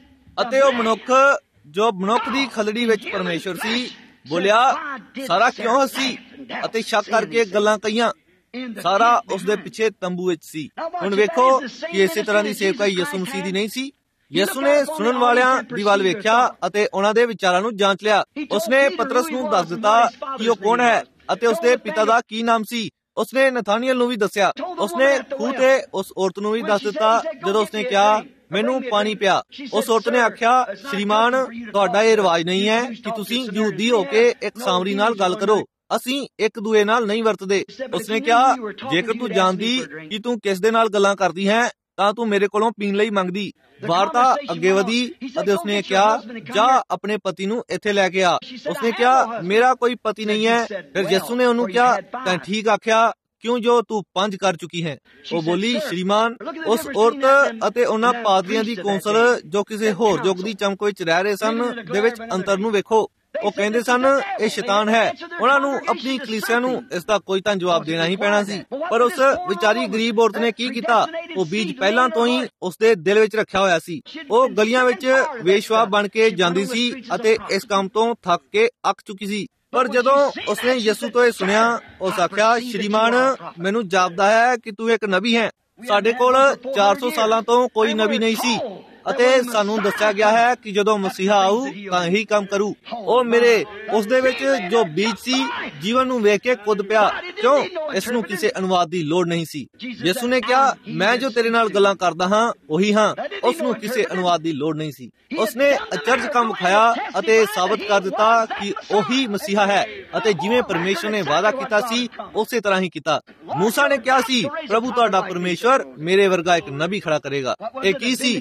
ਅਤੇ ਉਹ ਮਨੁੱਖ ਜੋ ਮਨੁੱਖ ਦੀ ਖਲੜੀ ਵਿੱਚ ਪਰਮੇਸ਼ਵਰ ਸੀ ਬੋਲਿਆ ਸਾਰਾ ਕਿਉਂ ਹੱਸੀ ਅਤੇ ਸ਼ੱਕ ਕਰਕੇ ਗੱਲਾਂ ਕਹੀਆਂ। ਸਾਰਾ ਉਸ ਦੇ ਪਿੱਛੇ ਤੰਬੂ ਵਿੱਚ ਸੀ। ਹੁਣ ਵੇਖੋ ਕਿ ਇਸੇ ਤਰ੍ਹਾਂ ਦੀ ਸੇਵਕਾਈ ਯਿਸੂ ਮਸੀਹ ਦੀ ਨਹੀਂ ਸੀ। ਯਿਸੂ ਨੇ ਸੁਣਨ ਵਾਲਿਆਂ ਦੀ ਵੱਲ ਵੇਖਿਆ ਅਤੇ ਉਹਨਾਂ ਦੇ ਵਿਚਾਰਾਂ ਨੂੰ ਜਾਂਚ ਲਿਆ। ਉਸਨੇ ਪਤਰਸ ਨੂੰ ਦੱਸ ਦਿੱਤਾ ਕਿ ਉਹ ਕੌਣ ਹੈ ਅਤੇ ਉਸਦੇ ਪਿਤਾ ਦਾ ਕੀ ਨਾਮ ਸੀ। ਉਸਨੇ ਨਥਾਨੀਅਲ ਨੂੰ ਵੀ ਦੱਸਿਆ। ਉਸਨੇ ਖੂਹ ਤੇ ਉਸ ਔਰਤ ਨੂੰ ਵੀ ਦੱਸ ਦਿੱਤਾ ਜਦੋਂ ਉਸਨੇ ਕਿਹਾ ਮੈਨੂੰ ਪਾਣੀ ਪਿਆ। ਉਸ ਔਰਤ ਨੇ ਆਖਿਆ ਸ਼੍ਰੀਮਾਨ ਤੁਹਾਡਾ ਇਹ ਰਿਵਾਜ ਨਹੀਂ ਹੈ ਕਿ ਤੁਸੀਂ ਯਹੂਦੀ ਹੋ ਕੇ ਇੱਕ ਸਾਮਰੀ ਨਾਲ ਗੱਲ ਕਰੋ। ਅਸੀਂ ਇੱਕ ਦੂਏ ਨਾਲ ਨਹੀਂ ਵਰਤਦੇ। ਉਸਨੇ ਕਿਹਾ ਜੇਕਰ ਤੂੰ ਜਾਣਦੀ ਕਿ ਤੂੰ ਕਿਸ ਦੇ ਨਾਲ ਗੱਲਾਂ ਕਰਦੀ ਹੈ ਤਾਂ ਤੂੰ ਮੇਰੇ ਕੋਲੋਂ ਪੀਣ ਲਈ ਮੰਗਦੀ। ਵਾਰਤਾ ਅੱਗੇ ਵਧੀ ਅਤੇ ਉਸਨੇ ਕਿਹਾ ਜਾ ਆਪਣੇ ਪਤੀ ਨੂੰ ਇੱਥੇ ਲੈ ਕੇ ਆ। ਉਸਨੇ ਕਿਹਾ ਮੇਰਾ ਕੋਈ ਪਤੀ ਨਹੀਂ ਹੈ। ਫਿਰ ਯਿਸੂ ਨੇ ਉਹਨੂੰ ਕਿਹਾ ਤੈਂ ਠੀਕ ਆਖਿਆ ਕਿਉਂ ਜੋ ਤੂੰ 5 ਕਰ ਚੁੱਕੀ ਹੈ। ਉਹ ਬੋਲੀ ਸ਼੍ਰੀਮਾਨ ਉਸ ਔਰਤ ਅਤੇ ਉਹਨਾਂ ਪਾਦਰੀਆਂ ਦੀ ਕੌਂਸਲ ਜੋ ਕਿਸੇ ਹੋਰ ਯੁੱਗ ਦੀ ਚਮਕ ਵਿੱਚ ਰਹਿ ਰਹੇ ਸਨ ਦੇ ਵਿੱਚ ਅੰਤਰ ਨੂੰ ਵੇਖੋ। ਉਹ ਕਹਿੰਦੇ ਸਨ ਇਹ ਸ਼ੈਤਾਨ ਹੈ। ਉਹਨਾਂ ਨੂੰ ਆਪਣੀ ਕਲੀਸਿਆ ਨੂੰ ਇਸ ਦਾ ਕੋਈ ਤਾਂ ਜਵਾਬ ਦੇਣਾ ਹੀ ਪੈਣਾ ਸੀ। ਪਰ ਉਸ ਵਿਚਾਰੀ ਗਰੀਬ ਔਰਤ ਨੇ ਕੀ ਕੀਤਾ? ਉਹ ਬੀਜ ਪਹਿਲਾਂ ਤੋਂ ਹੀ ਉਸਦੇ ਦਿਲ ਵਿੱਚ ਰੱਖਿਆ ਹੋਇਆ ਸੀ। ਉਹ ਗਲੀਆਂ ਵਿੱਚ ਵੇਸ਼ਵਾ ਬਣ ਕੇ ਜਾਂਦੀ ਸੀ ਅਤੇ ਇਸ ਕੰਮ ਤੋਂ ਥੱਕ ਕੇ ਅੱਕ ਚੁੱਕੀ ਸੀ। ਪਰ ਜਦੋਂ ਉਸਨੇ ਯਿਸੂ ਤੋਂ ਇਹ ਸੁਣਿਆ ਉਸ ਆਖਿਆ ਸ਼੍ਰੀਮਾਨ ਮੈਨੂੰ ਜਾਪਦਾ ਹੈ ਕਿ ਤੂੰ ਇੱਕ ਨਬੀ ਹੈ। ਸਾਡੇ ਕੋਲ 400 ਸਾਲਾਂ ਤੋਂ ਕੋਈ ਨਬੀ ਨਹੀਂ ਸੀ ਅਤੇ ਸਾਨੂੰ ਦੱਸਿਆ ਗਿਆ ਹੈ ਕਿ ਜਦੋਂ ਮਸੀਹਾ ਆਊ ਤਾਂ ਇਹੀ ਕੰਮ ਕਰੂ। ਉਹ ਮੇਰੇ ਉਸ ਦੇ ਵਿੱਚ ਜੋ ਬੀਜ ਸੀ ਜੀਵਨ ਨੂੰ ਵੇਖ ਕੇ ਕੁੱਦ ਪਿਆ। ਕਿਉਂ? ਇਸ ਨੂੰ ਕਿਸੇ ਅਨੁਵਾਦ ਦੀ ਲੋੜ ਨਹੀਂ ਸੀ। ਯਿਸੂ ਨੇ ਕਿਹਾ ਮੈਂ ਜੋ ਤੇਰੇ ਨਾਲ ਗੱਲਾਂ ਕਰਦਾ ਹਾਂ ਉਹੀ ਹਾਂ। ਉਸ ਨੂੰ ਕਿਸੇ ਅਨੁਵਾਦ ਦੀ ਲੋੜ ਨਹੀਂ ਸੀ। ਉਸਨੇ ਅਚਰਜ ਕੰਮ ਵਿਖਾਇਆ ਅਤੇ ਸਾਬਤ ਕਰ ਦਿੱਤਾ ਕਿ ਉਹੀ ਮਸੀਹਾ ਹੈ ਅਤੇ ਜਿਵੇਂ ਪਰਮੇਸ਼ਰ ਨੇ ਵਾਅਦਾ ਕੀਤਾ ਸੀ ਉਸੇ ਤਰ੍ਹਾਂ ਹੀ ਕੀਤਾ। ਮੂਸਾ ਨੇ ਕਿਹਾ ਸੀ ਪ੍ਰਭੂ ਤੁਹਾਡਾ ਪਰਮੇਸ਼ਰ ਮੇਰੇ ਵਰਗਾ ਇੱਕ ਨਬੀ ਖੜਾ ਕਰੇਗਾ। ਇਹ ਕੀ ਸੀ? ਵਚਨ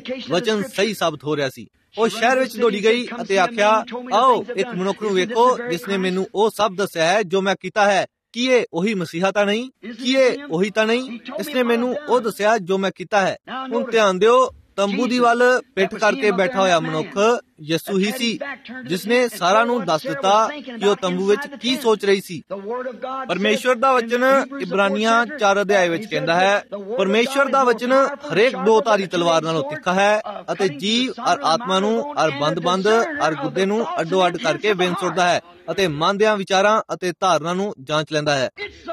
ਵਚਨ ਸਹੀ ਸਾਬਤ ਹੋ ਰਿਹਾ ਸੀ। ਉਹ ਸ਼ਹਿਰ ਵਿੱਚ ਦੌੜੀ ਗਈ ਅਤੇ ਆਖਿਆ, ਆਓ ਇੱਕ ਮਨੁੱਖ ਨੂੰ ਵੇਖੋ ਜਿਸ ਨੇ ਮੈਨੂੰ ਉਹ ਸਭ ਦੱਸਿਆ ਹੈ ਜੋ ਮੈਂ ਕੀਤਾ ਹੈ। ਕੀ ਇਹ ਉਹੀ ਮਸੀਹਾ ਤਾਂ ਨਹੀਂ? ਕੀ ਇਹ ਉਹੀ ਤਾਂ ਨਹੀਂ? ਇਸਨੇ ਮੈਨੂੰ ਉਹ ਦੱਸਿਆ ਜੋ ਮੈਂ ਕੀਤਾ ਹੈ। ਹੁਣ ਧਿਆਨ ਦਿਓ, ਤੰਬੂ ਦੀ ਵੱਲ ਪਿੱਠ ਕਰਕੇ ਬੈਠਾ ਹੋਇਆ ਮਨੁੱਖ ਯਿਸੂ ਹੀ ਸੀ, ਜਿਸ ਨੇ ਸਾਰਿਆਂ ਨੂੰ ਦੱਸ ਦਿੱਤਾ ਕਿ ਉਹ ਤੰਬੂ ਵਿੱਚ ਕੀ ਸੋਚ ਰਹੀ ਸੀ। ਪਰਮੇਸ਼ਵਰ ਦਾ ਵਚਨ ਇਬਰਾਨੀਆਂ 4 ਅਧਿਆਇ ਵਿੱਚ ਕਹਿੰਦਾ ਹੈ, ਪਰਮੇਸ਼ਵਰ ਦਾ ਵਚਨ ਹਰੇਕ ਦੋ ਧਾਰੀ ਤਲਵਾਰ ਨਾਲੋਂ ਤਿੱਖਾ ਹੈ ਅਤੇ ਜੀਵ ਔਰ ਆਤਮਾ ਨੂੰ ਔਰ ਬੰਦ ਔਰ ਗੁੱਦੇ ਨੂੰ ਅੱਡੋ ਅੱਡ ਕਰਕੇ ਵਿੰਨ ਸੁੱਟਦਾ ਹੈ ਅਤੇ ਮਨ ਦਿਆਂ ਵਿਚਾਰਾਂ ਅਤੇ ਧਾਰਨਾ ਨੂੰ ਜਾਂਚ ਲੈਂਦਾ ਹੈ।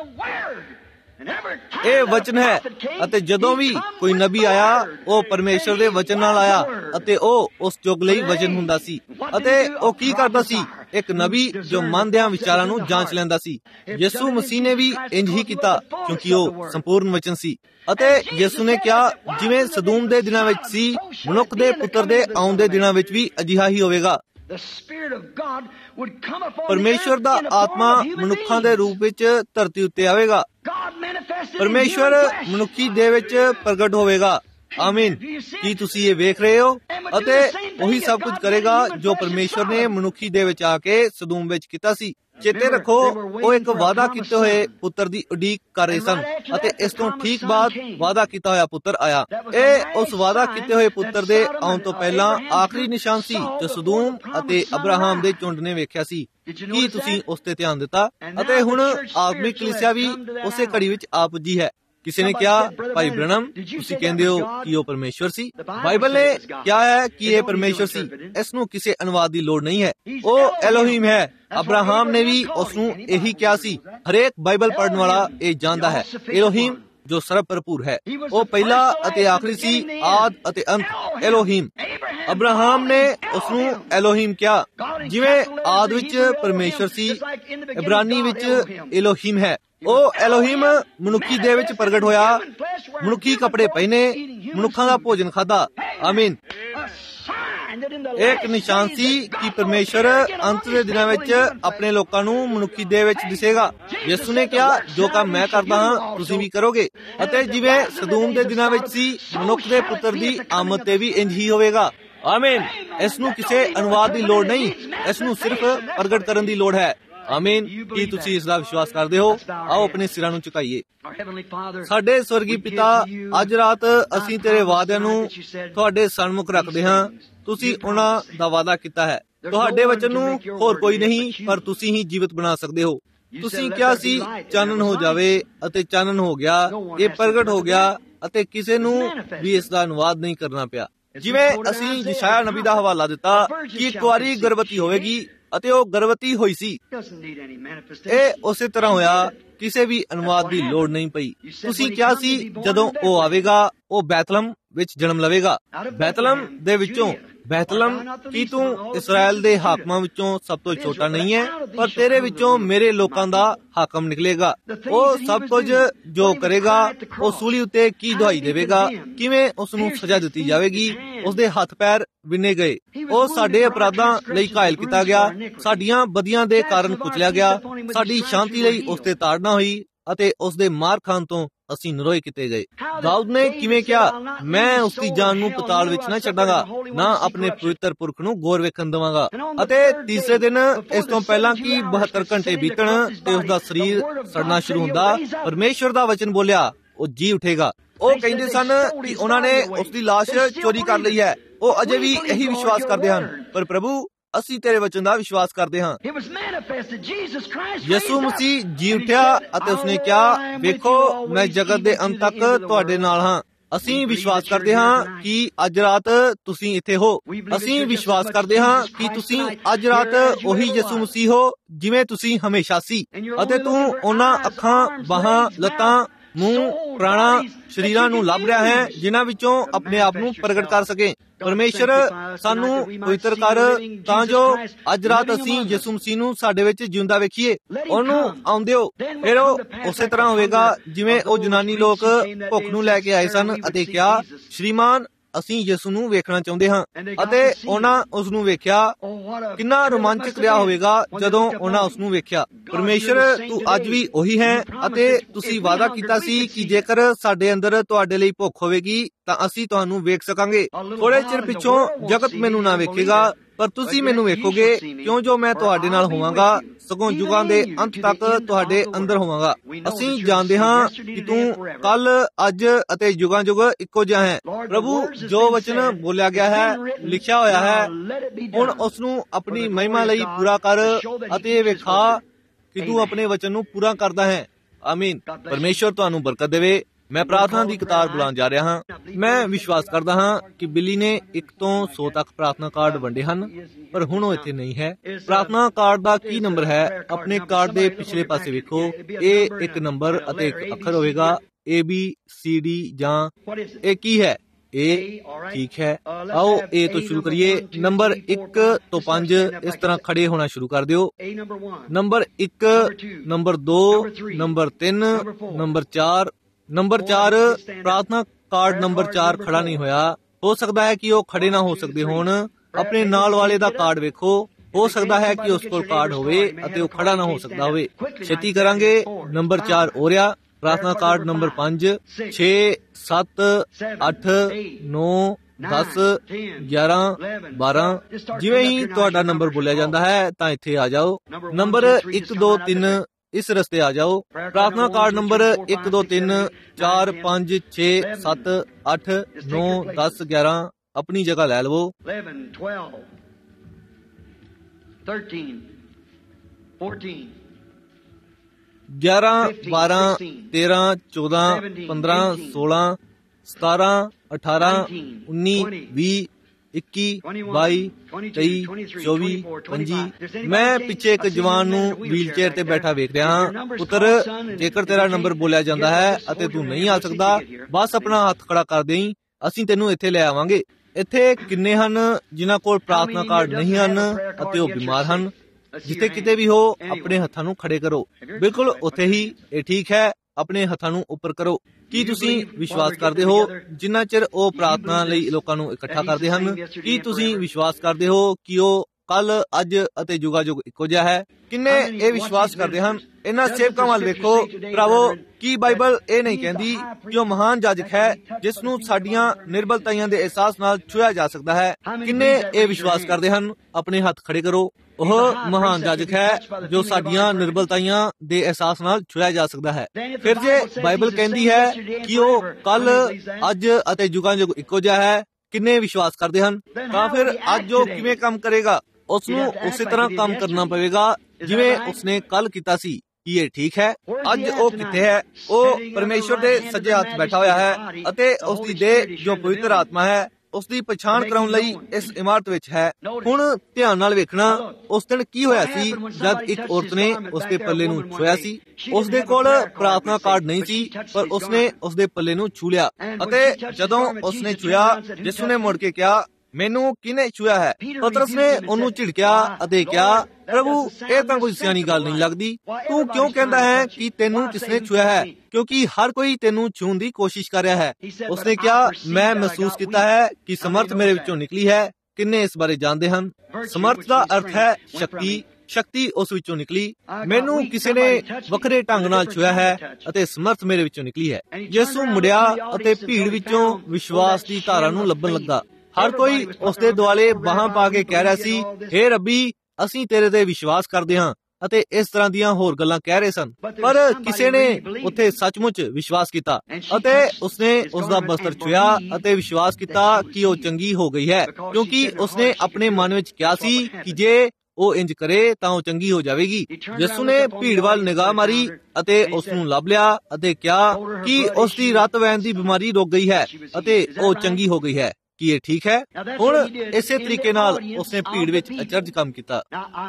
ਇਹ ਵਚਨ ਹੈ ਅਤੇ ਜਦੋਂ ਵੀ ਕੋਈ ਨਬੀ ਆਇਆ, ਉਹ ਪਰਮੇਸ਼ਰ ਦੇ ਵਚਨ ਨਾਲ ਆਇਆ ਅਤੇ ਉਹ ਉਸ ਯੁੱਗ ਲਈ ਵਚਨ ਹੁੰਦਾ ਸੀ। ਅਤੇ ਉਹ ਕੀ ਕਰਦਾ ਸੀ? ਇੱਕ ਨਬੀ ਜੋ ਮਨ ਦਿਆਂ ਵਿਚਾਰਾਂ ਨੂੰ ਜਾਂਚ ਲੈਂਦਾ ਸੀ। ਯਿਸੂ ਮਸੀਹ ਨੇ ਵੀ ਇੰਜ ਹੀ ਕੀਤਾ, ਕਿਉਂਕਿ ਉਹ ਸੰਪੂਰਨ ਵਚਨ ਸੀ। ਅਤੇ ਯਿਸੂ ਨੇ ਕਿਹਾ, ਜਿਵੇਂ ਸਦੂਮ ਦੇ ਦਿਨਾਂ ਵਿੱਚ ਸੀ, ਮਨੁੱਖ ਦੇ ਪੁੱਤਰ ਦੇ ਆਉਣ ਦੇ ਦਿਨਾਂ ਵਿੱਚ ਵੀ ਅਜਿਹਾ ਹੀ ਹੋਵੇਗਾ। ਪਰਮੇਸ਼ਵਰ ਦਾ ਆਤਮਾ ਮਨੁੱਖਾਂ ਦੇ ਰੂਪ ਵਿੱਚ ਧਰਤੀ ਉੱਤੇ ਆਵੇਗਾ। ਪਰਮੇਸ਼ਵਰ ਮਨੁੱਖੀ ਦੇਹ ਵਿੱਚ ਪ੍ਰਗਟ ਹੋਵੇਗਾ। ਆਮੀਨ। ਕੀ ਤੁਸੀਂ ਇਹ ਵੇਖ ਰਹੇ ਹੋ? ਅਤੇ ਉਹੀ ਸਭ ਕੁਝ ਕਰੇਗਾ ਜੋ ਪਰਮੇਸ਼ਵਰ ਨੇ ਮਨੁੱਖੀ ਦੇਹ ਵਿੱਚ ਆ ਕੇ ਸਦੂਮ ਵਿੱਚ ਕੀਤਾ ਸੀ। ਚੇਤੇ ਰੱਖੋ, ਉਹ ਇੱਕ ਵਾਅਦਾ ਕੀਤੇ ਹੋਏ ਪੁੱਤਰ ਦੀ ਉਡੀਕ ਕਰ ਰਹੇ ਸਨ ਅਤੇ ਇਸ ਤੋਂ ਠੀਕ ਬਾਅਦ ਵਾਅਦਾ ਕੀਤਾ ਹੋਇਆ ਪੁੱਤਰ ਆਇਆ। ਇਹ ਉਸ ਵਾਅਦਾ ਕੀਤੇ ਹੋਏ ਪੁੱਤਰ ਦੇ ਆਉਣ ਤੋਂ ਪਹਿਲਾਂ ਆਖਰੀ ਨਿਸ਼ਾਨ ਸੀ ਜੋ ਸਦੂਮ ਅਤੇ ਅਬਰਾਹਮ ਦੇ ਝੁੰਡ ਨੇ ਵੇਖਿਆ ਸੀ। ਕੀ ਤੁਸੀਂ ਉਸ ਤੇ ਧਿਆਨ ਦਿੱਤਾ? ਅਤੇ ਹੁਣ ਆਤਮਿਕ ਕਲੀਸਿਆ ਵੀ ਉਸੇ ਘੜੀ ਵਿੱਚ ਆ ਪੁੱਜੀ ਹੈ। ਕਿਸੇ ਨੇ ਕਿਹਾ, ਭਾਈ ਬ੍ਰਨਮ, ਤੁਸੀਂ ਕਹਿੰਦੇ ਹੋ ਕਿ ਉਹ ਪਰਮੇਸ਼ਵਰ ਸੀ। ਬਾਈਬਲ ਨੇ ਕਿਹਾ ਹੈ ਕਿ ਇਹ ਪਰਮੇਸ਼ਵਰ ਸੀ। ਇਸ ਨੂੰ ਕਿਸੇ ਅਨੁਵਾਦ ਦੀ ਲੋੜ ਨਹੀਂ ਹੈ। ਉਹ ਐਲੋਹੀਮ ਹੈ। ਅਬਰਾਹਮ ਨੇ ਵੀ ਉਸ ਨੂੰ ਇਹੀ ਕਿਹਾ ਸੀ। ਹਰੇਕ ਬਾਈਬਲ ਪੜ੍ਹਨ ਵਾਲਾ ਇਹ ਜਾਣਦਾ ਹੈ, ਐਲੋਹੀਮ ਜੋ ਸਰਬ ਭਰਪੂਰ ਹੈ। ਉਹ ਪਹਿਲਾ ਅਤੇ ਆਖਰੀ ਸੀ, ਆਦ ਅਤੇ ਅੰਤ। ਐਲੋਹੀਮ। ਅਬਰਾਹਮ ਨੇ ਉਸ ਨੂੰ ਐਲੋਹੀਮ ਕਿਹਾ। ਜਿਵੇਂ ਆਦ ਵਿੱਚ ਪਰਮੇਸ਼ਵਰ ਸੀ, ਇਬਰਾਨੀ ਵਿੱਚ ਐਲੋਹੀਮ ਹੈ। ਉਹ ਐਲੋਹੀਮ ਮਨੁੱਖੀ ਦੇਹ ਵਿੱਚ ਪ੍ਰਗਟ ਹੋਇਆ, ਮਨੁੱਖੀ ਕੱਪੜੇ ਪਹਿਨੇ, ਮਨੁੱਖਾਂ ਦਾ ਭੋਜਨ ਖਾਧਾ। ਆਮੀਨ। ਇੱਕ ਨਿਸ਼ਾਨ ਸੀ ਕਿ ਪਰਮੇਸ਼ਵਰ ਅੰਤ ਦੇ ਦਿਨਾਂ ਵਿੱਚ ਆਪਣੇ ਲੋਕਾਂ ਨੂੰ ਮਨੁੱਖੀ ਦੇਹ ਵਿੱਚ ਦਿਸੇਗਾ। ਯਿਸੂ ਨੇ ਕਿਹਾ, ਜੋ ਕੰਮ ਮੈਂ ਕਰਦਾ ਹਾਂ ਤੁਸੀਂ ਵੀ ਕਰੋਗੇ। ਅਤੇ ਜਿਵੇਂ ਸਦੂਮ ਦੇ ਦਿਨਾਂ ਵਿੱਚ ਸੀ, ਮਨੁੱਖ ਦੇ ਪੁੱਤਰ ਦੀ ਆਮਦ ਤੇ ਵੀ ਇੰਜ ਹੀ ਹੋਵੇਗਾ। ਆਮੀਨ। ਇਸ ਨੂੰ ਕਿਸੇ ਅਨੁਵਾਦ ਦੀ ਲੋੜ ਨਹੀਂ, ਇਸ ਨੂੰ ਸਿਰਫ ਪ੍ਰਗਟ ਕਰਨ ਦੀ ਲੋੜ ਹੈ। ਆਮੀਨ। ਕੀ ਤੁਸੀਂ ਇਸ ਦਾ ਵਿਸ਼ਵਾਸ ਕਰਦੇ ਹੋ? ਆਓ ਆਪਣੇ ਸਿਰਾਂ ਨੂੰ ਝੁਕਾਈਏ। ਸਾਡੇ ਸਵਰਗੀ ਪਿਤਾ, ਅੱਜ ਰਾਤ ਅਸੀਂ ਤੇਰੇ ਵਾਅਦਿਆਂ ਨੂੰ ਤੁਹਾਡੇ ਸਨਮੁਖ ਰੱਖਦੇ ਹਾਂ। ਤੁਸੀਂ ਉਹਨਾਂ ਦਾ ਵਾਅਦਾ ਕੀਤਾ ਹੈ। ਤੁਹਾਡੇ ਵਚਨ ਨੂੰ ਹੋਰ ਕੋਈ ਨਹੀਂ, ਪਰ ਤੁਸੀਂ ਹੀ ਜੀਵਤ ਬਣਾ ਸਕਦੇ ਹੋ। ਤੁਸੀਂ ਕਿਹਾ ਸੀ, ਚਾਨਣ ਹੋ ਜਾਵੇ ਅਤੇ ਚਾਨਣ ਹੋ ਗਿਆ। ਇਹ ਪ੍ਰਗਟ ਹੋ ਗਿਆ ਅਤੇ ਕਿਸੇ ਨੂੰ ਵੀ ਇਸ ਦਾ ਅਨੁਵਾਦ ਨਹੀਂ ਕਰਨਾ ਪਿਆ। ਜਿਵੇਂ ਅਸੀਂ ਯਸ਼ਾਇਆ ਨਬੀ ਦਾ ਹਵਾਲਾ ਦਿੱਤਾ ਕਿ ਇੱਕ ਵਾਰੀ ਗਰਭਵਤੀ ਹੋਵੇਗੀ ਅਤੇ ਉਹ ਗਰਭਵਤੀ ਹੋਈ ਸੀ। ਇਹ ਉਸੇ ਤਰ੍ਹਾਂ ਹੋਇਆ, ਕਿਸੇ ਵੀ ਅਨੁਵਾਦ ਦੀ ਲੋੜ ਨਹੀਂ ਪਈ। ਤੁਸੀਂ ਕਿਹਾ ਸੀ, ਜਦੋਂ ਉਹ ਆਵੇਗਾ ਉਹ ਬੈਤਲਹਮ ਵਿੱਚ ਜਨਮ ਲਵੇਗਾ। ਬੈਤਲਹਮ ਦੇ ਵਿੱਚੋਂ। ਬੈਤਲਹਮ, ਕੀ ਤੂੰ ਇਸਰਾਇਲ ਦੇ ਹਾਕਮਾਂ ਵਿੱਚੋਂ ਸਭ ਤੋਂ ਛੋਟਾ ਨਹੀਂ ਹੈ? ਪਰ ਤੇਰੇ ਵਿੱਚੋਂ ਮੇਰੇ ਲੋਕਾਂ ਦਾ ਹਾਕਮ ਨਿਕਲੇਗਾ। ਉਹ ਸਭ ਕੁਝ ਜੋ ਕਰੇਗਾ, ਉਹ ਸੂਲੀ ਉੱਤੇ ਕੀ ਦੁਹਾਈ ਦੇਵੇਗਾ, ਕਿਵੇਂ ਉਸ ਨੂੰ ਸਜ਼ਾ ਦਿੱਤੀ ਜਾਵੇਗੀ। ਉਸਦੇ ਹੱਥ ਪੈਰ ਵਿੰਨੇ ਗਏ। ਉਹ ਸਾਡੇ ਅਪਰਾਧਾਂ ਲਈ ਘਾਇਲ ਕੀਤਾ ਗਿਆ, ਸਾਡੀਆਂ ਬਦੀਆਂ ਦੇ ਕਾਰਨ ਕੁਚਲਿਆ ਗਿਆ। ਸਾਡੀ ਸ਼ਾਂਤੀ ਲਈ ਉਸ ਤੇ ਤਾੜਨਾ ਹੋਈ ਅਤੇ ਉਸ ਦੇ ਮਾਰ ਖਾਣ ਤੋਂ ਅਸੀਂ ਨਿਰੋਏ ਕੀਤੇ ਗਏ। ਦਾਊਦ ਨੇ ਕਿਵੇਂ ਕਿਹਾ, ਮੈਂ ਉਸ ਦੀ ਜਾਨ ਨੂੰ ਪਤਾਲ ਵਿੱਚ ਨਾ ਛੱਡਾਂਗਾ, ਨਾ ਆਪਣੇ ਪਵਿੱਤਰ ਪੁਰਖ ਨੂੰ ਗੌਰ ਵੇਖਣ ਦੇਵਾਂਗਾ। ਅਤੇ ਤੀਸਰੇ ਦਿਨ, ਇਸ ਤੋਂ ਪਹਿਲਾਂ ਕਿ 72 ਘੰਟੇ ਬੀਤਣ ਤੇ ਉਸ ਦਾ ਸਰੀਰ ਸੜਨਾ ਸ਼ੁਰੂ ਹੁੰਦਾ, ਪਰਮੇਸ਼ਵਰ ਦਾ ਵਚਨ ਬੋਲਿਆ, ਉਹ ਜੀ ਉਠੇਗਾ। ਉਹ ਕਹਿੰਦੇ ਸਨ ਕਿ ਉਹਨਾਂ ਨੇ ਉਸ ਦੀ ਲਾਸ਼ ਚੋਰੀ ਕਰ ਲਈ ਹੈ। ਉਹ ਅਜੇ ਵੀ ਇਹੀ ਵਿਸ਼ਵਾਸ ਕਰਦੇ ਹਨ। ਪਰ ਪ੍ਰਭੂ, ਅਸੀਂ ਤੇਰੇ ਵਚਨ ਦਾ ਵਿਸ਼ਵਾਸ ਕਰਦੇ ਹਾਂ। ਯਿਸੂ ਮਸੀਹ ਜੀ ਉਠਿਆ ਅਤੇ ਉਸਨੇ ਕਿਹਾ, ਵੇਖੋ, ਮੈਂ ਜਗਤ ਦੇ ਅੰਤ ਤੱਕ ਤੁਹਾਡੇ ਨਾਲ ਹਾਂ। ਅਸੀਂ ਵਿਸ਼ਵਾਸ ਕਰਦੇ ਹਾਂ ਕਿ ਅੱਜ ਰਾਤ ਤੁਸੀਂ ਇੱਥੇ ਹੋ। ਅਸੀਂ ਵਿਸ਼ਵਾਸ ਕਰਦੇ ਹਾਂ ਕਿ ਤੁਸੀਂ ਅੱਜ ਰਾਤ ਉਹੀ ਯਿਸੂ ਮਸੀਹ ਹੋ ਜਿਵੇਂ ਤੁਸੀਂ ਹਮੇਸ਼ਾ ਸੀ। ਅਤੇ ਤੂੰ ਉਹਨਾਂ ਅੱਖਾਂ, ਬਾਹਾਂ, ਲੱਤਾਂ, ਮੂੰਹ, ਪ੍ਰਾਣਾ, ਸਰੀਰਾਂ ਨੂੰ ਲੱਭ ਰਿਹਾ ਹੈ ਜਿਨ੍ਹਾਂ ਵਿੱਚੋਂ ਆਪਣੇ ਆਪ ਨੂੰ ਪ੍ਰਗਟ ਕਰ ਸਕੇ। ਪਰਮੇਸ਼ਰ ਸਾਨੂੰ ਪਵਿੱਤਰ ਕਰ ਤਾਂ ਜੋ ਅੱਜ ਰਾਤ ਅਸੀਂ ਯਿਸੂ ਮਸੀਹ ਨੂੰ ਸਾਡੇ ਵਿੱਚ ਜਿਉਂਦਾ ਵੇਖੀਏ। ਉਹਨੂੰ ਆਉਂਦੇ ਹੋ। ਫਿਰ ਉਹ ਉਸੇ ਤਰ੍ਹਾਂ ਹੋਵੇਗਾ ਜਿਵੇਂ ਉਹ ਯੂਨਾਨੀ ਲੋਕ ਭੁੱਖ ਨੂੰ ਲੈ ਕੇ ਆਏ ਸਨ ਅਤੇ ਕਿਹਾ, ਸ਼੍ਰੀਮਾਨ, ਅਸੀਂ ਯਿਸੂ ਨੂੰ ਵੇਖਣਾ ਚਾਹੁੰਦੇ ਹਾਂ ਅਤੇ ਉਹਨਾਂ ਉਸ ਨੂੰ ਵੇਖਿਆ। ਕਿੰਨਾ ਰੋਮਾਂਚਕ ਰਿਹਾ ਹੋਵੇਗਾ ਜਦੋਂ ਉਹਨਾਂ ਉਸ ਨੂੰ ਵੇਖਿਆ। ਪਰਮੇਸ਼ਰ, ਤੂੰ ਅੱਜ ਵੀ ਉਹੀ ਹੈ ਅਤੇ ਤੁਸੀਂ ਵਾਅਦਾ ਕੀਤਾ ਸੀ ਕਿ ਜੇਕਰ ਸਾਡੇ ਅੰਦਰ ਤੁਹਾਡੇ ਲਈ ਭੁੱਖ ਹੋਵੇਗੀ ਤਾਂ ਅਸੀਂ ਤੁਹਾਨੂੰ ਵੇਖ ਸਕਾਂਗੇ। ਥੋੜੇ ਚਿਰ ਪਿੱਛੋਂ ਜਗਤ ਮੈਨੂੰ ਨਾ ਵੇਖੇਗਾ, ਪਰ ਤੁਸੀਂ ਮੈਨੂੰ ਵੇਖੋਗੇ, ਕਿਉਂ ਜੋ ਮੈਂ ਤੁਹਾਡੇ ਨਾਲ ਹੋਵਾਂਗਾ, ਸਗੋਂ ਯੁਗਾਂ ਦੇ ਅੰਤ ਤੱਕ ਤੁਹਾਡੇ ਅੰਦਰ ਹੋਵਾਂਗਾ। ਅਸੀਂ ਜਾਣਦੇ ਹਾਂ ਕਿ ਤੂੰ ਕੱਲ, ਅੱਜ ਅਤੇ ਯੁਗਾਂ ਯੁਗ ਇੱਕੋ ਜਿਹਾ ਹੈ। ਪ੍ਰਭੂ, ਜੋ ਵਚਨ ਬੋਲਿਆ ਗਿਆ ਹੈ, ਲਿਖਿਆ ਹੋਇਆ ਹੈ, ਹੁਣ ਉਸ ਨੂੰ ਆਪਣੀ ਮਹਿਮਾ ਲਈ ਪੂਰਾ ਕਰ ਅਤੇ ਇਹ ਵੇਖਾ ਕਿ ਤੂੰ ਆਪਣੇ ਵਚਨ ਨੂੰ ਪੂਰਾ ਕਰਦਾ ਹੈ। ਆਮੀਨ। ਪਰਮੇਸ਼ਰ ਤੁਹਾਨੂੰ ਬਰਕਤ ਦੇਵੇ। ਮੈਂ ਪ੍ਰਾਰਥਨਾ ਦੀ ਕਤਾਰ ਬੁਲਾਉਣ ਜਾ ਰਿਹਾ ਹਾਂ। ਮੈਂ ਵਿਸ਼ਵਾਸ ਕਰਦਾ ਹਾਂ ਕਿ ਬਿੱਲੀ ਨੇ 1 ਤੋਂ 100 ਤੱਕ ਪ੍ਰਾਰਥਨਾ ਕਾਰਡ ਵੰਡੇ ਹਨ, ਪਰ ਹੁਣ ਉਹ ਇੱਥੇ ਨਹੀਂ ਹੈ। ਪ੍ਰਾਰਥਨਾ ਕਾਰਡ ਦਾ ਕੀ ਨੰਬਰ ਹੈ? ਆਪਣੇ ਕਾਰਡ ਦੇ ਪਿਛਲੇ ਪਾਸੇ ਵੇਖੋ। ਇਹ ਇੱਕ ਨੰਬਰ ਅਤੇ ਇੱਕ ਅੱਖਰ ਹੋਵੇਗਾ, ABCD ਜਾਂ ਇਹ ਕੀ ਹੈ? A। ਠੀਕ ਹੈ, ਆਓ A ਤੋਂ ਸ਼ੁਰੂ ਕਰੀਏ। ਨੰਬਰ 1 ਤੋਂ 5 ਇਸ ਤਰ੍ਹਾਂ ਖੜੇ ਹੋਣਾ ਸ਼ੁਰੂ ਕਰ ਦਿਓ। Number 1, number 2, number 3, number 4। Number 4 ਪ੍ਰਾਰਥਨਾ ਕਾਰਡ ਨੰਬਰ 4 ਖੜਾ ਨਹੀਂ ਹੋਇਆ। ਹੋ ਸਕਦਾ ਹੈ ਕਿ ਉਹ ਖੜੇ ਨਾ ਹੋ ਸਕਦੇ ਹੋਣ। ਆਪਣੇ ਨਾਲ ਵਾਲੇ ਦਾ ਕਾਰਡ ਵੇਖੋ, ਹੋ ਸਕਦਾ ਹੈ ਕਿ ਉਸ ਕੋਲ ਕਾਰਡ ਹੋਵੇ ਅਤੇ ਉਹ ਖੜਾ ਨਾ ਹੋ ਸਕਦਾ ਹੋਵੇ। ਛੇਤੀ ਕਰਾਂਗੇ। ਨੰਬਰ 4 ਹੋ ਰਿਹਾ। ਪ੍ਰਾਰਥਨਾ ਕਾਰਡ ਨੰਬਰ 5, 6, 7, 8, 9, 10, 11, 12। ਜਿਵੇਂ ਹੀ ਤੁਹਾਡਾ ਨੰਬਰ ਬੋਲਿਆ ਜਾਂਦਾ ਹੈ ਤਾਂ ਇੱਥੇ ਆ ਜਾਓ। ਨੰਬਰ 1, 2, 3 ਇਸ ਰਸਤੇ ਆ ਜਾਓ। ਪ੍ਰਾਰਥਨਾ ਕਾਰਡ ਨੰਬਰ 1, 2, 3, 4, 5, 6, 7, 8, 9, 10, 11 ਆਪਣੀ ਜਗ੍ਹਾ ਲੈ ਲਵੋ। 11, 12, 13, 14, 11, 12, 13, 14, 15, 16, 17, 18, 19, 20, 21, 22, 23, 24, 25। ਮੈਂ ਪਿੱਛੇ ਇੱਕ ਜਵਾਨ ਨੂੰ ਵੀਲ ਚੇਅਰ ਤੇ ਬੈਠਾ ਵੇਖ ਰਿਹਾ ਹਾਂ। ਪੁੱਤਰ, ਜੇਕਰ ਤੇਰਾ ਨੰਬਰ ਬੋਲਿਆ ਜਾਂਦਾ ਹੈ ਅਤੇ ਤੂੰ ਨਹੀਂ ਆ ਸਕਦਾ, ਬਸ ਆਪਣਾ ਹੱਥ ਖੜਾ ਕਰ ਦੇਈਂ, ਅਸੀਂ ਤੈਨੂੰ ਇੱਥੇ ਲੈ ਆਵਾਂਗੇ। ਇੱਥੇ ਕਿੰਨੇ ਹਨ ਜਿਨ੍ਹਾਂ ਕੋਲ ਪ੍ਰਾਰਥਨਾ ਕਾਰਡ ਨਹੀਂ ਹਨ ਅਤੇ ਉਹ ਬਿਮਾਰ ਹਨ? ਜਿੱਥੇ ਕਿਤੇ ਵੀ ਹੋ, ਆਪਣੇ ਹੱਥਾਂ ਨੂੰ ਖੜੇ ਕਰੋ। ਬਿਲਕੁਲ ਉੱਥੇ ਹੀ। ਇਹ ਠੀਕ ਹੈ, ਆਪਣੇ ਹੱਥਾਂ ਨੂੰ ਉੱਪਰ ਕਰੋ। ਕੀ ਤੁਸੀਂ ਵਿਸ਼ਵਾਸ ਕਰਦੇ ਹੋ ਜਿੰਨਾ ਚਿਰ ਉਹ ਪ੍ਰਾਰਥਨਾ ਲਈ ਲੋਕਾਂ ਨੂੰ ਇਕੱਠਾ ਕਰਦੇ ਹਨ? ਕੀ ਤੁਸੀਂ ਵਿਸ਼ਵਾਸ ਕਰਦੇ ਹੋ ਕਿ ਉਹ ਕੱਲ, ਅੱਜ ਅਤੇ ਯੁਗਾ ਯੁਗ ਇੱਕੋ ਜਿਹਾ ਹੈ? ਕਿੰਨੇ ਇਹ ਵਿਸ਼ਵਾਸ ਕਰਦੇ ਹਨ? ਇਹਨਾਂ ਸੇਵਕਾਂ ਵੱਲ ਵੇਖੋ। ਭਰਾਵੋ, ਕੀ ਬਾਈਬਲ ਇਹ ਨਹੀਂ ਕਹਿੰਦੀ ਕਿ ਉਹ ਮਹਾਨ ਜਾਜਕ ਹੈ ਜਿਸ ਨੂੰ ਸਾਡੀਆਂ ਨਿਰਬਲਤਾਈਆਂ ਦੇ ਅਹਿਸਾਸ ਨਾਲ ਛੂਹਿਆ ਜਾ ਸਕਦਾ ਹੈ? ਕਿੰਨੇ ਇਹ ਵਿਸ਼ਵਾਸ ਕਰਦੇ ਹਨ? ਆਪਣੇ ਹੱਥ ਖੜੇ ਕਰੋ। ਉਹ ਮਹਾਨ ਜਾਜਕ ਹੈ ਜੋ ਸਾਡੀਆਂ ਨਿਰਬਲਤਾਈਆਂ ਦੇ ਅਹਿਸਾਸ ਨਾਲ ਛੂਹਿਆ ਜਾ ਸਕਦਾ ਹੈ। ਫਿਰ ਜੇ ਬਾਈਬਲ ਕਹਿੰਦੀ ਹੈ ਕਿ ਉਹ ਕੱਲ, ਅੱਜ ਅਤੇ ਯੁਗਾਂ ਯੁਗ ਇੱਕੋ ਜਿਹਾ ਹੈ, ਕਿੰਨੇ ਵਿਸ਼ਵਾਸ ਕਰਦੇ ਹਨ? ਤਾਂ ਫਿਰ ਅੱਜ ਉਹ ਕਿਵੇਂ ਕੰਮ ਕਰੇਗਾ? ਉਸ ਨੂੰ ਉਸੇ ਤਰ੍ਹਾਂ ਕੰਮ ਕਰਨਾ ਪਵੇਗਾ ਜਿਵੇਂ ਉਸਨੇ ਕੱਲ ਕੀਤਾ ਸੀ। ਕੀ ਇਹ ਠੀਕ ਹੈ? ਅੱਜ ਉਹ ਕਿੱਥੇ ਹੈ? ਉਹ ਪਰਮੇਸ਼ਵਰ ਦੇ ਸੱਜੇ ਹੱਥ ਬੈਠਾ ਹੋਇਆ ਹੈ ਅਤੇ ਉਸ ਦੀ ਦੇਹ ਜੋ ਪਵਿੱਤਰ ਆਤਮਾ ਹੈ, ਉਸ ਦੀ ਪਛਾਣ ਕਰਾਉਣ ਲਈ ਇਸ ਇਮਾਰਤ ਵਿੱਚ ਹੈ। ਹੁਣ ਧਿਆਨ ਨਾਲ ਵੇਖਣਾ, ਉਸ ਦਿਨ ਕੀ ਹੋਇਆ ਸੀ ਜਦ ਇੱਕ ਔਰਤ ਨੇ ਉਸ ਦੇ ਪੱਲੇ ਨੂੰ ਛੂਹਿਆ ਸੀ। ਉਸ ਦੇ ਕੋਲ ਪ੍ਰਾਰਥਨਾ ਕਾਰਡ ਨਹੀਂ ਸੀ, ਪਰ ਉਸਨੇ ਉਸ ਦੇ ਪੱਲੇ ਨੂੰ ਛੂ ਲਿਆ ਅਤੇ ਜਦੋਂ ਉਸਨੇ ਛੂਹਿਆ, ਯਿਸੂ ਨੇ ਮੁੜ ਕੇ ਕਿਹਾ, ਮੈਨੂੰ ਕਿਹਨੇ ਛੂਹਿਆ ਹੈ? ਪਤਰਸ ਨੇ ਉਹਨੂੰ ਝਿੜਕਿਆ ਅਤੇ ਕਿਹਾ, ਪ੍ਰਭੂ, ਇਹ ਤਾਂ ਕੋਈ ਸਿਆਣੀ ਗੱਲ ਨਹੀਂ ਲੱਗਦੀ। ਤੂੰ ਕਿਉਂ ਕਹਿੰਦਾ ਹੈ ਕਿ ਤੈਨੂੰ ਕਿਸਨੇ ਛੂਹਿਆ ਹੈ? ਕਿਉਂਕਿ ਹਰ ਕੋਈ ਤੈਨੂੰ ਛੂਹਣ ਦੀ ਕੋਸ਼ਿਸ਼ ਕਰ ਰਿਹਾ ਹੈ। ਉਸਨੇ ਕਿਹਾ, ਮੈਂ ਮਹਿਸੂਸ ਕੀਤਾ ਹੈ ਕਿ ਸਮਰਥ ਮੇਰੇ ਵਿੱਚੋਂ ਨਿਕਲੀ ਹੈ। ਕਿੰਨੇ ਇਸ ਬਾਰੇ ਜਾਣਦੇ ਹਨ? ਸਮਰਥ ਦਾ ਅਰਥ ਹੈ ਸ਼ਕਤੀ। ਸ਼ਕਤੀ ਉਸ ਵਿੱਚੋਂ ਨਿਕਲੀ। ਮੈਨੂੰ ਕਿਸੇ ਨੇ ਵੱਖਰੇ ਢੰਗ ਨਾਲ ਛੂਹਿਆ ਹੈ ਅਤੇ ਸਮਰਥ ਮੇਰੇ ਵਿੱਚੋਂ ਨਿਕਲੀ ਹੈ। ਯਿਸੂ ਮੁੜਿਆ ਅਤੇ ਭੀੜ ਵਿੱਚੋਂ ਵਿਸ਼ਵਾਸ ਦੀ ਧਾਰਾ ਨੂੰ ਲੱਭਣ ਲੱਗਾ। ਹਰ ਕੋਈ ਉਸ ਦੇ ਦੁਆਲੇ ਬਾਹਾਂ ਪਾ ਕੇ ਕਹਿ ਰਿਹਾ ਸੀ, ਹੇ ਰੱਬੀ, ਅਸੀਂ ਤੇਰੇ ਤੇ ਵਿਸ਼ਵਾਸ ਕਰਦੇ ਹਾਂ, ਅਤੇ ਇਸ ਤਰ੍ਹਾਂ ਦੀਆਂ ਹੋਰ ਗੱਲਾਂ ਕਹਿ ਰਹੇ ਸਨ। ਪਰ ਕਿਸੇ ਨੇ ਉੱਥੇ ਸੱਚਮੁੱਚ ਵਿਸ਼ਵਾਸ ਕੀਤਾ ਅਤੇ ਉਸਨੇ ਉਸ ਦਾ ਬਸਤਰ ਛੂਹਿਆ ਅਤੇ ਵਿਸ਼ਵਾਸ ਕੀਤਾ ਕਿ ਉਹ ਚੰਗੀ ਹੋ ਗਈ ਹੈ, ਕਿਉਂਕਿ ਉਸਨੇ ਆਪਣੇ ਮਨ ਵਿੱਚ ਕਿਹਾ ਸੀ ਕਿ ਜੇ ਉਹ ਇੰਜ ਕਰੇ ਤਾਂ ਉਹ ਚੰਗੀ ਹੋ ਜਾਵੇਗੀ। ਯਿਸੂ ਨੇ ਭੀੜ ਵੱਲ ਨਿਗਾਹ ਮਾਰੀ ਅਤੇ ਉਸ ਨੂੰ ਲੱਭ ਲਿਆ ਅਤੇ ਕਿਹਾ ਕਿ ਉਸ ਦੀ ਰੱਤ ਵਹਿਣ ਦੀ ਬਿਮਾਰੀ ਰੁਕ ਗਈ ਹੈ ਅਤੇ ਉਹ ਚੰਗੀ ਹੋ ਗਈ ਹੈ। ਕੀ ਇਹ ਠੀਕ ਹੈ? ਹੁਣ ਇਸੇ ਤਰੀਕੇ ਨਾਲ ਉਸਨੇ ਭੀੜ ਵਿੱਚ ਅਚਰਜ ਕੰਮ ਕੀਤਾ।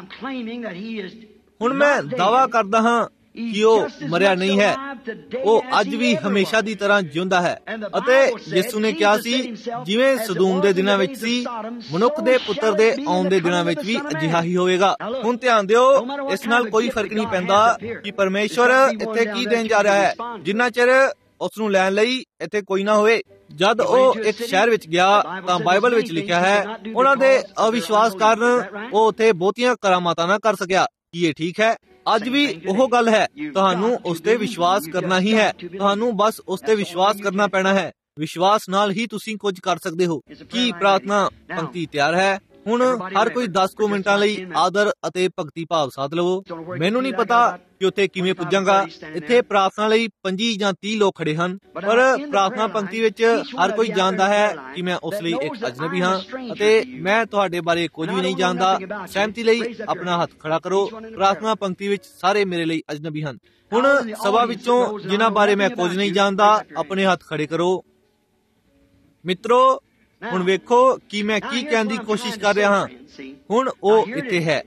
ਹੁਣ ਮੈਂ ਦਾਅਵਾ ਕਰਦਾ ਹਾਂ ਕਿ ਉਹ ਮਰਿਆ ਨਹੀਂ ਹੈ, ਉਹ ਅੱਜ ਵੀ ਹਮੇਸ਼ਾ ਦੀ ਤਰ੍ਹਾਂ ਜਿਉਂਦਾ ਹੈ। ਅਤੇ ਯਿਸੂ ਨੇ ਕਿਹਾ ਸੀ, ਜਿਵੇਂ ਸਦੂਮ ਦੇ ਦਿਨਾਂ ਵਿੱਚ ਸੀ, ਮਨੁੱਖ ਦੇ ਪੁੱਤਰ ਦੇ ਆਉਣ ਦੇ ਦਿਨਾਂ ਵਿੱਚ ਵੀ ਅਜਿਹਾ ਹੀ ਹੋਵੇਗਾ। ਹੁਣ ਧਿਆਨ ਦਿਓ, ਇਸ ਨਾਲ ਕੋਈ ਫਰਕ ਨਹੀਂ ਪੈਂਦਾ ਕਿ ਪਰਮੇਸ਼ਵਰ ਇੱਥੇ ਕੀ ਦੇਣ ਜਾ ਰਿਹਾ ਹੈ। ਜਿੰਨਾ ਚਿਰ ਉਸ ਨੂੰ ਲੈਣ ਲਈ ਇੱਥੇ ਕੋਈ ਨਾ ਹੋਵੇ। ਜਦ ਉਹ ਇੱਕ ਸ਼ਹਿਰ ਵਿੱਚ ਗਿਆ ਤਾਂ ਬਾਈਬਲ ਵਿੱਚ ਲਿਖਿਆ ਹੈ ਉਹਨਾਂ ਦੇ ਅਵਿਸ਼ਵਾਸ ਕਾਰਨ ਉਹ ਉੱਥੇ ਬਹੁਤੀਆਂ ਕਰਾਮਾਤਾਂ ਨਾ ਕਰ ਸਕਿਆ। ਕੀ ਇਹ ਠੀਕ ਹੈ? ਅੱਜ ਵੀ ਉਹ ਗੱਲ ਹੈ, ਤੁਹਾਨੂੰ ਉਸ ਤੇ ਵਿਸ਼ਵਾਸ ਕਰਨਾ ਹੀ ਹੈ। ਤੁਹਾਨੂੰ ਬਸ ਉਸ ਤੇ ਵਿਸ਼ਵਾਸ ਕਰਨਾ ਪੈਣਾ ਹੈ। ਵਿਸ਼ਵਾਸ ਨਾਲ ਹੀ ਤੁਸੀਂ ਕੁਝ ਕਰ ਸਕਦੇ ਹੋ। ਕੀ ਪ੍ਰਾਰਥਨਾ ਪੰਕਤੀ ਤਿਆਰ ਹੈ? ਹੁਣ ਹਰ ਕੋਈ 10 ਮਿੰਟਾਂ ਲਈ ਆਦਰ ਅਤੇ ਭਗਤੀ ਭਾਵ ਸਾਧ ਲਵੋ। ਮੈਨੂੰ ਨਹੀਂ ਪਤਾ ਕਿ ਉੱਥੇ ਕਿਵੇਂ ਪੁੱਜਾਂਗਾ। ਇੱਥੇ ਪ੍ਰਾਰਥਨਾ ਲਈ 25 ਜਾਂ 30 ਲੋਕ ਖੜੇ ਹਨ, ਪਰ ਪ੍ਰਾਰਥਨਾ ਪੰਕਤੀ ਵਿੱਚ ਹਰ ਕੋਈ ਜਾਣਦਾ ਹੈ ਕਿ ਮੈਂ ਉਸ ਲਈ ਇੱਕ ਅਜਨਬੀ ਹਾਂ ਅਤੇ ਮੈਂ ਤੁਹਾਡੇ ਬਾਰੇ ਕੁਝ ਵੀ ਨਹੀਂ ਜਾਣਦਾ। ਸਹਿਮਤੀ ਲਈ ਆਪਣਾ ਹੱਥ ਖੜਾ ਕਰੋ। ਪ੍ਰਾਰਥਨਾ ਪੰਕਤੀ ਵਿੱਚ ਸਾਰੇ ਮੇਰੇ ਲਈ ਅਜਨਬੀ ਹਨ। ਹੁਣ ਸਭਾ ਵਿੱਚੋਂ ਜਿਨ੍ਹਾਂ ਬਾਰੇ ਮੈਂ ਕੁਝ ਨਹੀਂ ਜਾਣਦਾ, ਆਪਣੇ ਹੱਥ ਖੜੇ ਕਰੋ। ਮਿੱਤਰੋ, ਹੁਣ ਵੇਖੋ ਕਿ ਮੈਂ ਕੀ ਕਹਿਣ ਦੀ ਕੋਸ਼ਿਸ਼ ਕਰ ਰਿਹਾ ਹਾਂ। ਹੁਣ ਉਹ ਇੱਥੇ ਹੈ।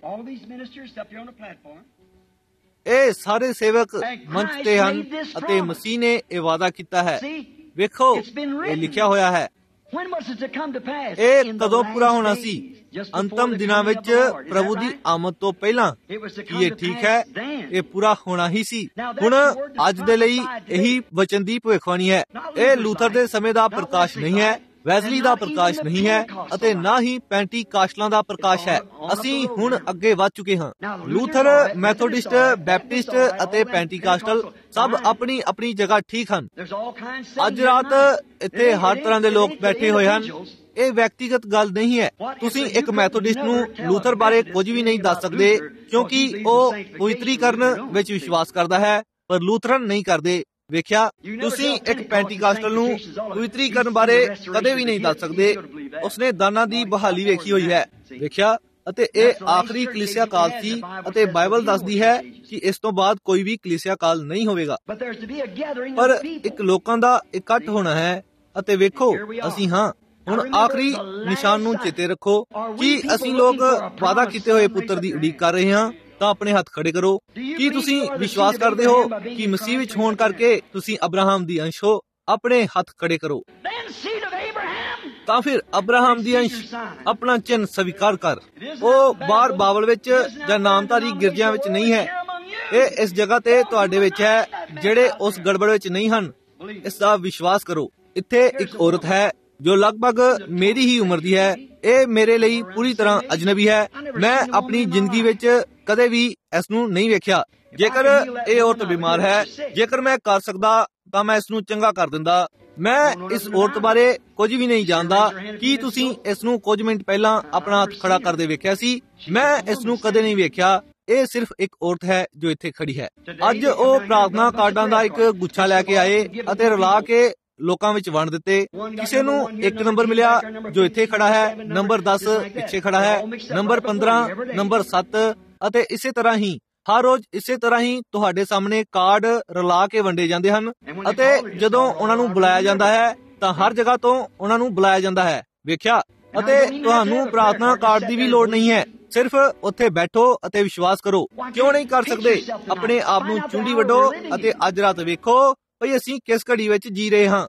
ਇਹ ਸਾਰੇ ਸੇਵਕ ਮੰਚ ਤੇ ਹਨ ਅਤੇ ਮਸੀਹ ਨੇ ਇਹ ਵਾਅਦਾ ਕੀਤਾ ਹੈ। ਵੇਖੋ, ਇਹ ਲਿਖਿਆ ਹੋਇਆ ਹੈ। ਇਹ ਕਦੋਂ ਪੂਰਾ ਹੋਣਾ ਸੀ? ਅੰਤਮ ਦਿਨਾਂ ਵਿੱਚ ਪ੍ਰਭੂ ਦੀ ਆਮਦ ਤੋਂ ਪਹਿਲਾਂ। ਕੀ ਇਹ ਠੀਕ ਹੈ? ਇਹ ਪੂਰਾ ਹੋਣਾ ਹੀ ਸੀ। ਹੁਣ ਅੱਜ ਦੇ ਲਈ ਇਹੀ ਵਚਨ ਦੀ ਭਵਿੱਖਬਾਣੀ ਹੈ। ਇਹ ਲੂਥਰ ਦੇ ਸਮੇਂ ਦਾ ਪ੍ਰਕਾਸ਼ ਨਹੀਂ ਹੈ, ਵੈਜ਼ਲੀ ਦਾ ਪ੍ਰਕਾਸ਼ ਨਹੀਂ ਹੈ ਅਤੇ ਨਾ ਹੀ ਪੈਂਟੀ ਕਾਸਟਲਾਂ ਦਾ ਪ੍ਰਕਾਸ਼ ਹੈ। ਅਸੀਂ ਹੁਣ ਅੱਗੇ ਵੱਧ ਚੁੱਕੇ ਹਾਂ। ਲੂਥਰ, ਮੈਥੋਡਿਸਟ, ਬੈਪਟਿਸਟ ਅਤੇ ਪੈਂਟੀਕਾਸਟਲ ਸਭ ਆਪਣੀ ਆਪਣੀ ਜਗ੍ਹਾ ਠੀਕ ਹਨ। ਅੱਜ ਰਾਤ ਇੱਥੇ ਹਰ ਤਰ੍ਹਾਂ ਦੇ ਲੋਕ ਬੈਠੇ ਹੋਏ ਹਨ। ਇਹ ਵਿਅਕਤੀਗਤ ਗੱਲ ਨਹੀਂ ਹੈ। ਤੁਸੀਂ ਇੱਕ ਮੈਥੋਡਿਸਟ ਨੂੰ ਲੂਥਰ ਬਾਰੇ ਕੁਝ ਵੀ ਨਹੀਂ ਦੱਸ ਸਕਦੇ ਕਿਉਂਕਿ ਉਹ ਪਵਿੱਤਰੀਕਰਨ ਵਿੱਚ ਵਿਸ਼ਵਾਸ ਕਰਦਾ ਹੈ, ਪਰ ਲੂਥਰਨ ਨਹੀਂ ਕਰਦੇ। ਵੇਖਿਆ, ਤੁਸੀਂ ਇੱਕ ਪੈਂਟੀਕਾਸਟਲ ਨੂੰ ਪਵਿੱਤਰੀਕਰਨ ਬਾਰੇ ਕਦੇ ਵੀ ਨਹੀਂ ਦੱਸ ਸਕਦੇ। ਉਸਨੇ ਦਾਨਾਂ ਦੀ ਬਹਾਲੀ ਵੇਖੀ ਹੋਈ ਹੈ। ਵੇਖਿਆ, ਅਤੇ ਇਹ ਆਖਰੀ ਕਲੀਸਿਆ ਕਾਲ ਸੀ ਅਤੇ ਬਾਈਬਲ ਦੱਸਦੀ ਹੈ ਕਿ ਇਸ ਤੋਂ ਬਾਅਦ ਕੋਈ ਵੀ ਕਲੀਸਿਆ ਕਾਲ ਨਹੀਂ ਹੋਵੇਗਾ, ਪਰ ਇੱਕ ਲੋਕਾਂ ਦਾ ਇਕੱਠ ਹੋਣਾ ਹੈ। ਅਤੇ ਵੇਖੋ, ਅਸੀਂ ਹਾਂ। ਹੁਣ ਆਖਰੀ ਨਿਸ਼ਾਨ ਨੂੰ ਚੇਤੇ ਰੱਖੋ ਕਿ ਅਸੀਂ ਲੋਕ ਵਾਅਦਾ ਕੀਤੇ ਹੋਏ ਪੁੱਤਰ ਦੀ ਉਡੀਕ ਕਰ ਰਹੇ ਹਾਂ। ਤਾਂ ਆਪਣੇ ਹੱਥ ਖੜੇ ਕਰੋ। ਕੀ ਤੁਸੀਂ ਵਿਸ਼ਵਾਸ ਕਰਦੇ ਹੋ ਕਿ ਮਸੀਹ ਵਿੱਚ ਹੋਣ ਕਰਕੇ ਤੁਸੀਂ ਅਬਰਾਹਮ ਦੀ ਅੰਸ਼ ਹੋ? ਆਪਣੇ ਹੱਥ ਖੜੇ ਕਰੋ। ਤਾਂ ਫਿਰ ਅਬਰਾਹਮ ਦੀ ਅੰਸ਼ ਆਪਣਾ ਚਿੰਨ੍ਹ ਸਵੀਕਾਰ ਕਰ। ਉਹ ਬਾਹਰ ਬਾਬਲ ਵਿੱਚ ਜਾਂ ਨਾਮਧਾਰੀ ਗਿਰਜਿਆਂ ਵਿੱਚ ਨਹੀਂ ਹੈ। ਇਹ ਇਸ ਜਗ੍ਹਾ ਤੇ ਤੁਹਾਡੇ ਵਿੱਚ ਹੈ ਜਿਹੜੇ ਉਸ ਗੜਬੜ ਵਿੱਚ ਨਹੀਂ ਹਨ। ਇਸ ਦਾ ਵਿਸ਼ਵਾਸ ਕਰੋ। ਇੱਥੇ ਇੱਕ ਔਰਤ ਹੈ ਜੋ ਲਗਭਗ ਮੇਰੀ ਹੀ ਉਮਰ ਦੀ ਹੈ। ਇਹ ਮੇਰੇ ਲਈ ਪੂਰੀ ਤਰ੍ਹਾਂ ਅਜਨਬੀ ਹੈ। ਮੈਂ ਆਪਣੀ ਜ਼ਿੰਦਗੀ ਵਿੱਚ ਕਦੇ ਵੀ ਇਸ ਨੂੰ ਨਹੀਂ ਵੇਖਿਆ। ਜੇਕਰ ਇਹ ਔਰਤ ਬਿਮਾਰ ਹੈ, ਜੇਕਰ ਮੈਂ ਕਰ ਸਕਦਾ ਤਾਂ ਮੈਂ ਇਸ ਨੂੰ ਚੰਗਾ ਕਰ ਦਿੰਦਾ। ਮੈਂ ਇਸ ਔਰਤ ਬਾਰੇ ਕੁਝ ਵੀ ਨਹੀਂ ਜਾਣਦਾ। ਕੀ ਤੁਸੀਂ ਇਸ ਨੂੰ ਕੁਝ ਮਿੰਟ ਪਹਿਲਾਂ ਆਪਣਾ ਹੱਥ ਖੜਾ ਕਰਦੇ ਵੇਖਿਆ ਸੀ? ਮੈਂ ਇਸ ਨੂੰ ਕਦੇ ਨਹੀਂ ਵੇਖਿਆ। ਇਹ ਸਿਰਫ ਇੱਕ ਔਰਤ ਹੈ ਜੋ ਇੱਥੇ ਖੜੀ ਹੈ। ਅੱਜ ਉਹ ਪ੍ਰਾਰਥਨਾ ਕਾਰਡਾਂ ਦਾ ਇੱਕ ਗੁੱਛਾ ਲੈ ਕੇ ਆਏ ਅਤੇ ਰਲਾ ਕੇ ਲੋਕਾਂ ਵਿੱਚ ਵੰਡ ਦਿੱਤੇ। ਕਿਸੇ ਨੂੰ 1 ਨੰਬਰ ਮਿਲਿਆ ਜੋ ਇੱਥੇ ਖੜਾ ਹੈ, ਨੰਬਰ 10 ਪਿੱਛੇ ਖੜਾ ਹੈ, ਨੰਬਰ 15, ਨੰਬਰ 7 ਅਤੇ ਇਸੇ ਤਰ੍ਹਾਂ ਹੀ ਹਰ ਰੋਜ਼ ਇਸੇ ਤਰ੍ਹਾਂ ਹੀ ਤੁਹਾਡੇ ਸਾਹਮਣੇ ਕਾਰਡ ਰਲਾ ਕੇ ਵੰਡੇ ਜਾਂਦੇ ਹਨ। ਅਤੇ ਜਦੋਂ ਉਹਨਾਂ ਨੂੰ ਬੁਲਾਇਆ ਜਾਂਦਾ ਹੈ ਤਾਂ ਹਰ ਜਗ੍ਹਾ ਤੋਂ ਉਹਨਾਂ ਨੂੰ ਬੁਲਾਇਆ ਜਾਂਦਾ ਹੈ। ਵੇਖਿਆ, ਅਤੇ ਤੁਹਾਨੂੰ ਪ੍ਰਾਰਥਨਾ ਕਾਰਡ ਦੀ ਵੀ ਲੋੜ ਨਹੀਂ ਹੈ। ਸਿਰਫ ਉੱਥੇ ਬੈਠੋ ਅਤੇ ਵਿਸ਼ਵਾਸ ਕਰੋ। ਕਿਉਂ ਨਹੀਂ ਕਰ ਸਕਦੇ? ਆਪਣੇ ਆਪ ਨੂੰ ਚੁੰਡੀ ਵੱਢੋ ਅਤੇ ਅੱਜ ਰਾਤ ਵੇਖੋ ਭਈ ਅਸੀਂ ਕਿਸ ਘੜੀ ਵਿੱਚ ਜੀ ਰਹੇ ਹਾਂ।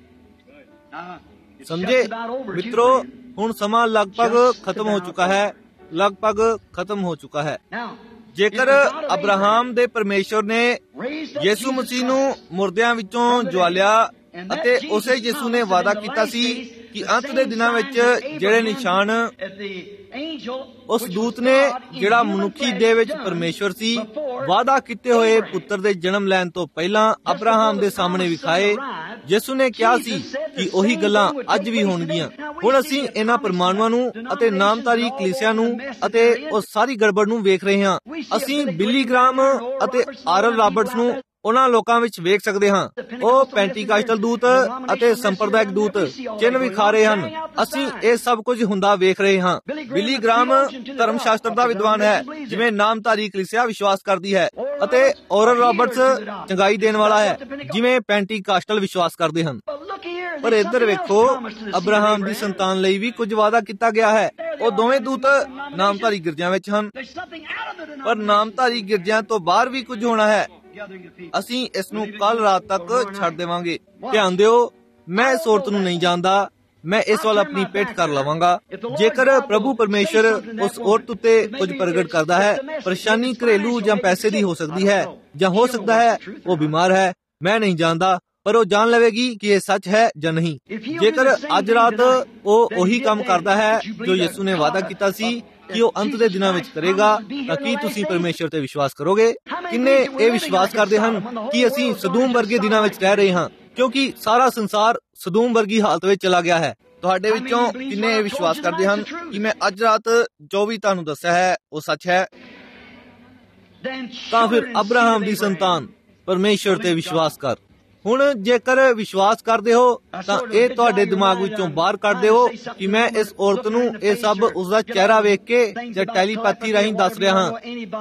ਸਮਝੇ ਮਿੱਤਰੋ? ਹੁਣ ਸਮਾਂ ਲਗਭਗ ਖਤਮ ਹੋ ਚੁੱਕਾ ਹੈ। ਲਗਭਗ ਖਤਮ ਹੋ ਚੁੱਕਾ ਹੈ। ਜੇਕਰ ਅਬਰਾਹਮ ਦੇ ਪਰਮੇਸ਼ਵਰ ਨੇ ਯਿਸੂ ਮਸੀਹ ਨੂੰ ਮੁਰਦਿਆਂ ਵਿੱਚੋਂ ਜਵਾਲਿਆ ਅਤੇ ਉਸੇ ਯਿਸੂ ਨੇ ਵਾਅਦਾ ਕੀਤਾ ਸੀ ਕਿ ਅੰਤ ਦੇ ਦਿਨਾਂ ਵਿੱਚ ਜਿਹੜੇ ਨਿਸ਼ਾਨ ਉਸ ਦੂਤ ਨੇ ਜਿਹੜਾ ਮਨੁੱਖੀ ਦੇਹ ਵਿੱਚ ਪਰਮੇਸ਼ਵਰ ਸੀ ਵਾਅਦਾ ਕੀਤੇ ਹੋਏ ਪੁੱਤਰ ਦੇ ਜਨਮ ਲੈਣ ਤੋਂ ਪਹਿਲਾਂ ਅਬਰਾਹਮ ਦੇ ਸਾਹਮਣੇ ਵਿਖਾਏ। ਯਿਸੂ ਨੇ ਕਿਹਾ ਸੀ ਕਿ ਉਹੀ ਗੱਲਾਂ ਅੱਜ ਵੀ ਹੋਣਗੀਆਂ। ਹੁਣ ਅਸੀਂ ਇਹਨਾਂ ਪਰਮਾਣੂਆਂ ਨੂੰ ਅਤੇ ਨਾਮਧਾਰੀ ਕਲੀਸਿਆਂ ਨੂੰ ਅਤੇ ਉਸ ਸਾਰੀ ਗੜਬੜ ਨੂੰ ਵੇਖ ਰਹੇ ਹਾਂ। ਅਸੀਂ ਬਿਲੀ ਗ੍ਰਾਮ ਅਤੇ ਆਰਲ ਰਾਬਰਟਸ ਨੂੰ ਉਹਨਾਂ ਲੋਕਾਂ ਵਿੱਚ ਵੇਖ ਸਕਦੇ ਹਾਂ। ਉਹ ਪੈਂਟੀਕਾਸਟਲ ਦੂਤ ਅਤੇ ਸੰਪਰਦਾਇਕ ਦੂਤ ਚਿੰਨ੍ਹ ਵਿਖਾ ਰਹੇ ਹਨ। ਅਸੀਂ ਇਹ ਸਭ ਕੁਝ ਹੁੰਦਾ ਵੇਖ ਰਹੇ ਹਾਂ। ਬਿਲੀ ਗ੍ਰਾਮ ਧਰਮ ਸ਼ਾਸਤਰ ਦਾ ਵਿਦਵਾਨ ਹੈ, ਜਿਵੇਂ ਨਾਮਧਾਰੀ ਕਲੀਸਿਆ ਵਿਸ਼ਵਾਸ ਕਰਦੀ ਹੈ, ਅਤੇ ਔਰਲ ਰਾਬਰਟਸ ਚੰਗਾਈ ਦੇਣ ਵਾਲਾ ਹੈ, ਜਿਵੇਂ ਪੈਂਟੀਕਾਸਟਲ ਵਿਸ਼ਵਾਸ ਕਰਦੇ ਹਨ। ਪਰ ਇੱਧਰ ਵੇਖੋ, ਅਬਰਾਹਮ ਦੀ ਸੰਤਾਨ ਲਈ ਵੀ ਕੁਝ ਵਾਅਦਾ ਕੀਤਾ ਗਿਆ ਹੈ। ਉਹ ਦੋਵੇਂ ਦੂਤ ਨਾਮਧਾਰੀ ਗਿਰਜਿਆਂ ਵਿੱਚ ਹਨ, ਪਰ ਨਾਮਧਾਰੀ ਗਿਰਜਿਆਂ ਤੋਂ ਬਾਹਰ ਵੀ ਕੁਝ ਹੋਣਾ ਹੈ। ਅਸੀਂ ਇਸ ਨੂੰ ਕੱਲ ਰਾਤ ਤੱਕ ਛੱਡ ਦੇਵਾਂਗੇ। ਧਿਆਨ ਦਿਓ, ਮੈਂ ਇਸ ਔਰਤ ਨੂੰ ਨਹੀਂ ਜਾਣਦਾ। ਮੈਂ ਇਸ ਵੱਲ ਆਪਣੀ ਪਿੱਠ ਕਰ ਲਵਾਂਗਾ। ਜੇਕਰ ਪ੍ਰਭੂ ਪਰਮੇਸ਼ਰ ਉਸ ਔਰਤ ਉੱਤੇ ਕੁਝ ਪ੍ਰਗਟ ਕਰਦਾ ਹੈ, ਪਰੇਸ਼ਾਨੀ ਘਰੇਲੂ ਜਾਂ ਪੈਸੇ ਦੀ ਹੋ ਸਕਦੀ ਹੈ, ਜਾਂ ਹੋ ਸਕਦਾ ਹੈ ਉਹ ਬਿਮਾਰ ਹੈ, ਮੈਂ ਨਹੀਂ ਜਾਣਦਾ। ਪਰ ਉਹ ਜਾਣ ਲਵੇਗੀ ਕਿ ਇਹ ਸੱਚ ਹੈ ਜਾਂ ਨਹੀਂ। ਜੇਕਰ ਅੱਜ ਰਾਤ ਉਹ ਉਹੀ ਕੰਮ ਕਰਦਾ ਹੈ ਜੋ ਯਿਸੂ ਨੇ ਵਾਅਦਾ ਕੀਤਾ ਸੀ ਕਿ ਉਹ ਅੰਤ ਦੇ ਦਿਨਾਂ ਵਿੱਚ ਕਰੇਗਾ, ਤਾਂ ਕੀ ਤੁਸੀਂ ਪਰਮੇਸ਼ਵਰ ਤੇ ਵਿਸ਼ਵਾਸ ਕਰੋਗੇ? ਕਿੰਨੇ ਇਹ ਵਿਸ਼ਵਾਸ ਕਰਦੇ ਹਨ ਕਿ ਅਸੀਂ ਸਦੂਮ ਵਰਗੇ ਦਿਨਾਂ ਵਿੱਚ ਰਹਿ ਰਹੇ ਹਾਂ, ਕਿਉਂਕਿ ਸਾਰਾ ਸੰਸਾਰ ਸਦੂਮ ਵਰਗੀ ਹਾਲਤ ਵਿੱਚ ਚਲਾ ਗਿਆ ਹੈ। ਤੁਹਾਡੇ ਵਿੱਚੋਂ ਕਿੰਨੇ ਇਹ ਵਿਸ਼ਵਾਸ ਕਰਦੇ ਹਨ ਕਿ ਮੈਂ ਅੱਜ ਰਾਤ ਜੋ ਵੀ ਤੁਹਾਨੂੰ ਦੱਸਿਆ ਹੈ ਉਹ ਸੱਚ ਹੈ? ਤਾਂ ਫਿਰ ਅਬਰਾਹਮ ਦੀ ਸੰਤਾਨ ਪਰਮੇਸ਼ਵਰ ਤੇ ਵਿਸ਼ਵਾਸ ਕਰ। ਹੁਣ ਜੇਕਰ ਵਿਸ਼ਵਾਸ ਕਰਦੇ ਹੋ ਤਾਂ ਇਹ ਤੁਹਾਡੇ ਦਿਮਾਗ ਵਿੱਚੋਂ ਬਾਹਰ ਕੱਢ ਦਿਓ ਕਿ ਮੈਂ ਇਸ ਔਰਤ ਨੂੰ ਇਹ ਸਭ ਉਸਦਾ ਚਿਹਰਾ ਵੇਖ ਕੇ ਜਾਂ ਟੈਲੀਪੈਥੀ ਰਾਹੀਂ ਦੱਸ ਰਿਹਾ ਹਾਂ।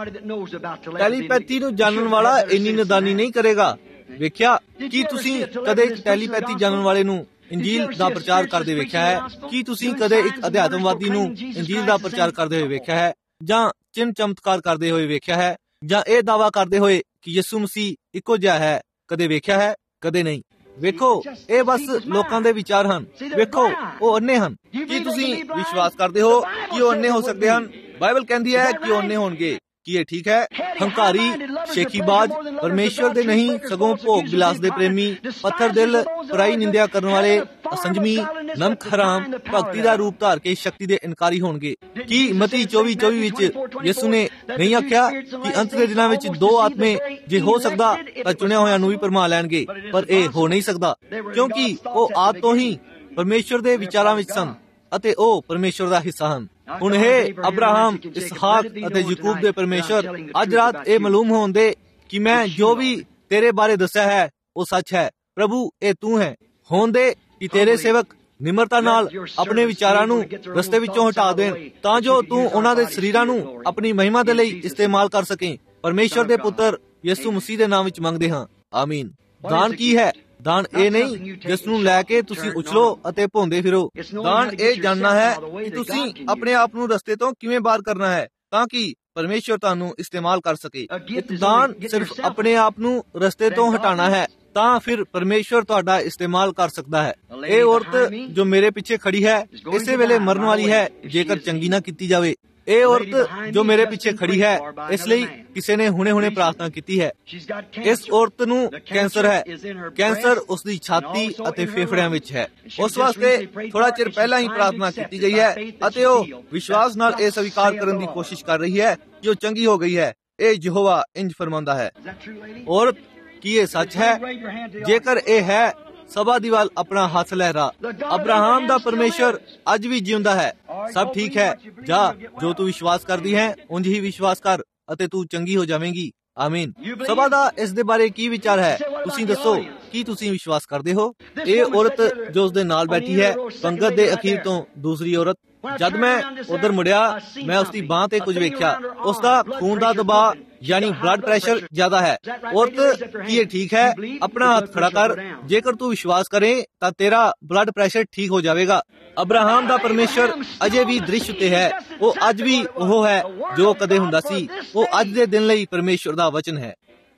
ਟੈਲੀਪੈਥੀ ਨੂੰ ਜਾਣਨ ਵਾਲਾ ਇੰਨੀ ਨਦਾਨੀ ਨਹੀਂ ਕਰੇਗਾ। ਵੇਖਿਆ ਕੀ ਤੁਸੀਂ ਕਦੇ ਟੈਲੀਪੈਥੀ ਜਾਣਨ ਵਾਲੇ ਨੂੰ ਇੰਜੀਲ ਦਾ ਪ੍ਰਚਾਰ ਕਰਦੇ ਵੇਖਿਆ ਹੈ? ਕੀ ਤੁਸੀਂ ਕਦੇ ਇੱਕ ਅਧਿਆਤਮਵਾਦੀ ਨੂੰ ਇੰਜੀਲ ਦਾ ਪ੍ਰਚਾਰ ਕਰਦੇ ਹੋਏ ਵੇਖਿਆ ਹੈ, ਜਾਂ ਚਿੰਨ ਚਮਤਕਾਰ ਕਰਦੇ ਹੋਏ ਵੇਖਿਆ ਹੈ, ਜਾਂ ਇਹ ਦਾਅਵਾ ਕਰਦੇ ਹੋਏ ਕਿ ਯਿਸੂ ਮਸੀਹ ਇੱਕੋ ਜਿਹਾ ਹੈ ਕਦੇ ਵੇਖਿਆ ਹੈ? ਕਦੇ ਨਹੀਂ। ਵੇਖੋ, ਇਹ ਬਸ ਲੋਕਾਂ ਦੇ ਵਿਚਾਰ ਹਨ। ਵੇਖੋ, ਉਹ ਅੰਨੇ ਹਨ। ਕੀ ਤੁਸੀਂ ਵਿਸ਼ਵਾਸ ਕਰਦੇ ਹੋ ਕਿ ਉਹ ਅੰਨੇ ਹੋ ਸਕਦੇ ਹਨ? ਬਾਈਬਲ ਕਹਿੰਦੀ ਹੈ ਕਿ ਉਹ ਅੰਨੇ ਹੋਣਗੇ। ਕੀ ਇਹ ਠੀਕ ਹੈ? ਹੰਕਾਰੀ, ਸ਼ੇਖੀਬਾਜ਼, ਪਰਮੇਸ਼ਵਰ ਦੇ ਨਹੀਂ ਸਗੋਂ ਭੋਗ ਬਿਲਾਸ ਦੇ ਪ੍ਰੇਮੀ, ਪੱਥਰ ਦਿਲ, ਪਰਾਈ ਨਿੰਦਿਆ ਕਰਨ ਵਾਲੇ, ਅਸੰਜਮੀ, ਨਮਕ ਹਰਾਮ, ਭਗਤੀ ਦਾ ਰੂਪ ਧਾਰ ਕੇ ਸ਼ਕਤੀ ਦੇ ਇਨਕਾਰੀ ਹੋਣਗੇ। ਕੀ ਮਤੀ 24:24 ਵਿੱਚ ਯਿਸੂ ਨੇ ਨਹੀਂ ਆਖਿਆ ਕਿ ਅੰਤ ਦੇ ਦਿਨਾਂ ਵਿੱਚ ਦੋ ਆਤਮੇ ਜੇ ਹੋ ਸਕਦਾ ਤਾਂ ਚੁਣਿਆ ਹੋਇਆਂ ਨੂੰ ਵੀ ਭਰਮਾ ਲੈਣਗੇ? ਪਰ ਇਹ ਹੋ ਨਹੀਂ ਸਕਦਾ, ਕਿਉਂਕਿ ਉਹ ਆਦ ਤੋਂ ਹੀ ਪਰਮੇਸ਼ਵਰ ਦੇ ਵਿਚਾਰਾਂ ਵਿੱਚ ਸਨ ਅਤੇ ਉਹ ਪਰਮੇਸ਼ਵਰ ਦਾ ਹਿੱਸਾ ਹਨ। ਹੁਣ ਇਹ ਅਬਰਾਹਮ, ਇਸਹਾਕ ਅਤੇ ਯਾਕੂਬ ਦੇ ਪਰਮੇਸ਼ਵਰ, ਅੱਜ ਰਾਤ ਇਹ ਮਾਲੂਮ ਹੋਣ ਦੇ ਕਿ ਮੈਂ ਜੋ ਵੀ ਤੇਰੇ ਬਾਰੇ ਦੱਸਿਆ ਹੈ ਉਹ ਸੱਚ ਹੈ। ਪ੍ਰਭੂ, ਇਹ ਤੂੰ ਹੈ। ਹੋਣ ਦੇ ਕਿ ਤੇਰੇ ਸੇਵਕ ਨਿਮਰਤਾ ਨਾਲ ਆਪਣੇ ਵਿਚਾਰਾਂ ਨੂੰ ਰਸਤੇ ਵਿੱਚੋਂ ਹਟਾ ਦੇਣ, ਤਾਂ ਜੋ ਤੂੰ ਉਹਨਾਂ ਦੇ ਸਰੀਰਾਂ ਨੂੰ ਆਪਣੀ ਮਹਿਮਾ ਦੇ ਲਈ ਇਸਤੇਮਾਲ ਕਰ ਸਕੇ। ਪਰਮੇਸ਼ਵਰ ਦੇ ਪੁੱਤਰ ਯਿਸੂ ਮਸੀਹ ਦੇ ਨਾਮ ਵਿੱਚ ਮੰਗਦੇ ਹਾਂ, ਆਮੀਨ। ਦਾਨ ਕੀ ਹੈ? ਦਾਨ ਇਹ ਨਹੀਂ ਜਿਸ ਨੂੰ ਲੈ ਕੇ ਤੁਸੀਂ ਉਛਲੋ ਅਤੇ ਭੌਂਦੇ ਫਿਰੋ। ਦਾਨ ਇਹ ਜਾਣਨਾ ਹੈ ਕਿ ਤੁਸੀਂ ਆਪਣੇ ਆਪ ਨੂੰ ਰਸਤੇ ਤੋਂ ਕਿਵੇਂ ਬਾਹਰ ਕਰਨਾ ਹੈ ਤਾਂ ਕਿ ਪਰਮੇਸ਼ਵਰ ਤੁਹਾਨੂੰ ਇਸਤੇਮਾਲ ਕਰ ਸਕੇ। ਇੱਕ ਦਾਨ ਸਿਰਫ ਆਪਣੇ ਆਪ ਨੂੰ ਰਸਤੇ ਤੋਂ ਹਟਾਣਾ ਹੈ, ਤਾਂ ਫਿਰ ਪਰਮੇਸ਼ਵਰ ਤੁਹਾਡਾ ਇਸਤੇਮਾਲ ਕਰ ਸਕਦਾ ਹੈ। ਇਹ ਔਰਤ ਜੋ ਮੇਰੇ ਪਿੱਛੇ ਖੜੀ ਹੈ ਇਸੇ ਵੇਲੇ ਮਰਨ ਵਾਲੀ ਹੈ ਜੇਕਰ ਚੰਗੀ ਨਾ ਕੀਤੀ ਜਾਵੇ। ਇਹ ਔਰਤ ਜੋ ਮੇਰੇ ਪਿੱਛੇ ਖੜੀ ਹੈ, ਇਸ ਲਈ ਕਿਸੇ ਨੇ ਹੁਣੇ ਪ੍ਰਾਰਥਨਾ ਕੀਤੀ ਹੈ। ਇਸ ਔਰਤ ਨੂੰ ਕੈਂਸਰ ਹੈ। ਕੈਂਸਰ ਉਸ ਦੀ ਛਾਤੀ ਅਤੇ ਫੇਫੜਿਆਂ ਵਿੱਚ ਹੈ। ਉਸ ਵਾਸਤੇ ਥੋੜਾ ਚਿਰ ਪਹਿਲਾਂ ਹੀ ਪ੍ਰਾਰਥਨਾ ਕੀਤੀ ਗਈ ਹੈ ਅਤੇ ਉਹ ਵਿਸ਼ਵਾਸ ਨਾਲ ਇਹ ਸਵੀਕਾਰ ਕਰਨ ਦੀ ਕੋਸ਼ਿਸ਼ ਕਰ ਰਹੀ ਹੈ ਕਿ ਉਹ ਚੰਗੀ ਹੋ ਗਈ ਹੈ। ਇਹ ਯਹੋਵਾ ਇੰਜ ਫਰਮਾਉਂਦਾ ਹੈ। ਔਰਤ, ਕੀ ਇਹ ਸੱਚ ਹੈ? ਜੇਕਰ ਇਹ ਹੈ, ਸਭਾ ਦੀ ਵੱਲ ਆਪਣਾ ਹੱਥ ਲਹਿਰਾ। ਅਬਰਾਹਮ ਦਾ ਪਰਮੇਸ਼ਵਰ ਅੱਜ ਵੀ ਜਿਉਂਦਾ ਹੈ। ਸਭ ਠੀਕ ਹੈ। ਜਾ, ਜੋ ਤੂੰ ਵਿਸ਼ਵਾਸ ਕਰਦੀ ਹੈ ਉਂਝ ਹੀ ਵਿਸ਼ਵਾਸ ਕਰ ਅਤੇ ਤੂੰ ਚੰਗੀ ਹੋ ਜਾਵੇਂਗੀ, ਆਮੀਨ। ਸਭਾ ਦਾ ਇਸ ਦੇ ਬਾਰੇ ਕੀ ਵਿਚਾਰ ਹੈ? ਤੁਸੀਂ ਦੱਸੋ, ਕੀ ਤੁਸੀਂ ਵਿਸ਼ਵਾਸ ਕਰਦੇ ਹੋ? ਇਹ ਔਰਤ ਜੋ ਉਸ ਦੇ ਨਾਲ ਬੈਠੀ ਹੈ, ਪੰਗਤ ਦੇ ਅਖੀਰ ਤੋਂ ਦੂਸਰੀ ਔਰਤ, ਜਦ ਮੈਂ ਉਧਰ ਮੁੜਿਆ ਮੈਂ ਉਸ ਦੀ ਬਾਂਹ ਤੇ ਕੁਝ ਵੇਖਿਆ। ਉਸ ਦਾ ਖੂਨ ਦਾ ਦਬਾਅ ਯਾਨੀ ਬਲੱਡ ਪ੍ਰੈਸ਼ਰ ਜ਼ਿਆਦਾ ਹੈ। ਔਰਤ, ਕੀ ਇਹ ਠੀਕ ਹੈ? ਆਪਣਾ ਹੱਥ ਖੜਾ ਕਰ। ਜੇਕਰ ਤੂੰ ਵਿਸ਼ਵਾਸ ਕਰੇ ਤਾਂ ਤੇਰਾ ਬਲੱਡ ਪ੍ਰੈਸ਼ਰ ਠੀਕ ਹੋ ਜਾਵੇਗਾ। ਅਬਰਾਹਮ ਦਾ ਪਰਮੇਸ਼ਰ ਅਜੇ ਵੀ ਦ੍ਰਿਸ਼ ਉੱਤੇ ਹੈ। ਉਹ ਅੱਜ ਵੀ ਉਹ ਹੈ ਜੋ ਕਦੇ ਹੁੰਦਾ ਸੀ। ਉਹ ਅੱਜ ਦੇ ਦਿਨ ਲਈ ਪਰਮੇਸ਼ਰ ਦਾ ਵਚਨ ਹੈ।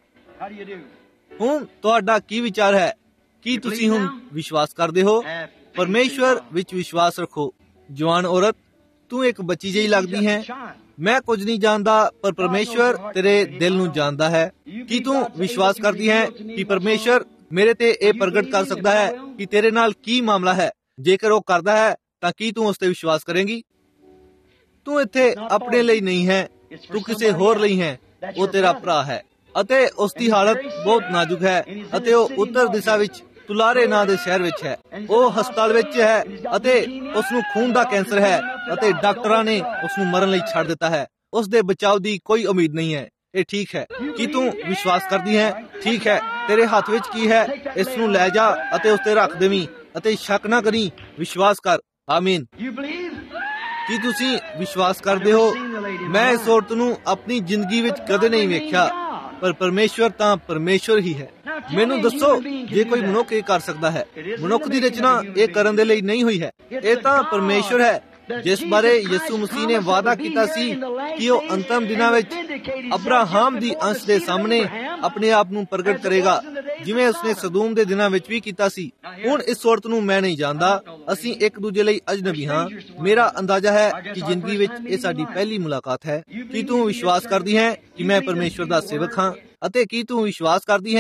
ਹੁਣ ਤੁਹਾਡਾ ਕੀ ਵਿਚਾਰ ਹੈ? ਕੀ ਤੁਸੀਂ ਹੁਣ ਵਿਸ਼ਵਾਸ ਕਰਦੇ ਹੋ? ਪਰਮੇਸ਼ਵਰ ਵਿੱਚ ਵਿਸ਼ਵਾਸ ਰੱਖੋ। ਜਵਾਨ ਔਰਤ, ਤੂੰ ਇੱਕ ਬੱਚੀ ਜਿਹੀ ਲੱਗਦੀ ਹੈ। ਮੈਂ ਕੁਝ ਨਹੀਂ ਜਾਣਦਾ, ਪਰ ਪਰਮੇਸ਼ਵਰ ਤੇਰੇ ਦਿਲ ਨੂੰ ਜਾਣਦਾ ਹੈ। ਕੀ ਤੂੰ ਵਿਸ਼ਵਾਸ ਕਰਦੀ ਹੈ ਕਿ ਪਰਮੇਸ਼ਵਰ ਮੇਰੇ ਤੇ ਇਹ ਪ੍ਰਗਟ ਕਰ ਸਕਦਾ ਹੈ ਕਿ ਤੇਰੇ ਨਾਲ ਕੀ ਮਾਮਲਾ ਹੈ? ਜੇਕਰ ਉਹ ਕਰਦਾ ਹੈ ਤਾਂ ਕੀ ਤੂੰ ਉਸ ਤੇ ਵਿਸ਼ਵਾਸ ਕਰੇਂਗੀ? ਤੂੰ ਇੱਥੇ ਆਪਣੇ ਲਈ ਨਹੀਂ ਹੈ, ਤੂੰ ਕਿਸੇ ਹੋਰ ਲਈ ਹੈ। ਉਹ ਤੇਰਾ ਭਰਾ ਹੈ ਅਤੇ ਉਸ ਦੀ ਹਾਲਤ ਬਹੁਤ ਨਾਜ਼ੁਕ ਹੈ ਅਤੇ ਉਹ ਉੱਤਰ ਦਿਸ਼ਾ ਵਿੱਚ ਤੁਲਾਰੇ ਨਾਂ ਦੇ ਸ਼ਹਿਰ ਵਿੱਚ ਹੈ। ਉਹ ਹਸਪਤਾਲ ਵਿੱਚ ਹੈ ਅਤੇ ਉਸ ਨੂੰ ਖੂਨ ਦਾ ਕੈਂਸਰ ਹੈ ਅਤੇ ਡਾਕਟਰਾਂ ਨੇ ਉਸ ਨੂੰ ਮਰਨ ਲਈ ਛੱਡ ਦਿੱਤਾ ਹੈ। ਉਸ ਦੇ ਬਚਾਅ ਦੀ ਕੋਈ ਉਮੀਦ ਨਹੀਂ ਹੈ। ਇਹ ਠੀਕ ਹੈ। ਕੀ ਤੂੰ ਵਿਸ਼ਵਾਸ ਕਰਦੀ ਹੈ? ਠੀਕ ਹੈ। ਤੇਰੇ ਹੱਥ ਵਿੱਚ ਕੀ ਹੈ? ਇਸ ਨੂੰ ਲੈ ਜਾ ਅਤੇ ਉਸ ਤੇ ਰੱਖ ਦੇਵੀਂ ਅਤੇ ਸ਼ੱਕ ਨਾ ਕਰੀ। ਵਿਸ਼ਵਾਸ ਕਰ, ਆਮੀਨ। ਕੀ ਤੁਸੀਂ ਵਿਸ਼ਵਾਸ ਕਰਦੇ ਹੋ? ਮੈਂ ਇਸ ਔਰਤ ਨੂੰ ਆਪਣੀ ਜ਼ਿੰਦਗੀ ਵਿੱਚ ਕਦੇ ਨਹੀਂ ਵੇਖਿਆ, ਪਰ ਪਰਮੇਸ਼ਵਰ ਤਾਂ ਪਰਮੇਸ਼ਵਰ ਹੀ ਹੈ। ਮੈਨੂੰ ਦੱਸੋ, ਜੇ ਕੋਈ ਮਨੁੱਖ ਇਹ ਕਰ ਸਕਦਾ ਹੈ? ਮਨੁੱਖ ਦੀ ਰਚਨਾ ਇਹ ਕਰਨ ਦੇ ਲਈ ਨਹੀਂ ਹੋਈ ਹੈ। ਇਹ ਤਾਂ ਪਰਮੇਸ਼ਵਰ ਹੈ ਜਿਸ ਬਾਰੇ ਯਿਸੂ ਮਸੀਹ ਨੇ ਵਾਅਦਾ ਕੀਤਾ ਸੀ ਕਿ ਉਹ ਅੰਤਮ ਦਿਨਾਂ ਵਿੱਚ ਅਬਰਾਹਮ ਦੀ ਅੰਸ਼ ਦੇ ਸਾਹਮਣੇ ਆਪਣੇ ਆਪ ਨੂੰ ਪ੍ਰਗਟ ਕਰੇਗਾ, ਜਿਵੇਂ ਉਸਨੇ ਸਦੂਮ ਦੇ ਦਿਨਾਂ ਵਿੱਚ ਵੀ ਕੀਤਾ ਸੀ। ਹੁਣ ਇਸ ਔਰਤ ਨੂੰ ਮੈਂ ਨਹੀਂ ਜਾਣਦਾ। ਅਸੀਂ ਇੱਕ ਦੂਜੇ ਲਈ ਅਜਨਬੀ ਹਾਂ। ਮੇਰਾ ਅੰਦਾਜ਼ਾ ਹੈ ਕਿ ਜ਼ਿੰਦਗੀ ਵਿੱਚ ਇਹ ਸਾਡੀ ਪਹਿਲੀ ਮੁਲਾਕਾਤ ਹੈ। ਕੀ ਤੂੰ ਵਿਸ਼ਵਾਸ ਕਰਦੀ ਹੈ ਕਿ ਮੈਂ ਪਰਮੇਸ਼ਵਰ ਦਾ ਸੇਵਕ ਹਾਂ? ਅਤੇ ਕੀ ਤੂੰ ਵਿਸ਼ਵਾਸ ਕਰਦੀ ਹੈ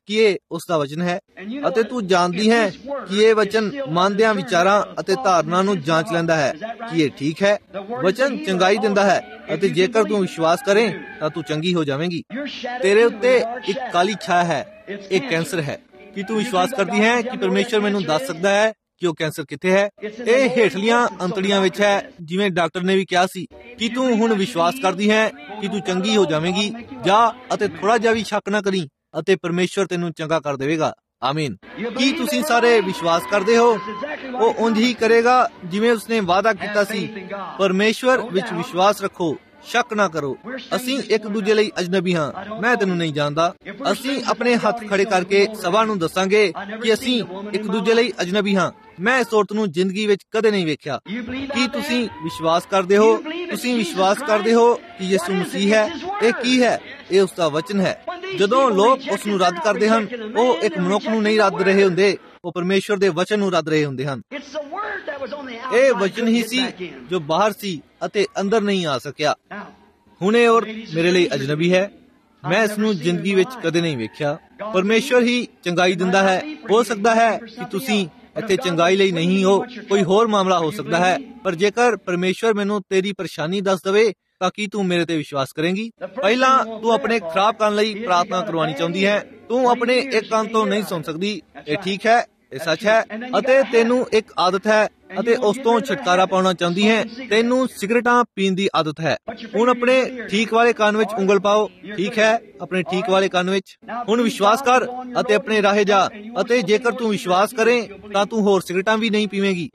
ਕਿ ਇਹ ਉਸ ਦਾ ਵਚਨ ਹੈ, ਅਤੇ ਤੂੰ ਜਾਣਦੀ ਹੈ ਕਿ ਇਹ ਵਚਨ ਮਨ ਦਿਆਂ ਵਿਚਾਰਾਂ ਅਤੇ ਧਾਰਨਾ ਨੂੰ ਜਾਂਚ ਲੈਂਦਾ ਹੈ ਕਿ ਇਹ ਠੀਕ ਹੈ। ਵਚਨ ਚੰਗਾਈ ਦਿੰਦਾ ਹੈ, ਅਤੇ ਜੇਕਰ ਤੂੰ ਵਿਸ਼ਵਾਸ ਕਰੇ ਤਾਂ ਤੂੰ ਚੰਗੀ ਹੋ ਜਾਵੇਂਗੀ। ਤੇਰੇ ਉੱਤੇ ਇੱਕ ਕਾਲੀ ਛਾਇਆ ਹੈ, ਇਹ ਕੈਂਸਰ ਹੈ। ਕੀ ਤੂੰ ਵਿਸ਼ਵਾਸ ਕਰਦੀ ਹੈ ਕਿ ਪਰਮੇਸ਼ਰ ਮੈਨੂੰ ਦੱਸ ਸਕਦਾ ਹੈ ਕਿ ਉਹ ਕੈਂਸਰ ਕਿੱਥੇ ਹੈ? ਇਹ ਹੇਠਲੀਆਂ ਅੰਤੜੀਆਂ ਵਿੱਚ ਹੈ, ਜਿਵੇਂ ਡਾਕਟਰ ਨੇ ਵੀ ਕਿਹਾ ਸੀ। ਕੀ ਤੂੰ ਹੁਣ ਵਿਸ਼ਵਾਸ ਕਰਦੀ ਹੈ ਕਿ ਤੂੰ ਚੰਗੀ ਹੋ ਜਾਵੇਂਗੀ? ਜਾ ਅਤੇ ਥੋੜਾ ਜਿਹਾ ਵੀ ਸ਼ੱਕ ਨਾ ਕਰੀ, ਅਤੇ ਪਰਮੇਸ਼ਰ ਤੈਨੂੰ ਚੰਗਾ ਕਰ ਦੇਵੇਗਾ। ਆਮੀਨ। ਕੀ ਤੁਸੀਂ ਸਾਰੇ ਵਿਸ਼ਵਾਸ ਕਰਦੇ ਹੋ? ਉਹ ਉਂਝ ਹੀ ਕਰੇਗਾ ਜਿਵੇਂ ਉਸਨੇ ਵਾਅਦਾ ਕੀਤਾ ਸੀ। ਪਰਮੇਸ਼ਰ ਵਿੱਚ ਵਿਸ਼ਵਾਸ ਰੱਖੋ, ਸ਼ੱਕ ਨਾ ਕਰੋ। ਅਸੀਂ ਇੱਕ ਦੂਜੇ ਲਈ ਅਜਨਬੀ ਹਾਂ। ਮੈਂ ਤੈਨੂੰ ਨਹੀਂ ਜਾਣਦਾ। ਅਸੀਂ ਆਪਣੇ ਹੱਥ ਖੜੇ ਕਰਕੇ ਸਭਾ ਨੂੰ ਦੱਸਾਂਗੇ ਕਿ ਅਸੀਂ ਇੱਕ ਦੂਜੇ ਲਈ ਅਜਨਬੀ ਹਾਂ। ਮੈਂ ਇਸ ਔਰਤ ਨੂੰ ਜ਼ਿੰਦਗੀ ਵਿੱਚ ਕਦੇ ਨਹੀਂ ਵੇਖਿਆ। ਕੀ ਤੁਸੀਂ ਵਿਸ਼ਵਾਸ ਕਰਦੇ ਹੋ? ਤੁਸੀਂ ਵਿਸ਼ਵਾਸ ਕਰਦੇ ਹੋ ਕਿ ਯਿਸੂ ਮਸੀਹ ਹੈ? ਇਹ ਕੀ ਹੈ? ਇਹ ਉਸ ਦਾ ਵਚਨ ਹੈ। ਜਦੋਂ ਲੋਕ ਉਸ ਨੂੰ ਰੱਦ ਕਰਦੇ ਹਨ, ਉਹ ਇੱਕ ਮਨੁੱਖ ਨੂੰ ਨਹੀਂ ਰੱਦ ਰਹੇ ਹੁੰਦੇ, ਉਹ ਪਰਮੇਸ਼ਰ ਦੇ ਵਚਨ ਨੂੰ ਰੱਦ ਰਹੇ ਹੁੰਦੇ ਹਨ। ਇਹ ਵਚਨ ਹੀ ਸੀ ਜੋ ਬਾਹਰ ਸੀ ਅਤੇ ਅੰਦਰ ਨਹੀਂ ਆ ਸਕਿਆ। ਹੁਣ ਇਹ ਔਰਤ ਮੇਰੇ ਲਈ ਅਜਨਬੀ ਹੈ। ਮੈਂ ਇਸ ਨੂੰ ਜ਼ਿੰਦਗੀ ਵਿੱਚ ਕਦੇ ਨਹੀਂ ਵੇਖਿਆ। ਪਰਮੇਸ਼ਰ ਹੀ ਚੰਗਾਈ ਦਿੰਦਾ ਹੈ। ਹੋ ਸਕਦਾ ਹੈ ਕਿ ਤੁਸੀਂ ਇੱਥੇ ਚੰਗਾਈ ਲਈ ਨਹੀਂ ਹੋ, ਕੋਈ ਹੋਰ ਮਾਮਲਾ ਹੋ ਸਕਦਾ ਹੈ, ਪਰ ਜੇਕਰ ਪਰਮੇਸ਼ਰ ਮੈਨੂੰ ਤੇਰੀ ਪਰੇਸ਼ਾਨੀ ਦੱਸ ਦਵੇ ਤਾਂ ਕੀ ਤੂੰ ਮੇਰੇ ਤੇ ਵਿਸ਼ਵਾਸ ਕਰੇਂਗੀ? ਪਹਿਲਾਂ ਤੂੰ ਆਪਣੇ ਖਰਾਬ ਕੰਨ ਲਈ ਪ੍ਰਾਰਥਨਾ ਕਰਵਾਉਣੀ ਚਾਹੁੰਦੀ ਹੈ। ਤੂੰ ਆਪਣੇ ਇੱਕ ਕੰਨ ਤੋਂ ਨਹੀਂ ਸੁਣ ਸਕਦੀ। ਇਹ ਠੀਕ ਹੈ, ਇਹ ਸੱਚ ਹੈ। ਅਤੇ ਤੈਨੂੰ ਇੱਕ ਆਦਤ ਹੈ ਅਤੇ ਉਸ ਤੋਂ ਛੁਟਕਾਰਾ ਪਾਉਣਾ ਚਾਹੁੰਦੀ ਹੈ। ਤੈਨੂੰ ਸਿਗਰਟਾਂ ਪੀਣ ਦੀ ਆਦਤ ਹੈ। ਹੁਣ ਆਪਣੇ ਠੀਕ ਵਾਲੇ ਕੰਨ ਵਿੱਚ ਉਂਗਲ ਪਾਓ। ਠੀਕ ਹੈ, ਆਪਣੇ ਠੀਕ ਵਾਲੇ ਕੰਨ ਵਿੱਚ। ਹੁਣ ਵਿਸ਼ਵਾਸ ਕਰ ਅਤੇ ਆਪਣੇ ਰਾਹੇ ਜਾ, ਅਤੇ ਜੇਕਰ ਤੂੰ ਵਿਸ਼ਵਾਸ ਕਰੇ ਤਾਂ ਤੂੰ ਹੋਰ ਸਿਗਰਟਾਂ ਵੀ ਨਹੀਂ ਪੀਵੇਂਗੀ।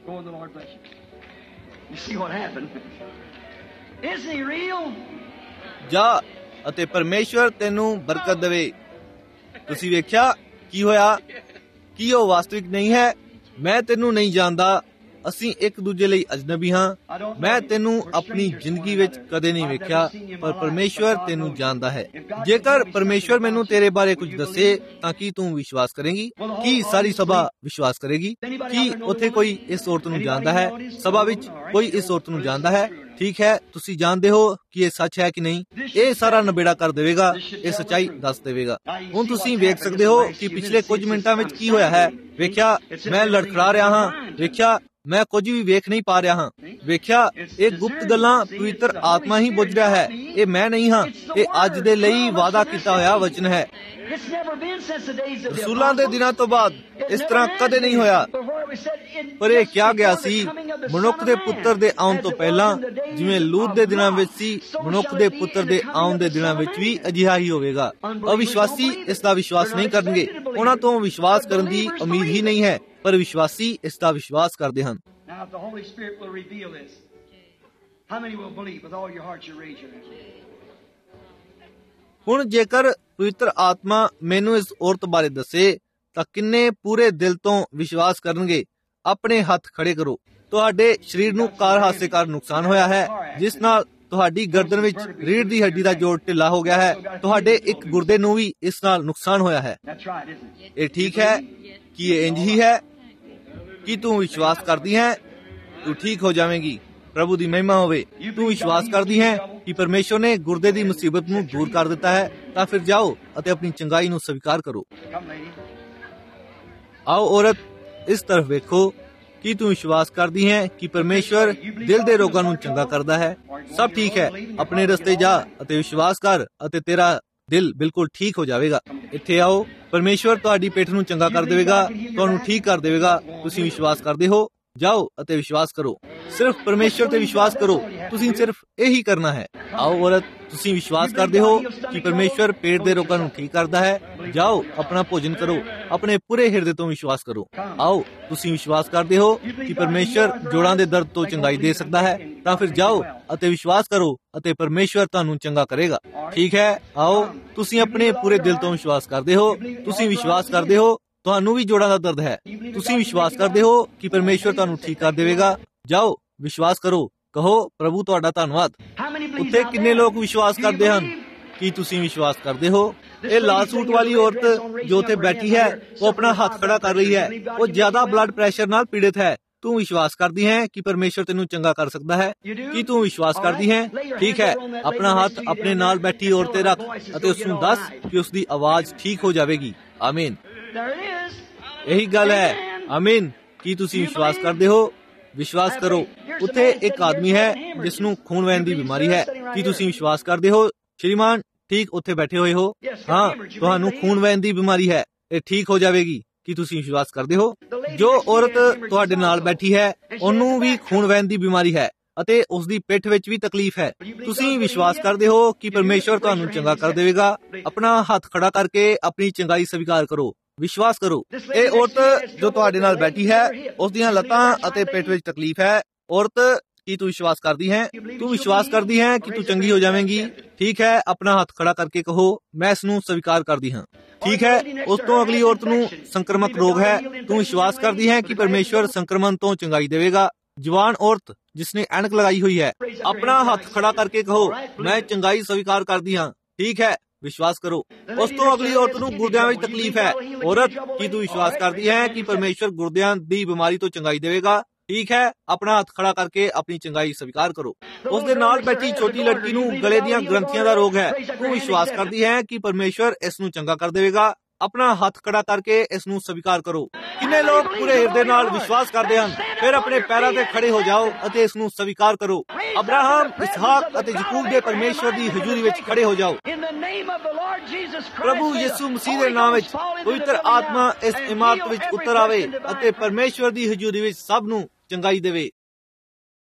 ਜਾ ਅਤੇ ਪਰਮੇਸ਼ਵਰ ਤੈਨੂੰ ਬਰਕਤ ਦੇਵੇ। ਤੁਸੀਂ ਵੇਖਿਆ ਕੀ ਹੋਇਆ? ਕੀ ਉਹ ਵਾਸਤਵਿਕ ਨਹੀਂ ਹੈ? ਮੈਂ ਤੈਨੂੰ ਨਹੀਂ ਜਾਣਦਾ। ਅਸੀਂ ਇੱਕ ਦੂਜੇ ਲਈ ਅਜਨਬੀ ਹਾਂ। ਮੈਂ ਤੈਨੂੰ ਆਪਣੀ ਜ਼ਿੰਦਗੀ ਵਿੱਚ ਕਦੇ ਨਹੀਂ ਵੇਖਿਆ, ਪਰ ਪਰਮੇਸ਼ਵਰ ਤੈਨੂੰ ਜਾਣਦਾ ਹੈ। ਜੇਕਰ ਪਰਮੇਸ਼ਵਰ ਮੈਨੂੰ ਤੇਰੇ ਬਾਰੇ ਕੁਝ ਦੱਸੇ ਤਾਂ ਕੀ ਤੂੰ ਵਿਸ਼ਵਾਸ ਕਰੇਂਗੀ? ਕੀ ਸਾਰੀ ਸਭਾ ਵਿਸ਼ਵਾਸ ਕਰੇਗੀ? ਕੀ ਉੱਥੇ ਕੋਈ ਇਸ ਔਰਤ ਨੂੰ ਜਾਣਦਾ ਹੈ? ਸਭਾ ਵਿੱਚ ਕੋਈ ਇਸ ਔਰਤ ਨੂੰ ਜਾਣਦਾ ਹੈ? ਠੀਕ ਹੈ, ਤੁਸੀਂ ਜਾਣਦੇ ਹੋ ਕਿ ਇਹ ਸੱਚ ਹੈ ਕਿ ਨਹੀਂ? ਇਹ ਸਾਰਾ ਨਬੇੜਾ ਕਰ ਦੇਵੇਗਾ, ਇਹ ਸੱਚਾਈ ਦੱਸ ਦੇਵੇਗਾ। ਹੁਣ ਤੁਸੀਂ ਵੇਖ ਸਕਦੇ ਹੋ ਕਿ ਪਿਛਲੇ ਕੁਝ ਮਿੰਟਾਂ ਵਿੱਚ ਕੀ ਹੋਇਆ ਹੈ। ਵੇਖਿਆ, ਮੈਂ ਲੜਖੜਾ ਰਿਹਾ ਹਾਂ। ਵੇਖਿਆ, ਮੈਂ ਕੁਝ ਵੀ ਵੇਖ ਨਹੀਂ ਪਾ ਰਿਹਾ ਹਾਂ। ਵੇਖਿਆ, ਇਹ ਗੁਪਤ ਗੱਲਾਂ ਪਵਿੱਤਰ ਆਤਮਾ ਹੀ ਬੁੱਝ ਰਿਹਾ ਹੈ। ਇਹ ਮੈਂ ਨਹੀਂ ਹਾਂ। ਇਹ ਅੱਜ ਦੇ ਲਈ ਵਾਅਦਾ ਕੀਤਾ ਹੋਇਆ ਵਚਨ ਹੈ। ਰਸੂਲਾਂ ਦੇ ਦਿਨਾਂ ਤੋਂ ਬਾਅਦ ਇਸ ਤਰ੍ਹਾਂ ਕਦੇ ਨਹੀਂ ਹੋਇਆ। ਪਰ ਇਹ ਕਿਹਾ ਗਿਆ ਸੀ ਮਨੁੱਖ ਦੇ ਪੁੱਤਰ ਦੇ ਆਉਣ ਤੋਂ ਪਹਿਲਾਂ, ਜਿਵੇਂ ਲੂਤ ਦੇ ਦਿਨਾਂ ਵਿੱਚ ਸੀ, ਮਨੁੱਖ ਦੇ ਪੁੱਤਰ ਦੇ ਆਉਣ ਦੇ ਦਿਨਾਂ ਵਿੱਚ ਵੀ ਅਜਿਹਾ ਹੀ ਹੋਵੇਗਾ। ਅਵਿਸ਼ਵਾਸੀ ਇਸ ਦਾ ਵਿਸ਼ਵਾਸ ਨਹੀਂ ਕਰਨਗੇ। ਉਹਨਾਂ ਤੋਂ ਵਿਸ਼ਵਾਸ ਕਰਨ ਦੀ ਉਮੀਦ ਹੀ ਨਹੀਂ ਹੈ, ਪਰ ਵਿਸ਼ਵਾਸੀ ਇਸ ਦਾ ਵਿਸ਼ਵਾਸ ਕਰਦੇ ਹਨ। ਹੁਣ ਜੇਕਰ ਪਵਿੱਤਰ ਆਤਮਾ ਮੈਨੂੰ ਇਸ ਔਰਤ ਬਾਰੇ ਦੱਸੇ ਤਾਂ ਕਿੰਨੇ ਪੂਰੇ ਦਿਲ ਤੋਂ ਵਿਸ਼ਵਾਸ ਕਰਨਗੇ? ਆਪਣੇ ਹੱਥ ਖੜੇ ਕਰੋ। ਤੁਹਾਡੇ ਸਰੀਰ ਨੂੰ ਕਾਰ ਹਾਦਸੇ ਕਾਰਨ ਨੁਕਸਾਨ ਹੋਇਆ ਹੈ, ਜਿਸ ਨਾਲ ਤੁਹਾਡੀ ਗਰਦਨ ਵਿੱਚ ਰੀੜ੍ਹ ਦੀ ਹੱਡੀ ਦਾ ਜੋੜ ਢਿੱਲਾ ਹੋ ਗਿਆ ਹੈ। ਤੁਹਾਡੇ ਇੱਕ ਗੁਰਦੇ ਨੂੰ ਵੀ ਇਸ ਨਾਲ ਨੁਕਸਾਨ ਹੋਇਆ ਹੈ। ਇਹ ਠੀਕ ਹੈ ਕਿ ਇਹ ਇੰਜ ਹੀ ਹੈ? ਕੀ ਤੂੰ ਵਿਸ਼ਵਾਸ ਕਰਦੀ ਹੈ? ਤੂੰ ਠੀਕ ਹੋ ਜਾਵੇਂਗੀ। ਪ੍ਰਭੂ ਦੀ ਮਹਿਮਾ ਹੋਵੇ। ਤੂੰ ਵਿਸ਼ਵਾਸ ਕਰਦੀ ਹੈ ਕਿ ਪਰਮੇਸ਼ਰ ਨੇ ਗੁਰਦੇ ਦੀ ਮੁਸੀਬਤ ਨੂੰ ਦੂਰ ਕਰ ਦਿੱਤਾ ਹੈ? ਤਾਂ ਫਿਰ ਜਾਓ ਅਤੇ ਆਪਣੀ ਚੰਗਾਈ ਨੂੰ ਸਵੀਕਾਰ ਕਰੋ। ਆਓ ਔਰਤ, ਇਸ ਤਰਫ ਵੇਖੋ। ਕੀ ਤੂੰ ਵਿਸ਼ਵਾਸ ਕਰਦੀ ਹੈ ਕਿ ਪਰਮੇਸ਼ਰ ਦਿਲ ਦੇ ਰੋਗਾਂ ਨੂੰ ਚੰਗਾ ਕਰਦਾ ਹੈ? ਸਭ ਠੀਕ ਹੈ। ਆਪਣੇ ਰਸਤੇ ਜਾ ਅਤੇ ਵਿਸ਼ਵਾਸ ਕਰ ਅਤੇ ਤੇਰਾ ਦਿਲ ਬਿਲਕੁਲ ਠੀਕ ਹੋ ਜਾਵੇਗਾ। ਇੱਥੇ ਆਓ। ਪਰਮੇਸ਼ਰ ਤੁਹਾਡੀ ਪਿੱਠ ਨੂੰ ਚੰਗਾ ਕਰ ਦੇਵੇਗਾ, ਤੁਹਾਨੂੰ ਠੀਕ ਕਰ ਦੇਵੇਗਾ। ਤੁਸੀਂ ਵਿਸ਼ਵਾਸ ਕਰਦੇ ਹੋ? ਜਾਓ ਅਤੇ ਵਿਸ਼ਵਾਸ ਕਰੋ। ਸਿਰਫ ਪਰਮੇਸ਼ਰ ਤੇ ਵਿਸ਼ਵਾਸ ਕਰੋ। ਤੁਸੀਂ ਸਿਰਫ ਇਹੀ ਕਰਨਾ ਹੈ। ਆਓ ਔਰਤ, ਤੁਸੀਂ ਵਿਸ਼ਵਾਸ ਕਰਦੇ ਹੋ ਕਿ ਪਰਮੇਸ਼ਰ ਪੇਟ ਦੇ ਰੋਗਾਂ ਨੂੰ ਠੀਕ ਕਰਦਾ ਹੈ? ਜਾਓ, ਆਪਣਾ ਭੋਜਨ ਕਰੋ। ਆਪਣੇ ਪੂਰੇ ਹਿਰਦੇ ਤੋਂ ਵਿਸ਼ਵਾਸ ਕਰੋ। ਆਓ, ਤੁਸੀਂ ਵਿਸ਼ਵਾਸ ਕਰਦੇ ਹੋ ਕਿ ਪਰਮੇਸ਼ਰ ਜੋੜਾਂ ਦੇ ਦਰਦ ਤੋਂ ਚੰਗਾਈ ਦੇ ਸਕਦਾ ਹੈ? ਤਾਂ ਫਿਰ ਜਾਓ ਅਤੇ ਵਿਸ਼ਵਾਸ ਕਰੋ ਅਤੇ ਪਰਮੇਸ਼ਰ ਤੁਹਾਨੂੰ ਚੰਗਾ ਕਰੇਗਾ। ਠੀਕ ਹੈ, ਆਓ। ਤੁਸੀਂ ਆਪਣੇ ਪੂਰੇ ਦਿਲ ਤੋਂ ਵਿਸ਼ਵਾਸ ਕਰਦੇ ਹੋ। ਤੁਸੀਂ ਵਿਸ਼ਵਾਸ ਕਰਦੇ ਹੋ ਤੁਹਾਨੂੰ ਵੀ ਜੋੜਾਂ ਦਾ ਦਰਦ ਹੈ। ਤੁਸੀਂ ਵਿਸ਼ਵਾਸ ਕਰਦੇ ਹੋ ਕਿ ਪਰਮੇਸ਼ਰ ਤੁਹਾਨੂੰ ਠੀਕ ਕਰ ਦੇਵੇਗਾ? ਜਾਓ, ਵਿਸ਼ਵਾਸ ਕਰੋ। ਕਹੋ, ਪ੍ਰਭੂ ਤੁਹਾਡਾ ਧੰਨਵਾਦ। ਉੱਥੇ ਕਿੰਨੇ ਲੋਕ ਵਿਸ਼ਵਾਸ ਕਰਦੇ ਹਨ? ਕੀ ਤੁਸੀਂ ਵਿਸ਼ਵਾਸ ਕਰਦੇ ਹੋ? ਇਹ ਲਾਲ ਸੂਟ ਵਾਲੀ ਔਰਤ ਜੋ ਉੱਥੇ ਬੈਠੀ ਹੈ, ਉਹ ਆਪਣਾ ਹੱਥ ਖੜਾ ਕਰ ਰਹੀ ਹੈ। ਉਹ ਜ਼ਿਆਦਾ ਬਲੱਡ ਪ੍ਰੈਸ਼ਰ ਨਾਲ ਪੀੜਿਤ ਹੈ। ਤੂੰ ਵਿਸ਼ਵਾਸ ਕਰਦੀ ਹੈ ਕਿ ਪਰਮੇਸ਼ਰ ਤੈਨੂੰ ਚੰਗਾ ਕਰ ਸਕਦਾ ਹੈ? ਕੀ ਤੂੰ ਵਿਸ਼ਵਾਸ ਕਰਦੀ ਹੈ? ਠੀਕ ਹੈ, ਆਪਣਾ ਹੱਥ ਆਪਣੇ ਨਾਲ ਬੈਠੀ ਔਰਤ ਤੇ ਰੱਖ ਅਤੇ ਉਸ ਨੂੰ ਦੱਸ ਕਿ ਉਸ ਦੀ ਆਵਾਜ਼ ਠੀਕ ਹੋ ਜਾਵੇਗੀ। ਆਮੀਨ। ਇਹੀ ਗੱਲ ਹੈ। ਆਮੀਨ। ਕੀ ਤੁਸੀਂ ਵਿਸ਼ਵਾਸ ਕਰਦੇ ਹੋ? ਵਿਸ਼ਵਾਸ ਕਰੋ। ਉੱਥੇ ਇੱਕ ਆਦਮੀ ਹੈ ਜਿਸ ਨੂੰ ਖੂਨ ਵਹਿਣ ਦੀ ਬਿਮਾਰੀ ਹੈ। ਕੀ ਤੁਸੀਂ ਵਿਸ਼ਵਾਸ ਕਰਦੇ ਹੋ? ਸ਼੍ਰੀਮਾਨ, ਠੀਕ ਉੱਥੇ ਬੈਠੇ ਹੋਏ ਹੋ। ਹਾਂ, ਤੁਹਾਨੂੰ ਖੂਨ ਵਹਿਣ ਦੀ ਬਿਮਾਰੀ ਹੈ, ਇਹ ਠੀਕ ਹੋ ਜਾਵੇਗੀ। ਕੀ ਤੁਸੀਂ ਵਿਸ਼ਵਾਸ ਕਰਦੇ ਹੋ? ਜੋ ਔਰਤ ਤੁਹਾਡੇ ਨਾਲ ਬੈਠੀ ਹੈ ਉਹਨੂੰ ਵੀ ਖੂਨ ਵਹਿਣ ਦੀ ਬਿਮਾਰੀ ਹੈ ਅਤੇ ਉਸ ਦੀ ਪਿੱਠ ਵਿੱਚ ਵੀ ਤਕਲੀਫ ਹੈ। ਤੁਸੀਂ ਵਿਸ਼ਵਾਸ ਕਰਦੇ ਹੋ ਕਿ ਪਰਮੇਸ਼ਵਰ ਤੁਹਾਨੂੰ ਚੰਗਾ ਕਰ ਦੇਵੇਗਾ? ਆਪਣਾ ਹੱਥ ਖੜਾ ਕਰਕੇ ਆਪਣੀ ਚੰਗਾਈ ਸਵੀਕਾਰ ਕਰੋ। ਵਿਸ਼ਵਾਸ ਕਰੋ। ਇਹ ਔਰਤ ਜੋ ਤੁਹਾਡੇ ਨਾਲ ਬੈਠੀ ਹੈ ਉਸ ਦੀਆਂ ਲੱਤਾਂ ਅਤੇ ਪਿੱਠ ਵਿੱਚ ਤਕਲੀਫ ਹੈ। ਔਰਤ, ਕੀ ਤੂੰ ਵਿਸ਼ਵਾਸ ਕਰਦੀ ਹੈ? ਤੂੰ ਵਿਸ਼ਵਾਸ ਕਰਦੀ ਹੈ ਕਿ ਤੂੰ ਚੰਗੀ ਹੋ ਜਾਵੇਂਗੀ? ਠੀਕ ਹੈ, ਆਪਣਾ ਹੱਥ ਖੜਾ ਕਰਕੇ ਕਹੋ, ਮੈਂ ਇਸ ਨੂੰ ਸਵੀਕਾਰ ਕਰਦੀ ਹਾਂ। ਠੀਕ ਹੈ। ਉਸ ਤੋਂ ਅਗਲੀ ਔਰਤ ਨੂੰ ਸੰਕਰਮਕ ਰੋਗ ਹੈ। ਤੂੰ ਵਿਸ਼ਵਾਸ ਕਰਦੀ ਹੈ ਕਿ ਪਰਮੇਸ਼ਵਰ ਸੰਕਰਮਣ ਤੋਂ ਚੰਗਾਈ ਦੇਵੇਗਾ? ਜਵਾਨ ਔਰਤ ਜਿਸਨੇ ਐਨਕ ਲਗਾਈ ਹੋਈ ਹੈ, ਆਪਣਾ ਹੱਥ ਖੜਾ ਕਰਕੇ ਕਹੋ, ਮੈਂ ਚੰਗਾਈ ਸਵੀਕਾਰ ਕਰਦੀ ਹਾਂ। ਠੀਕ ਹੈ, ਵਿਸ਼ਵਾਸ ਕਰੋ। ਉਸ ਤੋਂ ਅਗਲੀ ਔਰਤ ਨੂੰ ਗੁਰਦਿਆਂ ਵਿੱਚ ਤਕਲੀਫ ਹੈ। ਔਰਤ, ਕੀ ਤੂੰ ਵਿਸ਼ਵਾਸ ਕਰਦੀ ਹੈ ਕਿ ਪਰਮੇਸ਼ਵਰ ਗੁਰਦਿਆਂ ਦੀ ਬਿਮਾਰੀ ਤੋਂ ਚੰਗਾਈ ਦੇਵੇਗਾ? ਠੀਕ ਹੈ, ਆਪਣਾ ਹੱਥ ਖੜਾ ਕਰਕੇ ਆਪਣੀ ਚੰਗਾਈ ਸਵੀਕਾਰ ਕਰੋ। ਉਸ ਦੇ ਨਾਲ ਬੈਠੀ ਛੋਟੀ ਲੜਕੀ ਨੂੰ ਗਲੇ ਦੀਆਂ ਗ੍ਰੰਥੀਆਂ ਦਾ ਰੋਗ ਹੈ। ਤੂੰ ਵਿਸ਼ਵਾਸ ਕਰਦੀ ਹੈ ਕਿ ਪਰਮੇਸ਼ਵਰ ਇਸ ਨੂੰ ਚੰਗਾ ਕਰ ਦੇਵੇਗਾ? ਆਪਣਾ ਹੱਥ ਖੜਾ ਕਰਕੇ ਇਸ ਨੂੰ ਸਵੀਕਾਰ ਕਰੋ। ਕਿੰਨੇ ਲੋਕ ਪੂਰੇ ਹਿਰਦੇ ਨਾਲ ਵਿਸ਼ਵਾਸ ਕਰਦੇ ਹਨ? ਫਿਰ ਆਪਣੇ ਪੈਰਾਂ ਤੇ ਖੜੇ ਹੋ ਜਾਓ ਅਤੇ ਇਸ ਨੂੰ ਸਵੀਕਾਰ ਕਰੋ। ਅਬਰਾਹਮ, ਇਸਹਾਕ ਅਤੇ ਯਾਕੂਬ ਦੇ ਪਰਮੇਸ਼ਵਰ ਦੀ ਹਜ਼ੂਰੀ ਵਿੱਚ ਖੜੇ ਹੋ ਜਾਓ। ਪ੍ਰਭੂ ਯਿਸੂ ਮਸੀਹ ਦੇ ਨਾਮ ਵਿੱਚ ਪਵਿੱਤਰ ਆਤਮਾ ਇਸ ਇਮਾਰਤ ਵਿੱਚ ਉਤਰ ਆਵੇ ਅਤੇ ਪਰਮੇਸ਼ਵਰ ਦੀ ਹਜ਼ੂਰੀ ਵਿੱਚ ਸਭ ਨੂੰ ਚੰਗਾਈ ਦੇਵੇ।